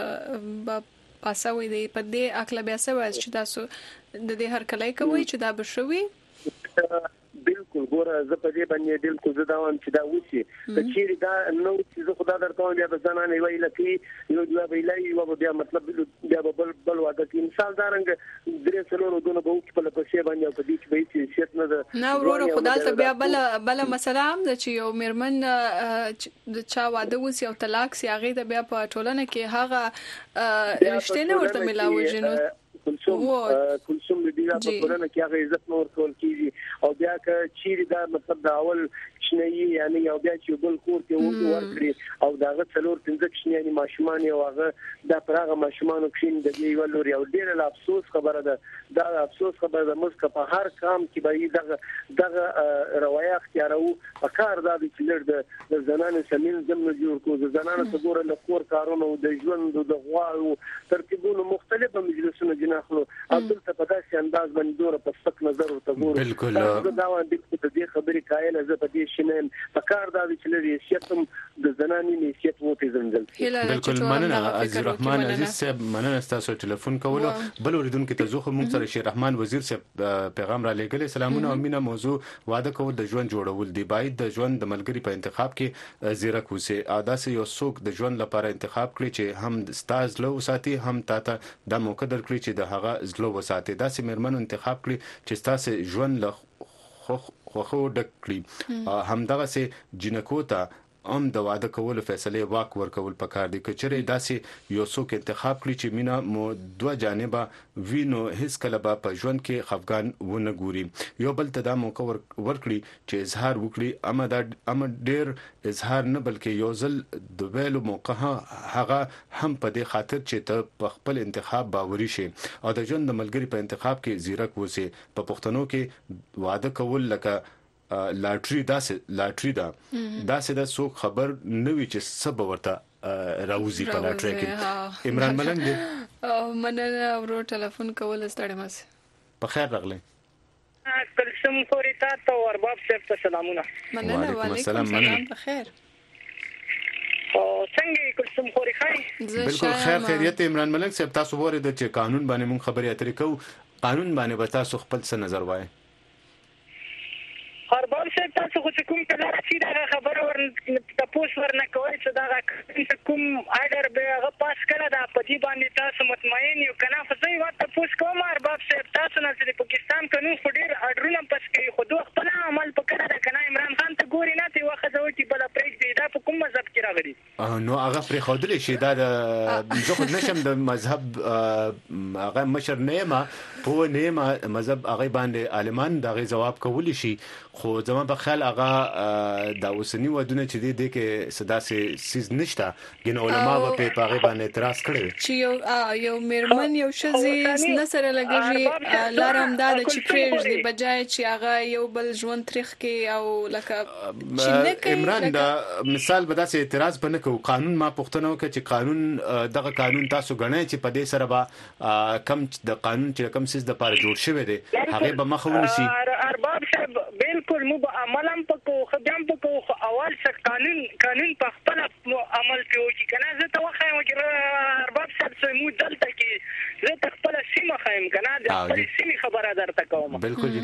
پاسوي دی په دې اکل بیا څه وایي چې تاسو د دې هر کله کوي چې دا بشوي بالکل ګوره زه په دې باندې بالکل زه دا وایم چې دا وسی چې چیرې دا نو چې زه خدای درته وایم بیا ځانانه ویل کې یو دوه ویلای یو بیا مطلب بیا بل بل واده کې مثال دارنګ درې څلور دونه به په لپسې باندې په دې کې به چې شت نه ده نه ورو خدای ته بیا بل بل مسله هم ده چې یو میرمن د چا واده وسی او طلاق سی هغه د بیا په ټولنه کې هغه رښتینه نه ورته ملاوي نو کلثوم کلثوم دې په ټولنه کې هغه عزت نور کول کیږي او بیا که چیرې دا مطلب د اول شنه یعنی یو بیا چې بل کور کې ورکړي او داغه څلور پنځه کښنی یعنی ماشومان یو هغه د پرغه ماشومان کښین د دې ولور یو ډیر له افسوس خبره ده دا افسوس خبره ده موږ په هر کام کې به دغه دغه روایت اختیارو په کار دا چې لږ د زنانه سمین زموږ جوړ کو د زنانه څګور له کور کارونو د ژوند د غواړو ترتیبونو مختلفه مجلسونه جناخلو عبدل ته په داسې انداز باندې دوره په سپک نظر ورته ګورو بالکل دا و د دې خبرې کایله زه په دې شنن په کار دا چې لري شتم د زنانې نسیت وو پیژندل بالکل مننه عزیز الرحمن عزیز صاحب مننه تاسو ټلیفون کولو بل اوریدونکو ته زوخه مونږ سره شیر رحمان وزیر صاحب پیغام را لګل سلامونه او مینا موضوع واده کول د ژوند جوړول دی باید د ژوند د ملګری په انتخاب کې زیرک وسی اوداسه یو څوک د ژوند لپاره انتخاب کړي چې هم ستاز لو ساتي هم تاته د موقع درکړي چې د هغه زلو وساتي داسې مرمن انتخاب کړي چې تاسو ژوند له خو خو ډک کړي هم دغه سي جنکو ته ام د واده کولو فیصله واک ورکول پکار دي کچره داسې یو څوک انتخاب کړي چې مینا مو دوه جانبه وینو هیڅ کله به په ژوند کې خفقان ونه ګوري یو بل ته د موقع ورکړي چې اظهار وکړي اما د ام ډیر اظهار نه بلکې یو ځل د ویلو موقع هغه هم په دې خاطر چې ته په خپل انتخاب باوري شي او د ژوند د ملګری په انتخاب کې زیرک وسی په پښتنو کې واده کول لکه لاټري داسې لاټري دا داسې د څوک خبر نوي چې سبب ورته راوزي په لاټري کې عمران ملنګ دی مننه ورو ټلیفون کول ستړي مس په خیر راغلی کلسم خوري تاسو او ارباب صاحب ته سلامونه مننه وعلیکم السلام په خیر او څنګه کلسم خوري خای بالکل خیر خیریت عمران ملنګ صاحب تاسو وره د چې قانون باندې مونږ خبرې اترې کوو قانون باندې به تاسو خپل څه نظر وایي ارباب صاحب تاسو خو کوم کله چې دا خبره ورن تاسو ورنه کوي چې دا کوم اډر به هغه پاس کړه دا پتی باندې تاسو مطمئن یو کنه خو زه یو تاسو کوم ارباب صاحب تاسو نه چې پاکستان قانون خو ډیر اډرونه پاس کوي خو دوه خپل عمل پکړه دا کنه عمران خان ته ګوري نه ته واخه زو چې بل پریک دی دا په کوم مذهب کې راغلي نو هغه پرې خودل شي دا زه خو نشم د مذهب هغه مشر نه ما په نه ما مذهب هغه باندې عالمان دغه جواب کولی شي خو زما په خیال هغه د اوسنی ودونه چې دې د کې صداسه سیز نشته ګن علما په پاغه باندې اعتراض کړي چې یو یو مرمن یو شزي نه سره لګي لارم دا چې پریج دی بجای چې هغه یو بل ژوند تاریخ کې او لکه عمران دا مثال به داسې اعتراض پنه کو قانون ما پښتنو کې چې قانون دغه قانون تاسو غنئ چې په دې سره به کم د قانون چې کم سیس د پاره جوړ شوی دی هغه به مخاوني شي ارباب صاحب بالکل مو به عملم پکو خدام پکو اول څخه قانون قانون په خپل عمل کوي چې کنه زه ته واخایم چې ارباب صاحب سه مو دلته کې زه ته خپل سیمه خایم کنه د خپل سیمه خبره درته کوم بالکل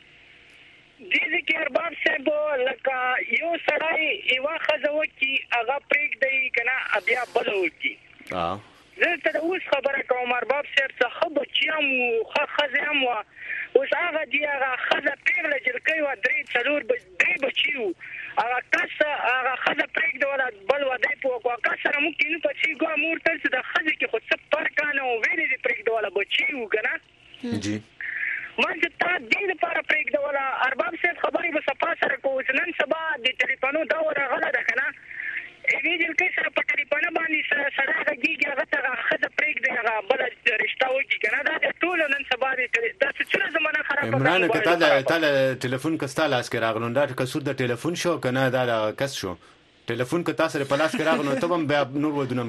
دې کې ارباب صاحب لکه یو سړی یو خزو کې هغه پریک دی کنه بیا بل وکی اه زه ته اوس خبره کوم ارباب صاحب څخه بچیام خو خزم وا اوس هغه دی هغه خزه پیغله جلکې و درې څلور درې بچیو هغه کاسه هغه خزه پریک دی ولا بل و دی په کو کاسه مو کې نو پچی ګو مور تل څه د خزه کې خو څه پر کانه ویلې دی پریک دی ولا بچیو کنه جی من چې تا دې لپاره پریک دی ولا ارباب صاحب خبرې به صفا سره کو نن سبا د ټلیفونو دا ورغله ده کنه دې دل کې سره په ټلیفون باندې سره راګي هغه ته خزه پریک دی هغه بل رشتہ وږي کنه دا ټول نن سبا دې دا څه زمانہ خراب عمران کته دا تعالی ټلیفون کستا لاس کې راغلون دا کسور د ټلیفون شو کنه دا کس شو ټلیفون کته سره په لاس کې راغلون ته هم بیا نور ودونم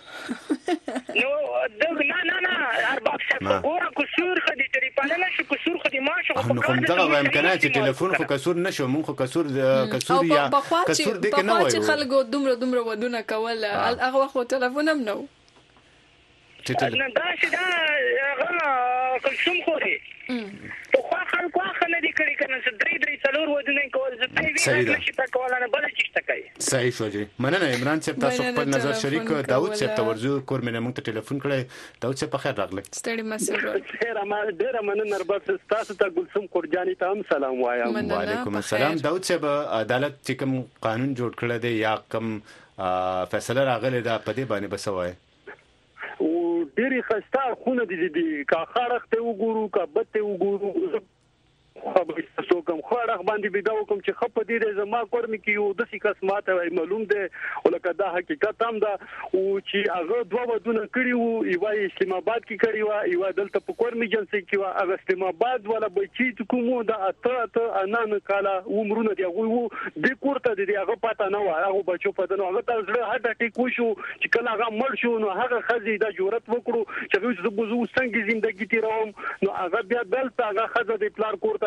کې نو دغه نه نه نه ارباب صاحب ګوره کسور خدي ټلیفون نه شو کسور خدي ما شو نو کوم دا وایم کنه چې ټلیفون خو کسور نشو مون خو کسور کسور یا کسور دې کې نه وایو چې خلکو دومره دومره ودونه کول هغه وخت ټلیفون هم نو چې نه دا چې دا هغه کوم خوري په خوا خلکو خلک دې کړی کنه چې درې درې څلور ودونه کول زه ته ویل چې تا کول نه بل چې تا کوي صحیح شو جی مننه عمران صاحب تاسو خپل نظر شریک داوود صاحب تورزو کور مې موږ ته ټلیفون کړی داوود صاحب په خیر راغلی ستړي مسره خیر ما ډیر مننه ارباب تاسو ته ګلسم قرجانی ته هم سلام وایم وعلیکم السلام داوود صاحب عدالت چې کوم قانون جوړ کړی دی یا کوم فیصله راغلی دا په دې باندې بسوي او ډېری خسته خونه دي دي کا خارخته وګورو کا بته وګورو خو به تاسو کوم خارخ باندې بيداو کوم چې خپ دي زما کور مې کیو د سې کس ماته معلوم ده ولکه دا حقیقت هم ده او چې هغه دوه ودونه کړی وو ایوای اسلام آباد کې کړی وو ایوا دلته په کور مې جنسي کې وو هغه اسلام آباد ولا بچی کومو دا اته اته انان کاله عمرونه دی وو د کوړه دی هغه پاته نه و هغه بچو پته نه هغه تاسو هټه ټیکو شو چې کله هغه مړ شو نو هغه خزي دا جرأت وکړو چې زه بوزو څنګه ژوندۍ تیروم نو هغه بیا دلته هغه خزه د پلار کوړه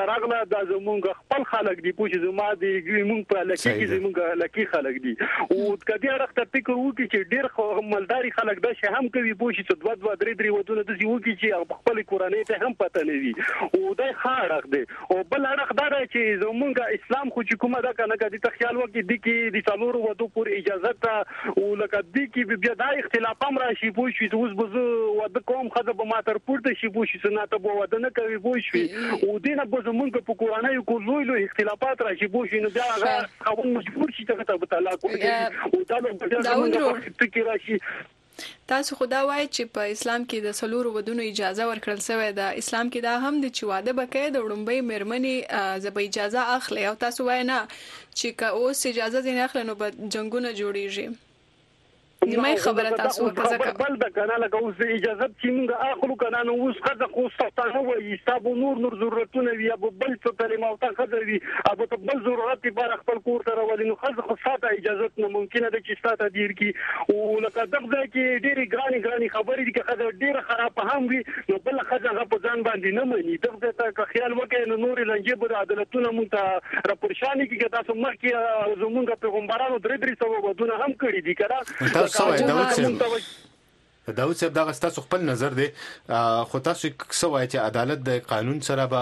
راغله د زمونږ خپل خلک دی پوه زما دی مونږ په لکه کې زمونږ لکه خلک دی او کدی راخته فکر وکړي چې ډیر خو مالداري خلک د شه هم کوي پوه چې دوه دوه درې درې ودونه د وکړي چې خپل کورنۍ ته هم پته نه وي او دای خاړه دی او بل اړه دار چې زمونږ اسلام خو چې کومه دا کنه کدي ته خیال وکړي د کې د څلورو ودو پور اجازه ته او لکه د کې بیا د اختلاف هم راشي پوه شي اوس به وده کوم خزه به ماتر پورته شي پوه شي سنت به وده نه کوي پوه شي او دینه به زمونږ په کورنۍ کو لوی لوی اختلافات راشي پوه شي نو بیا هغه خو مجبور شي ته ته طلاق ورکړي او دا به زمونږ فکر راشي. تاسو خدا وایي چې په اسلام کې د سلور ودونو اجازه ورکړل شوې ده. اسلام کې دا هم د چې واده بکې د وړمبۍ مېرمنې زبې اجازه اخلي او تاسو وایي نه چې که اوس اجازه نه اخلي نو به جنگونه جوړیږي. نیمه خبره تاسو وکړه بل د کنه لکه اوس اجازه چې موږ اخلو کنه نو اوس خزه خو ستاسو وایي تاسو نور نور ضرورتونه وي ابو بل څه کلمه او تا خزه وي ابو ته بل ضرورت بار خپل کور ته راولي نو خزه خو ساته اجازه نه ممکنه ده چې ساته دیر کی او لکه دغه کې ډېری ګراني ګراني خبرې دي چې خزه ډېر خراب هم وي نو بل خزه په ځان باندې نه مني دغه ته خیال وکړي نو نور لنجه به عدالتونه مونږ ته راپورشاني کې تاسو مخکې زمونږ پیغمبرانو درې درې سو ودونه هم کړی دي کړه. سوای داود صاحب داود صاحب دا تاسو خپل نظر دی خو تاسو څه وایي چې عدالت د قانون سره به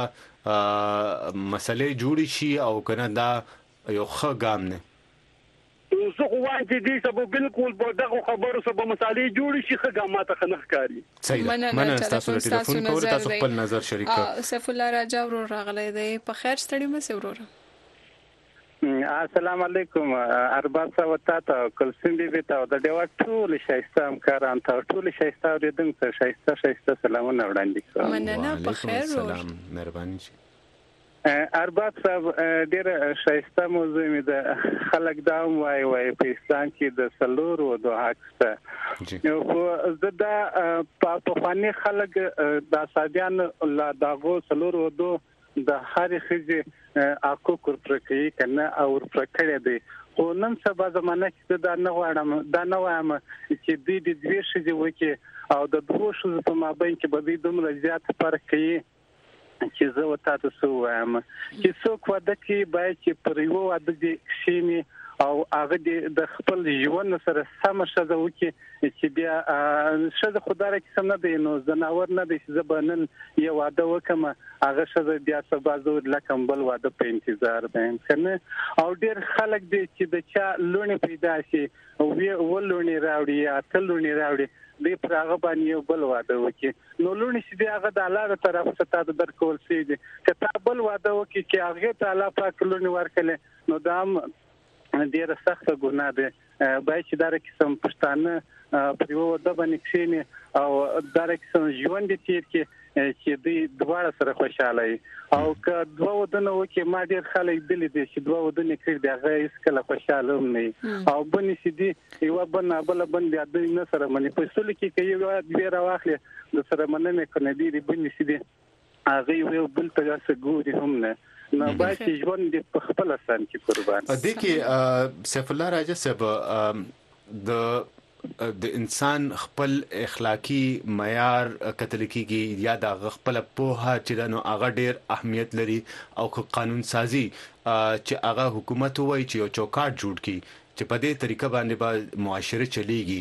مسلې جوړی شي او کنه دا یو ښه ګام نه زه خو وایم چې دې سبب بالکل په دغه خبرو سبب مسالې جوړی شي ښه ګام ته خنخ کاری. صحیح مننه تاسو ته ټلیفون کول تاسو خپل نظر شریک کړئ. سیف الله راجا ورور راغلی دی په خیر ستړي مې ورور. السلام علیکم ارباب صاحب تاسو کلسیم بي بي تاسو د ډیو ټول شایسته امکاران تاسو ټول شایسته اوریدم ته شایسته شایسته سلامونه وړاندې کوم. مننه په خیر سلام مهرباني شي. ارباب صاحب ډیره شایسته موضوع مې د خلک دا وای وای په اسلام کې د سلور او د حق نو خو دا په فني خلک د سادیان لا داغو سلور او دو د هر خزي اكو کور پرکې کنه او پرکړې دي خو نن سبا زمانه کې دا نه واړم دا نه وایم چې د دې دوی شې وکي او د دوه شو په مابین کې به دومره زیات فرق کوي چې زه وتا تاسو وایم چې څوک ودا کې باید چې پر یو واده کې شینی او هغه د خپل ژوند سره سم شزه وکي چې بیا شزه خدای کې سم نه دی نو زناور نه دی چې زبنن یو واده وکم هغه شزه بیا سبا زود لکم بل واده په انتظار بین کنه او ډیر خلک دي چې د چا لونه پیدا شي او وی ولونه راوړي یا تلونه راوړي دې پر هغه باندې یو بل واده وکي نو لونه چې دی هغه د الله تر طرف څخه د درکول سي دي کته بل واده وکي چې هغه تعالی پاک لونه ورکړي نو دا ډیره سخته ګناه ده باید چې دا قسم پښتانه په یو د باندې کښینی او دا قسم ژوند دي چې چې دوی دواړه سره خوشاله او که دوه ودونه وکي ما ډیر خلک دلی دي چې دوه ودونه کړي دی هغه هیڅ کله خوشاله نه او بني سي دي یو بنه بل بن بیا دوی نه سره مني په سول کې کوي یو بیا راوخلي د سره مننه کنه دي بني سي دي هغه یو بل ته څنګه هم نه نو باید چې ژوند دې په خپل سن کې قربان دي کې سیف الله راجا صاحب د د انسان خپل اخلاقی معیار کتل کېږي یا د خپل پوهه چې نو هغه ډیر اهمیت لري او قانون سازي چې هغه حکومت وایي چې یو چوکاټ جوړ کړي چې په دې طریقه باندې به معاشره چليږي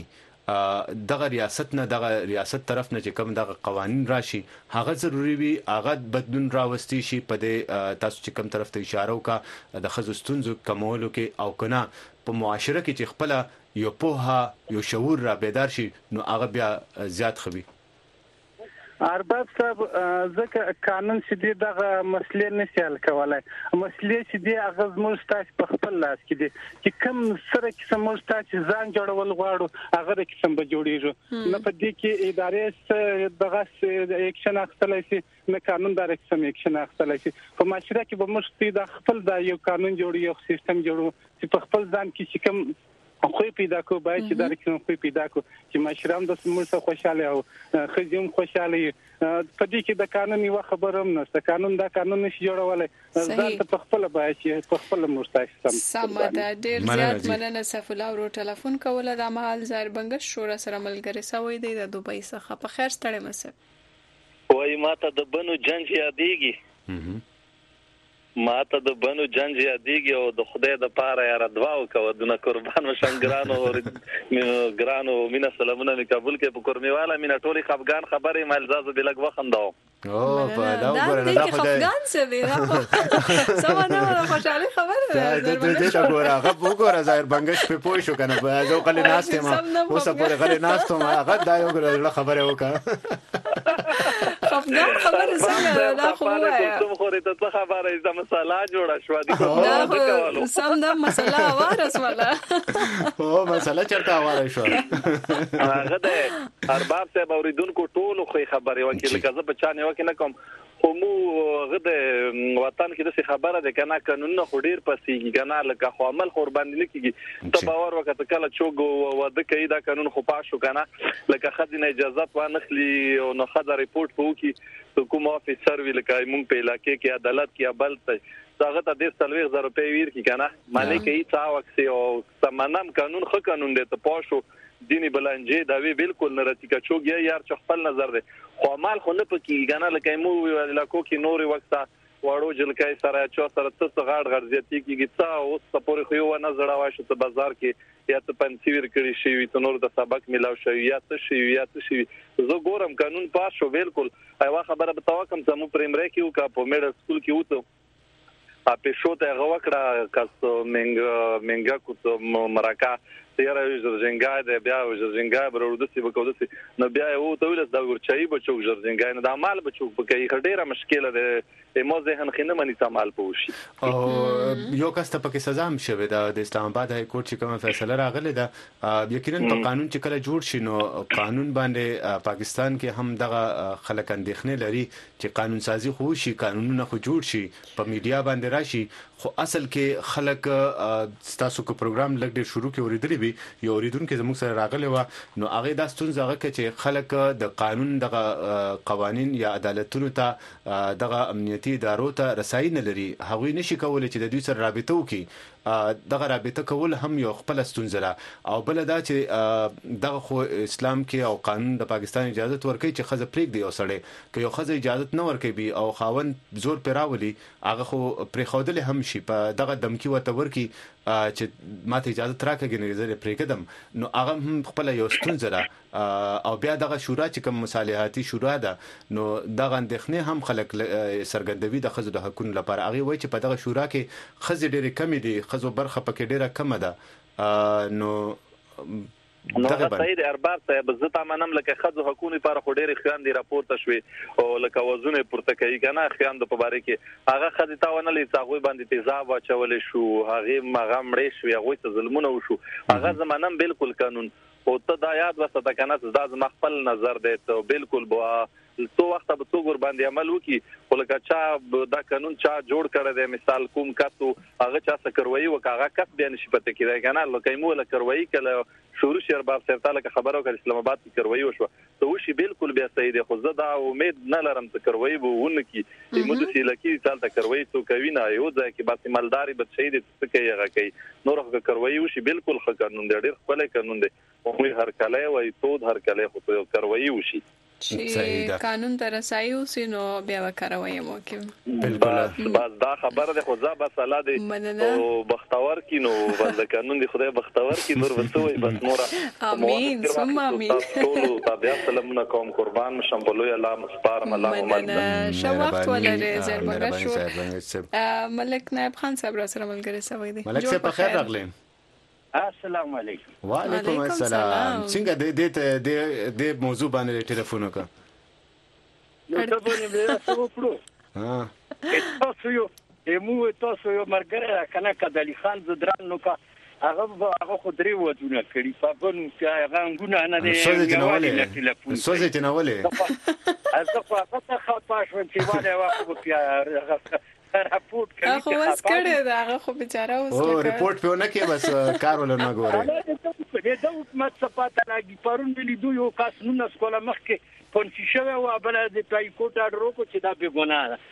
دغه ریاست نه دغه ریاست طرف نه چې کوم دغه قوانين راشي هغه ضروری وي هغه بدلون راوستي شي په دې تاسو چې کوم طرف ته اشاره وکړه د خصوصتونزو کمولو کې او کنه په معاشره کې چې خپل یو پوها یو شعور را بیدار شي نو هغه بیا زیات خوي. ارباب صاحب ځکه قانون چې دی دغه مسلې نه سیال کولای مسلې چې دی هغه زموږ تاسو په خپل لاس کې دي چې کوم سره کې سموږ تاسو ځان جوړول غواړو هغه کې سم به جوړیږي نه په دې کې ادارې دغه اکشن اخیستلای شي نه قانون دار اکشن اکشن اخیستلای شي په معاشره کې به موږ د خپل د یو قانون جوړي یو سیستم جوړو چې په خپل ځان کې چې کوم خو پیدا کو باید چې دا رکن خو پیدا کو چې مشرام د سمور سره خوشاله او خزم خوشاله په دې کې د قانون یو خبره هم نشته قانون دا قانون نشي جوړولای ځان ته په خپل باید چې په خپل مرتاح سم سم دا ډیر زیات مننه سیف الله ورو ټلیفون کوله د مال زار بنګ شورا سره ملګری سوي دی د دوبۍ څخه په خیر ستړي مسه وای ماته د بنو جنگ یادېږي ما ته د بنو جنج یادېږي او د خدای د پاره یا ردواو کوه دونه قربان وشم ګرانو ګرانو مینا سلامونه می قبول کې په قرمیواله مینا ټولي خفغان خبرې مال زازو بلګ وخنداو او په دا وګوره دا خفغان څه دی سمانه خوشاله خبره ده د دې ته ګوره هغه وګوره ظاهر بنگش په پوه شو کنه په ځو کله ناشته ما اوس په غلې ناشته ما هغه دا یو ګوره خبره وکړه خفغان خبره څنګه دا خو وایي کوم خوري ته خبره ایزه مساله جوړه شو دي سم دا مساله وارس ولا او مساله چرته واره شو هغه د ارباب صاحب اوریدونکو ټولو خو خبره وکیل کزه بچانه وکینه کوم خو مو غد وطن کې د خبره ده کنه قانون خو ډیر پسیږي کنه لکه خو عمل قربان لیکيږي ته باور وکړه کله چوغ وده کوي دا قانون خو پاشو کنه لکه خدینه اجازه و نخلی او نو خدای ریپورت وکي حکومت افیسر وی لکه مونږ په علاقې کې عدالت کې ابل ته هغه ته د ثلاث زره روپۍ ویر کی کنه مالک یې تاوکسي او سمنم قانون خو قانون دی ته پاشو دینی بلنجې دا وی بالکل نه رتی کا چوغ یار چ خپل نظر دی خو مال خو نه پکې کنه لکه مو علاقو کې نوري وخت واړو جلکای سره چا سره څه غړ غړ زیاتی کیږي څا اوس په پورې خو یو نه زړه واشه ته بازار کې یا ته پنځیر کړی شي ته نور د سبق ملاو شي یا ته شي یا ته شي زه ګورم قانون پاس شو بالکل ایوا خبره به توکم ته مو پرمره کې او کا په میډل سکول کې وته ا په شوته غوکړه کاس منګ منګا کوته مراکا تیرا جرجنګای د بیا جرجنګای برودسي وکودسي نو بیا یو ته ویل دا ورچای بچو جرجنګای نه د مال بچو په کې ډیره مشکله ده مو ذهن خینه منی تعامل پوشي او یو کس ته پکې سزا هم شوه د اسلام آباد های کورټ چې کوم فیصله راغله ده یقینا په قانون چې کله جوړ شي نو قانون باندې پاکستان کې هم دغه خلک اندېښنه لري چې قانون سازي خو شي قانونونه خو جوړ شي په میډیا باندې راشي خو اصل کې خلک تاسو کو پروګرام لګ ډیر شروع کې اوریدلی یو اوریدونکو زموږ سره راغلی و نو هغه د ستونزه هغه چې خلک د قانون دغه قوانين یا عدالتونو ته دغه امنیتي ادارو ته رسایي نه لري هغه نشي کولای چې د دوی سره رابطه وکړي دغه رابطه کول هم یو خپل ستونزه ده او بل دا چې دغه خو اسلام کې او قانون د پاکستان اجازه ورکوي چې خزه پریک دی او سړی که یو خزه اجازه نه ورکوي او خاوند زور پیراولي هغه خو پرې خودل هم شي په دغه دمکی وته ورکی چې ماته اجازه تراکه غنځره پریکدم نو هغه هم خپل یو ستونزه ده او بیا دغه شورا چې کوم مصالحاتي شورا ده نو دغه اندېښنه هم خلک سرګندوي د خزو د حقوقو لپاره هغه وایي چې په دغه شورا کې خزې ډېرې کم دي خزو برخه پکې ډېره کم ده نو نو سید ارباب صاحب زه تمنم لکه خزو حکومت لپاره خو ډېر خیان دي راپورته شوي او لکه وزونه پورته کوي کنه خیان د په باره کې هغه خزې تاونه لې څاغوي باندې تیزاب واچول شو هغه مغه مړې شو هغه څه ظلمونه وشو هغه زمانم بالکل قانون او ته دا یاد وسته کنه دا زما خپل نظر دی ته بالکل بو تو وخت به تو ګور باندې عمل وکي ولکه چا دا قانون چا جوړ کړی دی مثال کوم کاتو هغه چا سکروي وکاغه کس بیان شي پته کیږي کنه لکه مو له کروي کله شروع شي ارباب صاحب تعالی خبرو کړ اسلام آباد کې کروي وشو ته وشي بالکل بیا سید خو زه دا امید نه لرم ته کروي وونه کی مو د سیلکی تعالی کروي تو کوي نه یو ځکه چې باسي مالداري به شهید څه کوي هغه کوي نور هغه کروي وشي بالکل خ قانون دی ډیر خپل قانون دی او هر کله وای تو هر کله خو کروي وشي چې قانون ته رسایي اوسې نو بیا وکړوي مو کې بالکل بس دا خبره ده خو ځا بس الله دې او بختور کینو بس قانون دی خدای بختور کی نور وسوي بس نور امين ثم امين ټول تابع سلامونه کوم قربان شم بلوي الله مسپارم الله ممن شو وخت ولري زر بغا شو ملک نائب خان صاحب را سره ملګری سوي دي ملک صاحب په خیر راغلی السلام علیکم وعلیکم السلام څنګه د دې د د موضوع باندې ټلیفون وکړه نو ته به نه څه وکړو ها تاسو یو ایمو تاسو یو مرګره کنه کدلی خان زدران نو کا هغه هغه خو درې ودونه کړی په بن چې هغه غونه نه دی سوځي سوځي جنواله ازه خو هغه خو تاسو چې وایي واخو په رپورت کوي خو واس کړی دا هغه خو بیچاره اوس او رپورت په نه کې بس کار ولر نه ګوري دا حکومت صفات لاګي پرون ویلي دوی یو کس نو سکولا مخکې کونسي شوه او بل د ټایکوټ اډرو کو چې دا به ګناه ده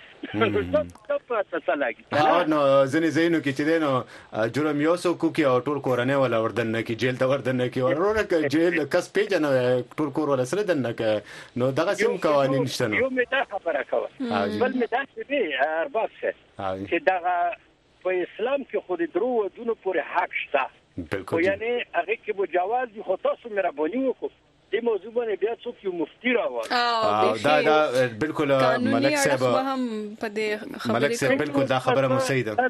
څه پته سلاګي ها نو ځنې زینو کې چې دینو جرم یو سو کو کې او ټول کورنۍ ولا وردن نه کې جیل ته وردن نه کې ورونه کې جیل کس پیژنه ټول کور ولا سره دن نه کې نو دغه سم قوانين شته نو یو مې دا خبره کوم بل مې دا چې دی ارباب څه چې دا په اسلام کې خو د درو ودونو پورې حق شته بالکل یعنی هغه کې به جواز دي خو تاسو مې رابونی وکړو دې موضوع باندې بیا څوک یو مفتي راوړي دا دا بالکل ملک صاحب هم په دې خبرې ملک صاحب بالکل دا خبره مو صحیح ده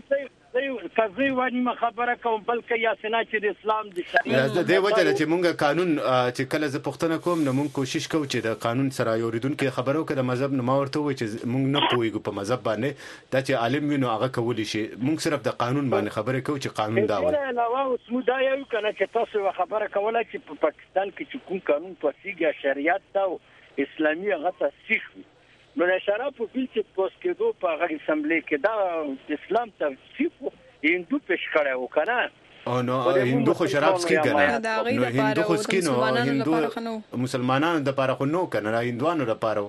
کزي وانی ما خبره کوم بلکې یا سنا چې د اسلام د شریعت د دې وجه چې مونږ قانون چې کله ز پښتنه کوم نو مونږ کوشش کوو چې د قانون سره یوریدونکو خبرو کې د مذهب نه مورته وي چې مونږ نه پويګو په مذهب باندې دا چې عالم وینو هغه کولی شي مونږ صرف د قانون باندې خبرې کوو چې قانون دا وایي علاوه اوس مو دا یو کنه چې تاسو خبره کوله چې په پاکستان کې چې کوم قانون پسیږي شریعت او اسلامي هغه تصحیح نو د شراب په بیل چې پوس کېدو په هغه اسمبلی کې دا اسلام تصحیح هندو پېښ کړه وکنه او نو هندو خو شراب سکي کنه نو هندو خو سکي نو هندو مسلمانانو د لپاره خو نو کنه هندوانو لپاره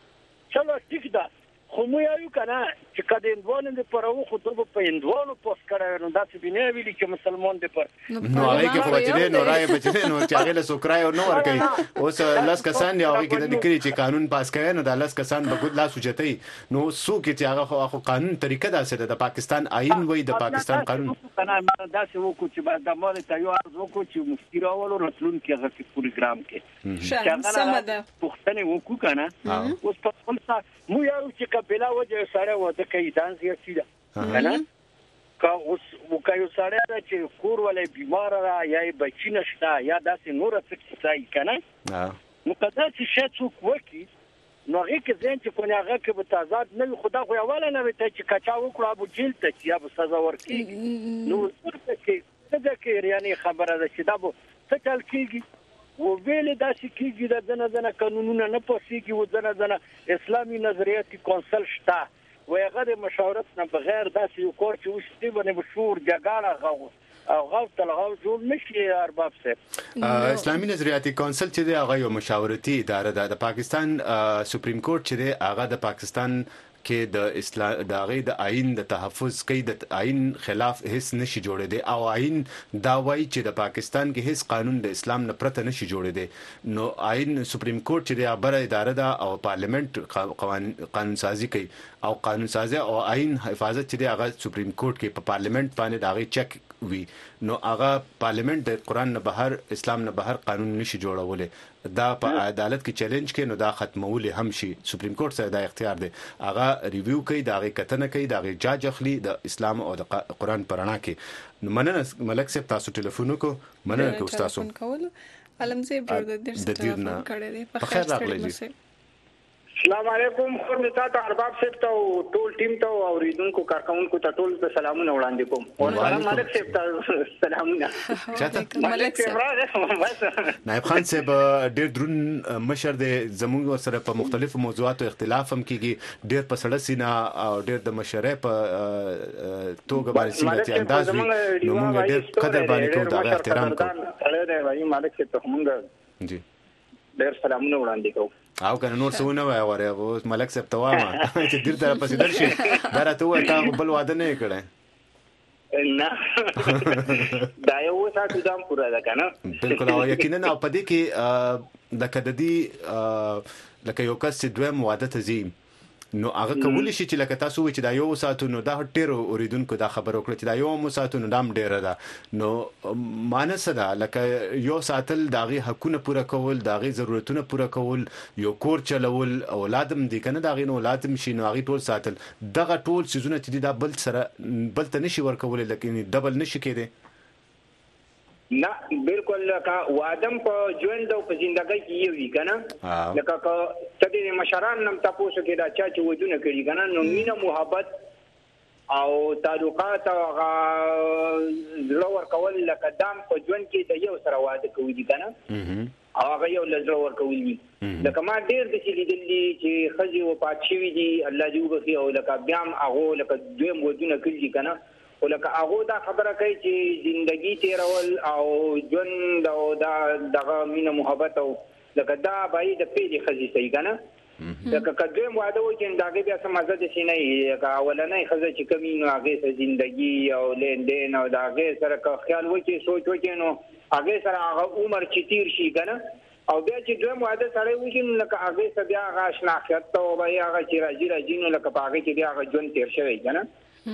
چلو ټیک ده خو مو یو کنه چې کله هندوانو د لپاره خو ته په هندوانو پوس کړه نو دا څه بنه ویلي چې مسلمان د پر نو هغه کې خو بچی نو راي بچی نو چې هغه له سوکرای نو ور کوي اوس لاس کسان دی هغه کې د لیکري چې قانون پاس کوي نو د لاس کسان به ګډ لاس وچتای نو سو کې چې هغه خو قانون طریقه ده سره د پاکستان آئین وای د پاکستان قانون کنه دا څه وکړو چې د مال ته یو ارز وکړو چې مفتي راولو رسلون کې هغه په پروګرام کې شاه سمده پښتنه وکړو کنه اوس په خپل مو یو چې کبلا وجه سره وته کوي دانس یې سیده کنه کا اوس وکایو سره چې کور ولې بیمار را یا بچی نشته یا داسې نور څه څه کنه نو کدا چې شڅوک وکی نو هغه کې ځین چې کونه هغه کې به تازاد نه خدا خو اوله نه وي چې کچا وکړه ابو جیل ته چې ابو سزا ورکړي نو څه کې څه کې یعنی خبره ده چې دا به څه چل کیږي و ویل دا چې کیږي د دنه دنه قانونونه نه پوسیږي و دنه دنه اسلامي نظریاتي کونسل شته و هغه د مشاورت نه بغیر داسې یو کور چې وشتي باندې مشهور جګړه غو او غو تلغاو جوړ نشي ارباب صاحب اسلامي نظریاتي کونسل چې دی هغه یو مشاورتي اداره ده د پاکستان سپریم کورټ چې دی هغه د پاکستان کې د اسلام د غي د آئین د تحفظ کوي د آئین خلاف هیڅ نشي جوړې دي او آئین دا وایي چې د پاکستان کې هیڅ قانون د اسلام نه پرته نشي جوړې دي نو آئین سپریم کورټ چې د خبره اداره ده او پارلیمنت قانون سازي کوي او قانون سازي او آئین حفاظت چې د هغه سپریم کورټ کې په پارلیمنت باندې دا غي چک وی نو هغه پارلیمنت د قران نه بهر اسلام نه بهر قانون نشي جوړولې دا په عدالت کې چیلنج کې نو دا ختمول هم شي سپریم کورټ سره دا اختیار دی هغه ریویو کوي دا غي کتنه کوي دا غي جاج اخلي د اسلام او د قران پرانا کې نو مننه ملک صاحب تاسو ټلیفون کو مننه کو تاسو علم زیب جوړ د دې ټلیفون کړی دی په خیر راغلی السلام علیکم خورمتا ته ارباب صاحب ته ټول ټیم ته او ریدونکو کارکونکو ته ټول ته سلامونه وړاندې کوم او ملک صاحب ته سلامونه چاته ملک صاحب نائب خان صاحب ډېر درون مشر دی زموږ سره په مختلفو موضوعاتو اختلاف هم کیږي ډېر په سړه سینا او ډېر د مشرۍ په توګه باندې سیمه انداز وي نو موږ ډېر قدر باندې کوو دا احترام کوو اړه دی وايي ملک صاحب ته موږ جی ډېر سلامونه وړاندې کوو او کنه نور څه نه وای وره اوس ملک صاحب ته وامه چې ډیر طرف پسې درشي دا راته وای تا بل واده نه کړه نه دا یو څه د ام پورا ده کنه بالکل او یقینا او پدې کې د کددي لکه یو کس چې دویم واده ته زی نو هغه کولی شي چې لکه تاسو چې دا یو ساتو نو دا ډېر اوریدونکو دا خبر وکړه چې دا یو مو ساتو نو دام ډېر ده نو مانس ده لکه یو ساتل داغي حقونه پوره کول داغي ضرورتونه پوره کول یو کور چلول اولادم دي کنه داغي نو اولادم شي نو هغه ټول ساتل دغه ټول سيزونه چې دا بل سره بل ته نشي ورکول لکه ډبل نشي کېده نه بالکل لکه وادم په ژوند او په ژوندۍ کې یو وی کنه لکه چې د مشران نم تاسو کې دا چا چې ودونه کړی کنه نو مینه محبت او تعلقات او زړور کول لکه دام په ژوند کې د یو سره واده کوي کنه او هغه یو لزر ور کوي لکه ما ډیر د چې لیدلې چې خزي او پاتشي دي الله دې وبخي او لکه بیا هغه لکه دویم ودونه کړی کنه ولکه هغه دا خبره کوي چې ژوندۍ تیرول او ژوند او دا دغه مینه محبت او لکه دا به د پیلي خزي صحیح کنه لکه کدویم واده و چې داګه بیا سمازه د سینې کا اولنې خزه چې کمی نو هغه سره ژوندۍ او لین دین او داګه سره خیال وکي سوچ وکي نو هغه سره هغه عمر چې تیر شي کنه او بیا چې دویم واده سره وکي لکه هغه سره بیا هغه شناخت او بیا هغه چې راځي راځي نو لکه هغه کې بیا هغه ژوند تیر شوی کنه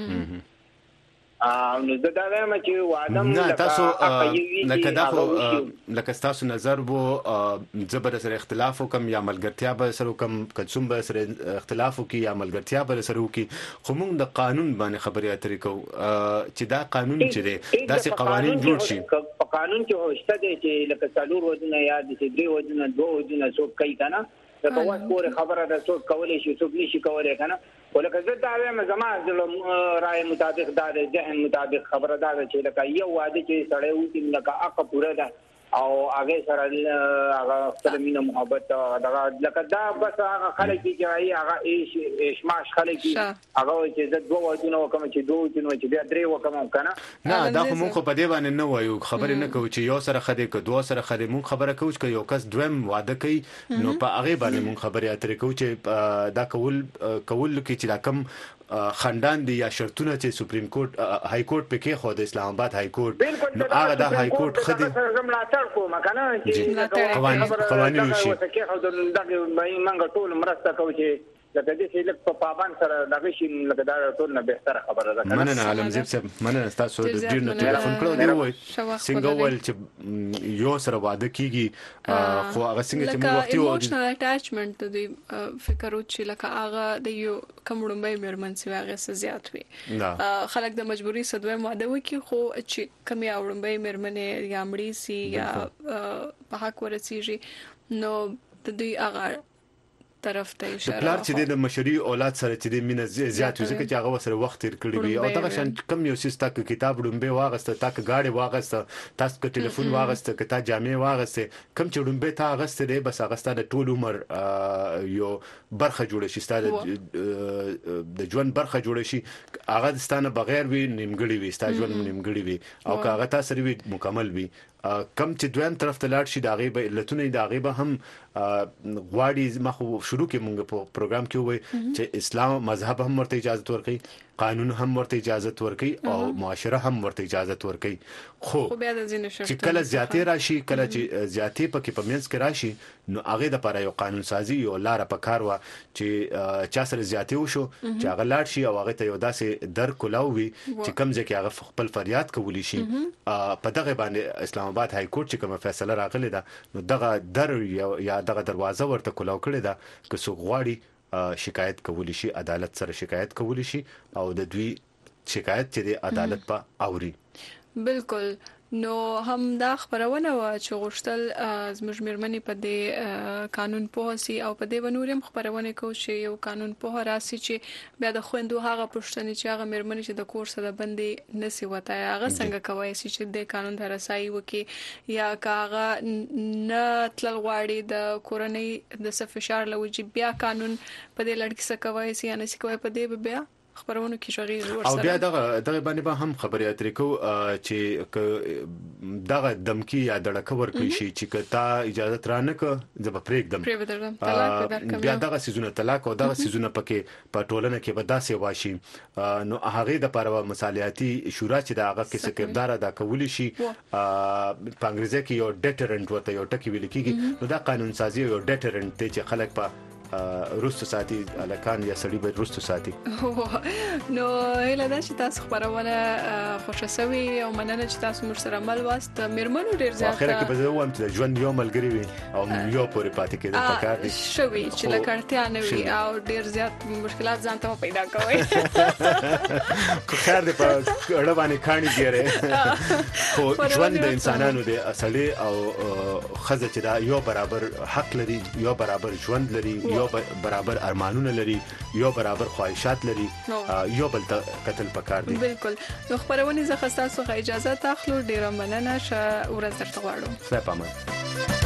ا نو دا وایم چې وادم نه تاسو لکه دا خو لکه تاسو نظر وو زبر سره اختلاف وکم یا ملګرتیا به سره وکم کڅوم به سره اختلاف وکي یا ملګرتیا به سره وکي خو موږ د قانون باندې خبرې اترې کوو چې دا قانون چې دی داسې قوانين جوړ شي په قانون کې هوښته دي چې لکه څلور ودونه یا د درې ودونه دوه ودونه څوک کوي کنه دا په واسه پورې خبره ده څوک کولای شي څوک نشي کولای کنه ولکه زه دا وایم زما د رائے مطابق دا د ذهن مطابق خبره ده چې لکه یو واده چې سړی وتی لکه حق پوره ده او هغه سره هغه خپل مینه محبت دا لکه دا بس هغه خلک چې راي هغه ایش اشماش خلک هغه چې زه دوه ودونه وکم چې دوه ودونه چې بیا درې وکم کنه نه دا خو مونږ په دې باندې نه وایو خبرې نه کوو چې یو سره خدي که دوه سره خدي مونږ خبره کوو چې یو کس دویم واده کوي نو په هغه باندې مونږ خبرې اترې کوو چې دا کول کول کې چې دا کم خاندان دي یا شرطونه چې سپریم کورټ های کورټ پکې خو د اسلام آباد های کورټ نو هغه د های کورټ خدي ملاتړ کوم کنه چې قوانين قوانين شي چې خو د دغه منګ ټول مرسته کوي چې لکه دې چې لکه په پابند سره دغه شي لکه دا ټول نه بهتره خبره ده مننه عالم زیب صاحب مننه تاسو د ډیر نه ټلیفون کړو دی وای څنګه ول چې یو سره واده کیږي خو هغه څنګه چې موږ وخت یو ایموشنل اٹیچمنت د فکر او چې لکه هغه د یو کومړمبې مرمن سی هغه څه زیات وي خلک د مجبوري صدوي واده وکي خو چې کمی اورمبې مرمنه یا مړی سي یا په حق ورسیږي نو د دوی هغه طرف ته اشاره پلار چې د مشري اولاد سره چې د مینه زیات وي ځکه چې هغه سره وخت تیر کړی وي او دا شان کم یو سیستا کې کتاب ډومبه واغسته تا کې گاډي واغسته تاسو کې ټلیفون واغسته کې تا جامې واغسته کم چې ډومبه تا واغسته دی بس هغه ستاسو ټول عمر یو برخه جوړ شي ستاسو د ژوند برخه جوړ شي هغه ستانه بغیر وي نیمګړی وي ستاسو ژوند نیمګړی وي او هغه تاسو سره وي مکمل وي کم چې دویم طرف ته لاړ شي دا غیبه علتونه دا غیبه هم غواړي مخ شروع کې مونږ په پروګرام کې وای چې اسلام مذهب هم ورته اجازه ورکړي قانون هم ورته اجازه ورکړي او معاشره هم ورته اجازه ورکړي خو چې کله زیاتې راشي کله چې زیاتې پکې پمنس کې راشي نو هغه د لپاره یو قانون سازي یو لار په کار و چې چا سره زیاتې وشو چې هغه لاړ شي او هغه ته یو داسې در کولاوي چې کم ځکه هغه خپل فریاد کولی شي په دغه باندې اسلام آباد های کورټ چې کوم فیصله راغلی ده نو دغه در یا دغه دروازه ورته کولاو کړی ده که څو غواړي شکایت کولی شي عدالت سره شکایت کولی شي او د دوی شکایت چې د عدالت په اوري بالکل نو هم دا خبرونه و چې غوښتل زموږ مېرمنې په دې قانون په سي او په دې ونورم خبرونه کو چې یو قانون په راسي چې بیا د خويندو هغه پښتنې چې هغه مېرمنې چې د کور سره باندې نسی وته هغه څنګه کوي چې د قانون تر رسایي وکي یا کاغه نه تل غواړي د کورنۍ د سفشار لوجي بیا قانون په دې لړکی څه کوي سي یا نسی کوي په دې بیا خبرونه کې شغې ورسره او بیا دغه دغه باندې به هم خبرې اترې کو چې دغه دمکی یا دړکه ورکړي شي چې تا اجازه ترانه ک زب پرېږدم بیا دغه سيزونه طلاق او دغه سيزونه پکې په ټولنه کې به داسې واشي نو هغه د لپاره مصالحاتي شورا چې دغه کې کردار ادا کولی شي په انګریزي کې یو ډیټرنټ وته یو ټکی ویل کېږي نو دا قانون سازي یو ډیټرنټ دی چې خلک په روستو ساتي الکان یا سړي به روستو ساتي نو هله دا چې تاسو خبرونه خوشحالي او مننه چې تاسو مر سره عمل واست مېرمنو ډیر زیات اخر کې به زه وایم چې ژوند یو ملګری وي او یو پورې پاتې کېدل پکار دي شوي چې لکړتیا نه وي او ډیر زیات مشکلات ځان ته پیدا کوي خو خیر دې په اړه باندې کہانی ګره خو ژوند د انسانانو د اصلي او خزه چې دا یو برابر حق لري یو برابر ژوند لري یو برابر ارمانونه لري یو برابر خواهشات لري یو بل قتل پکار دي بالکل نو خبرونه زه خاصه اجازه تاخلو ډیره مننه شه ورځ درته غواړم سلام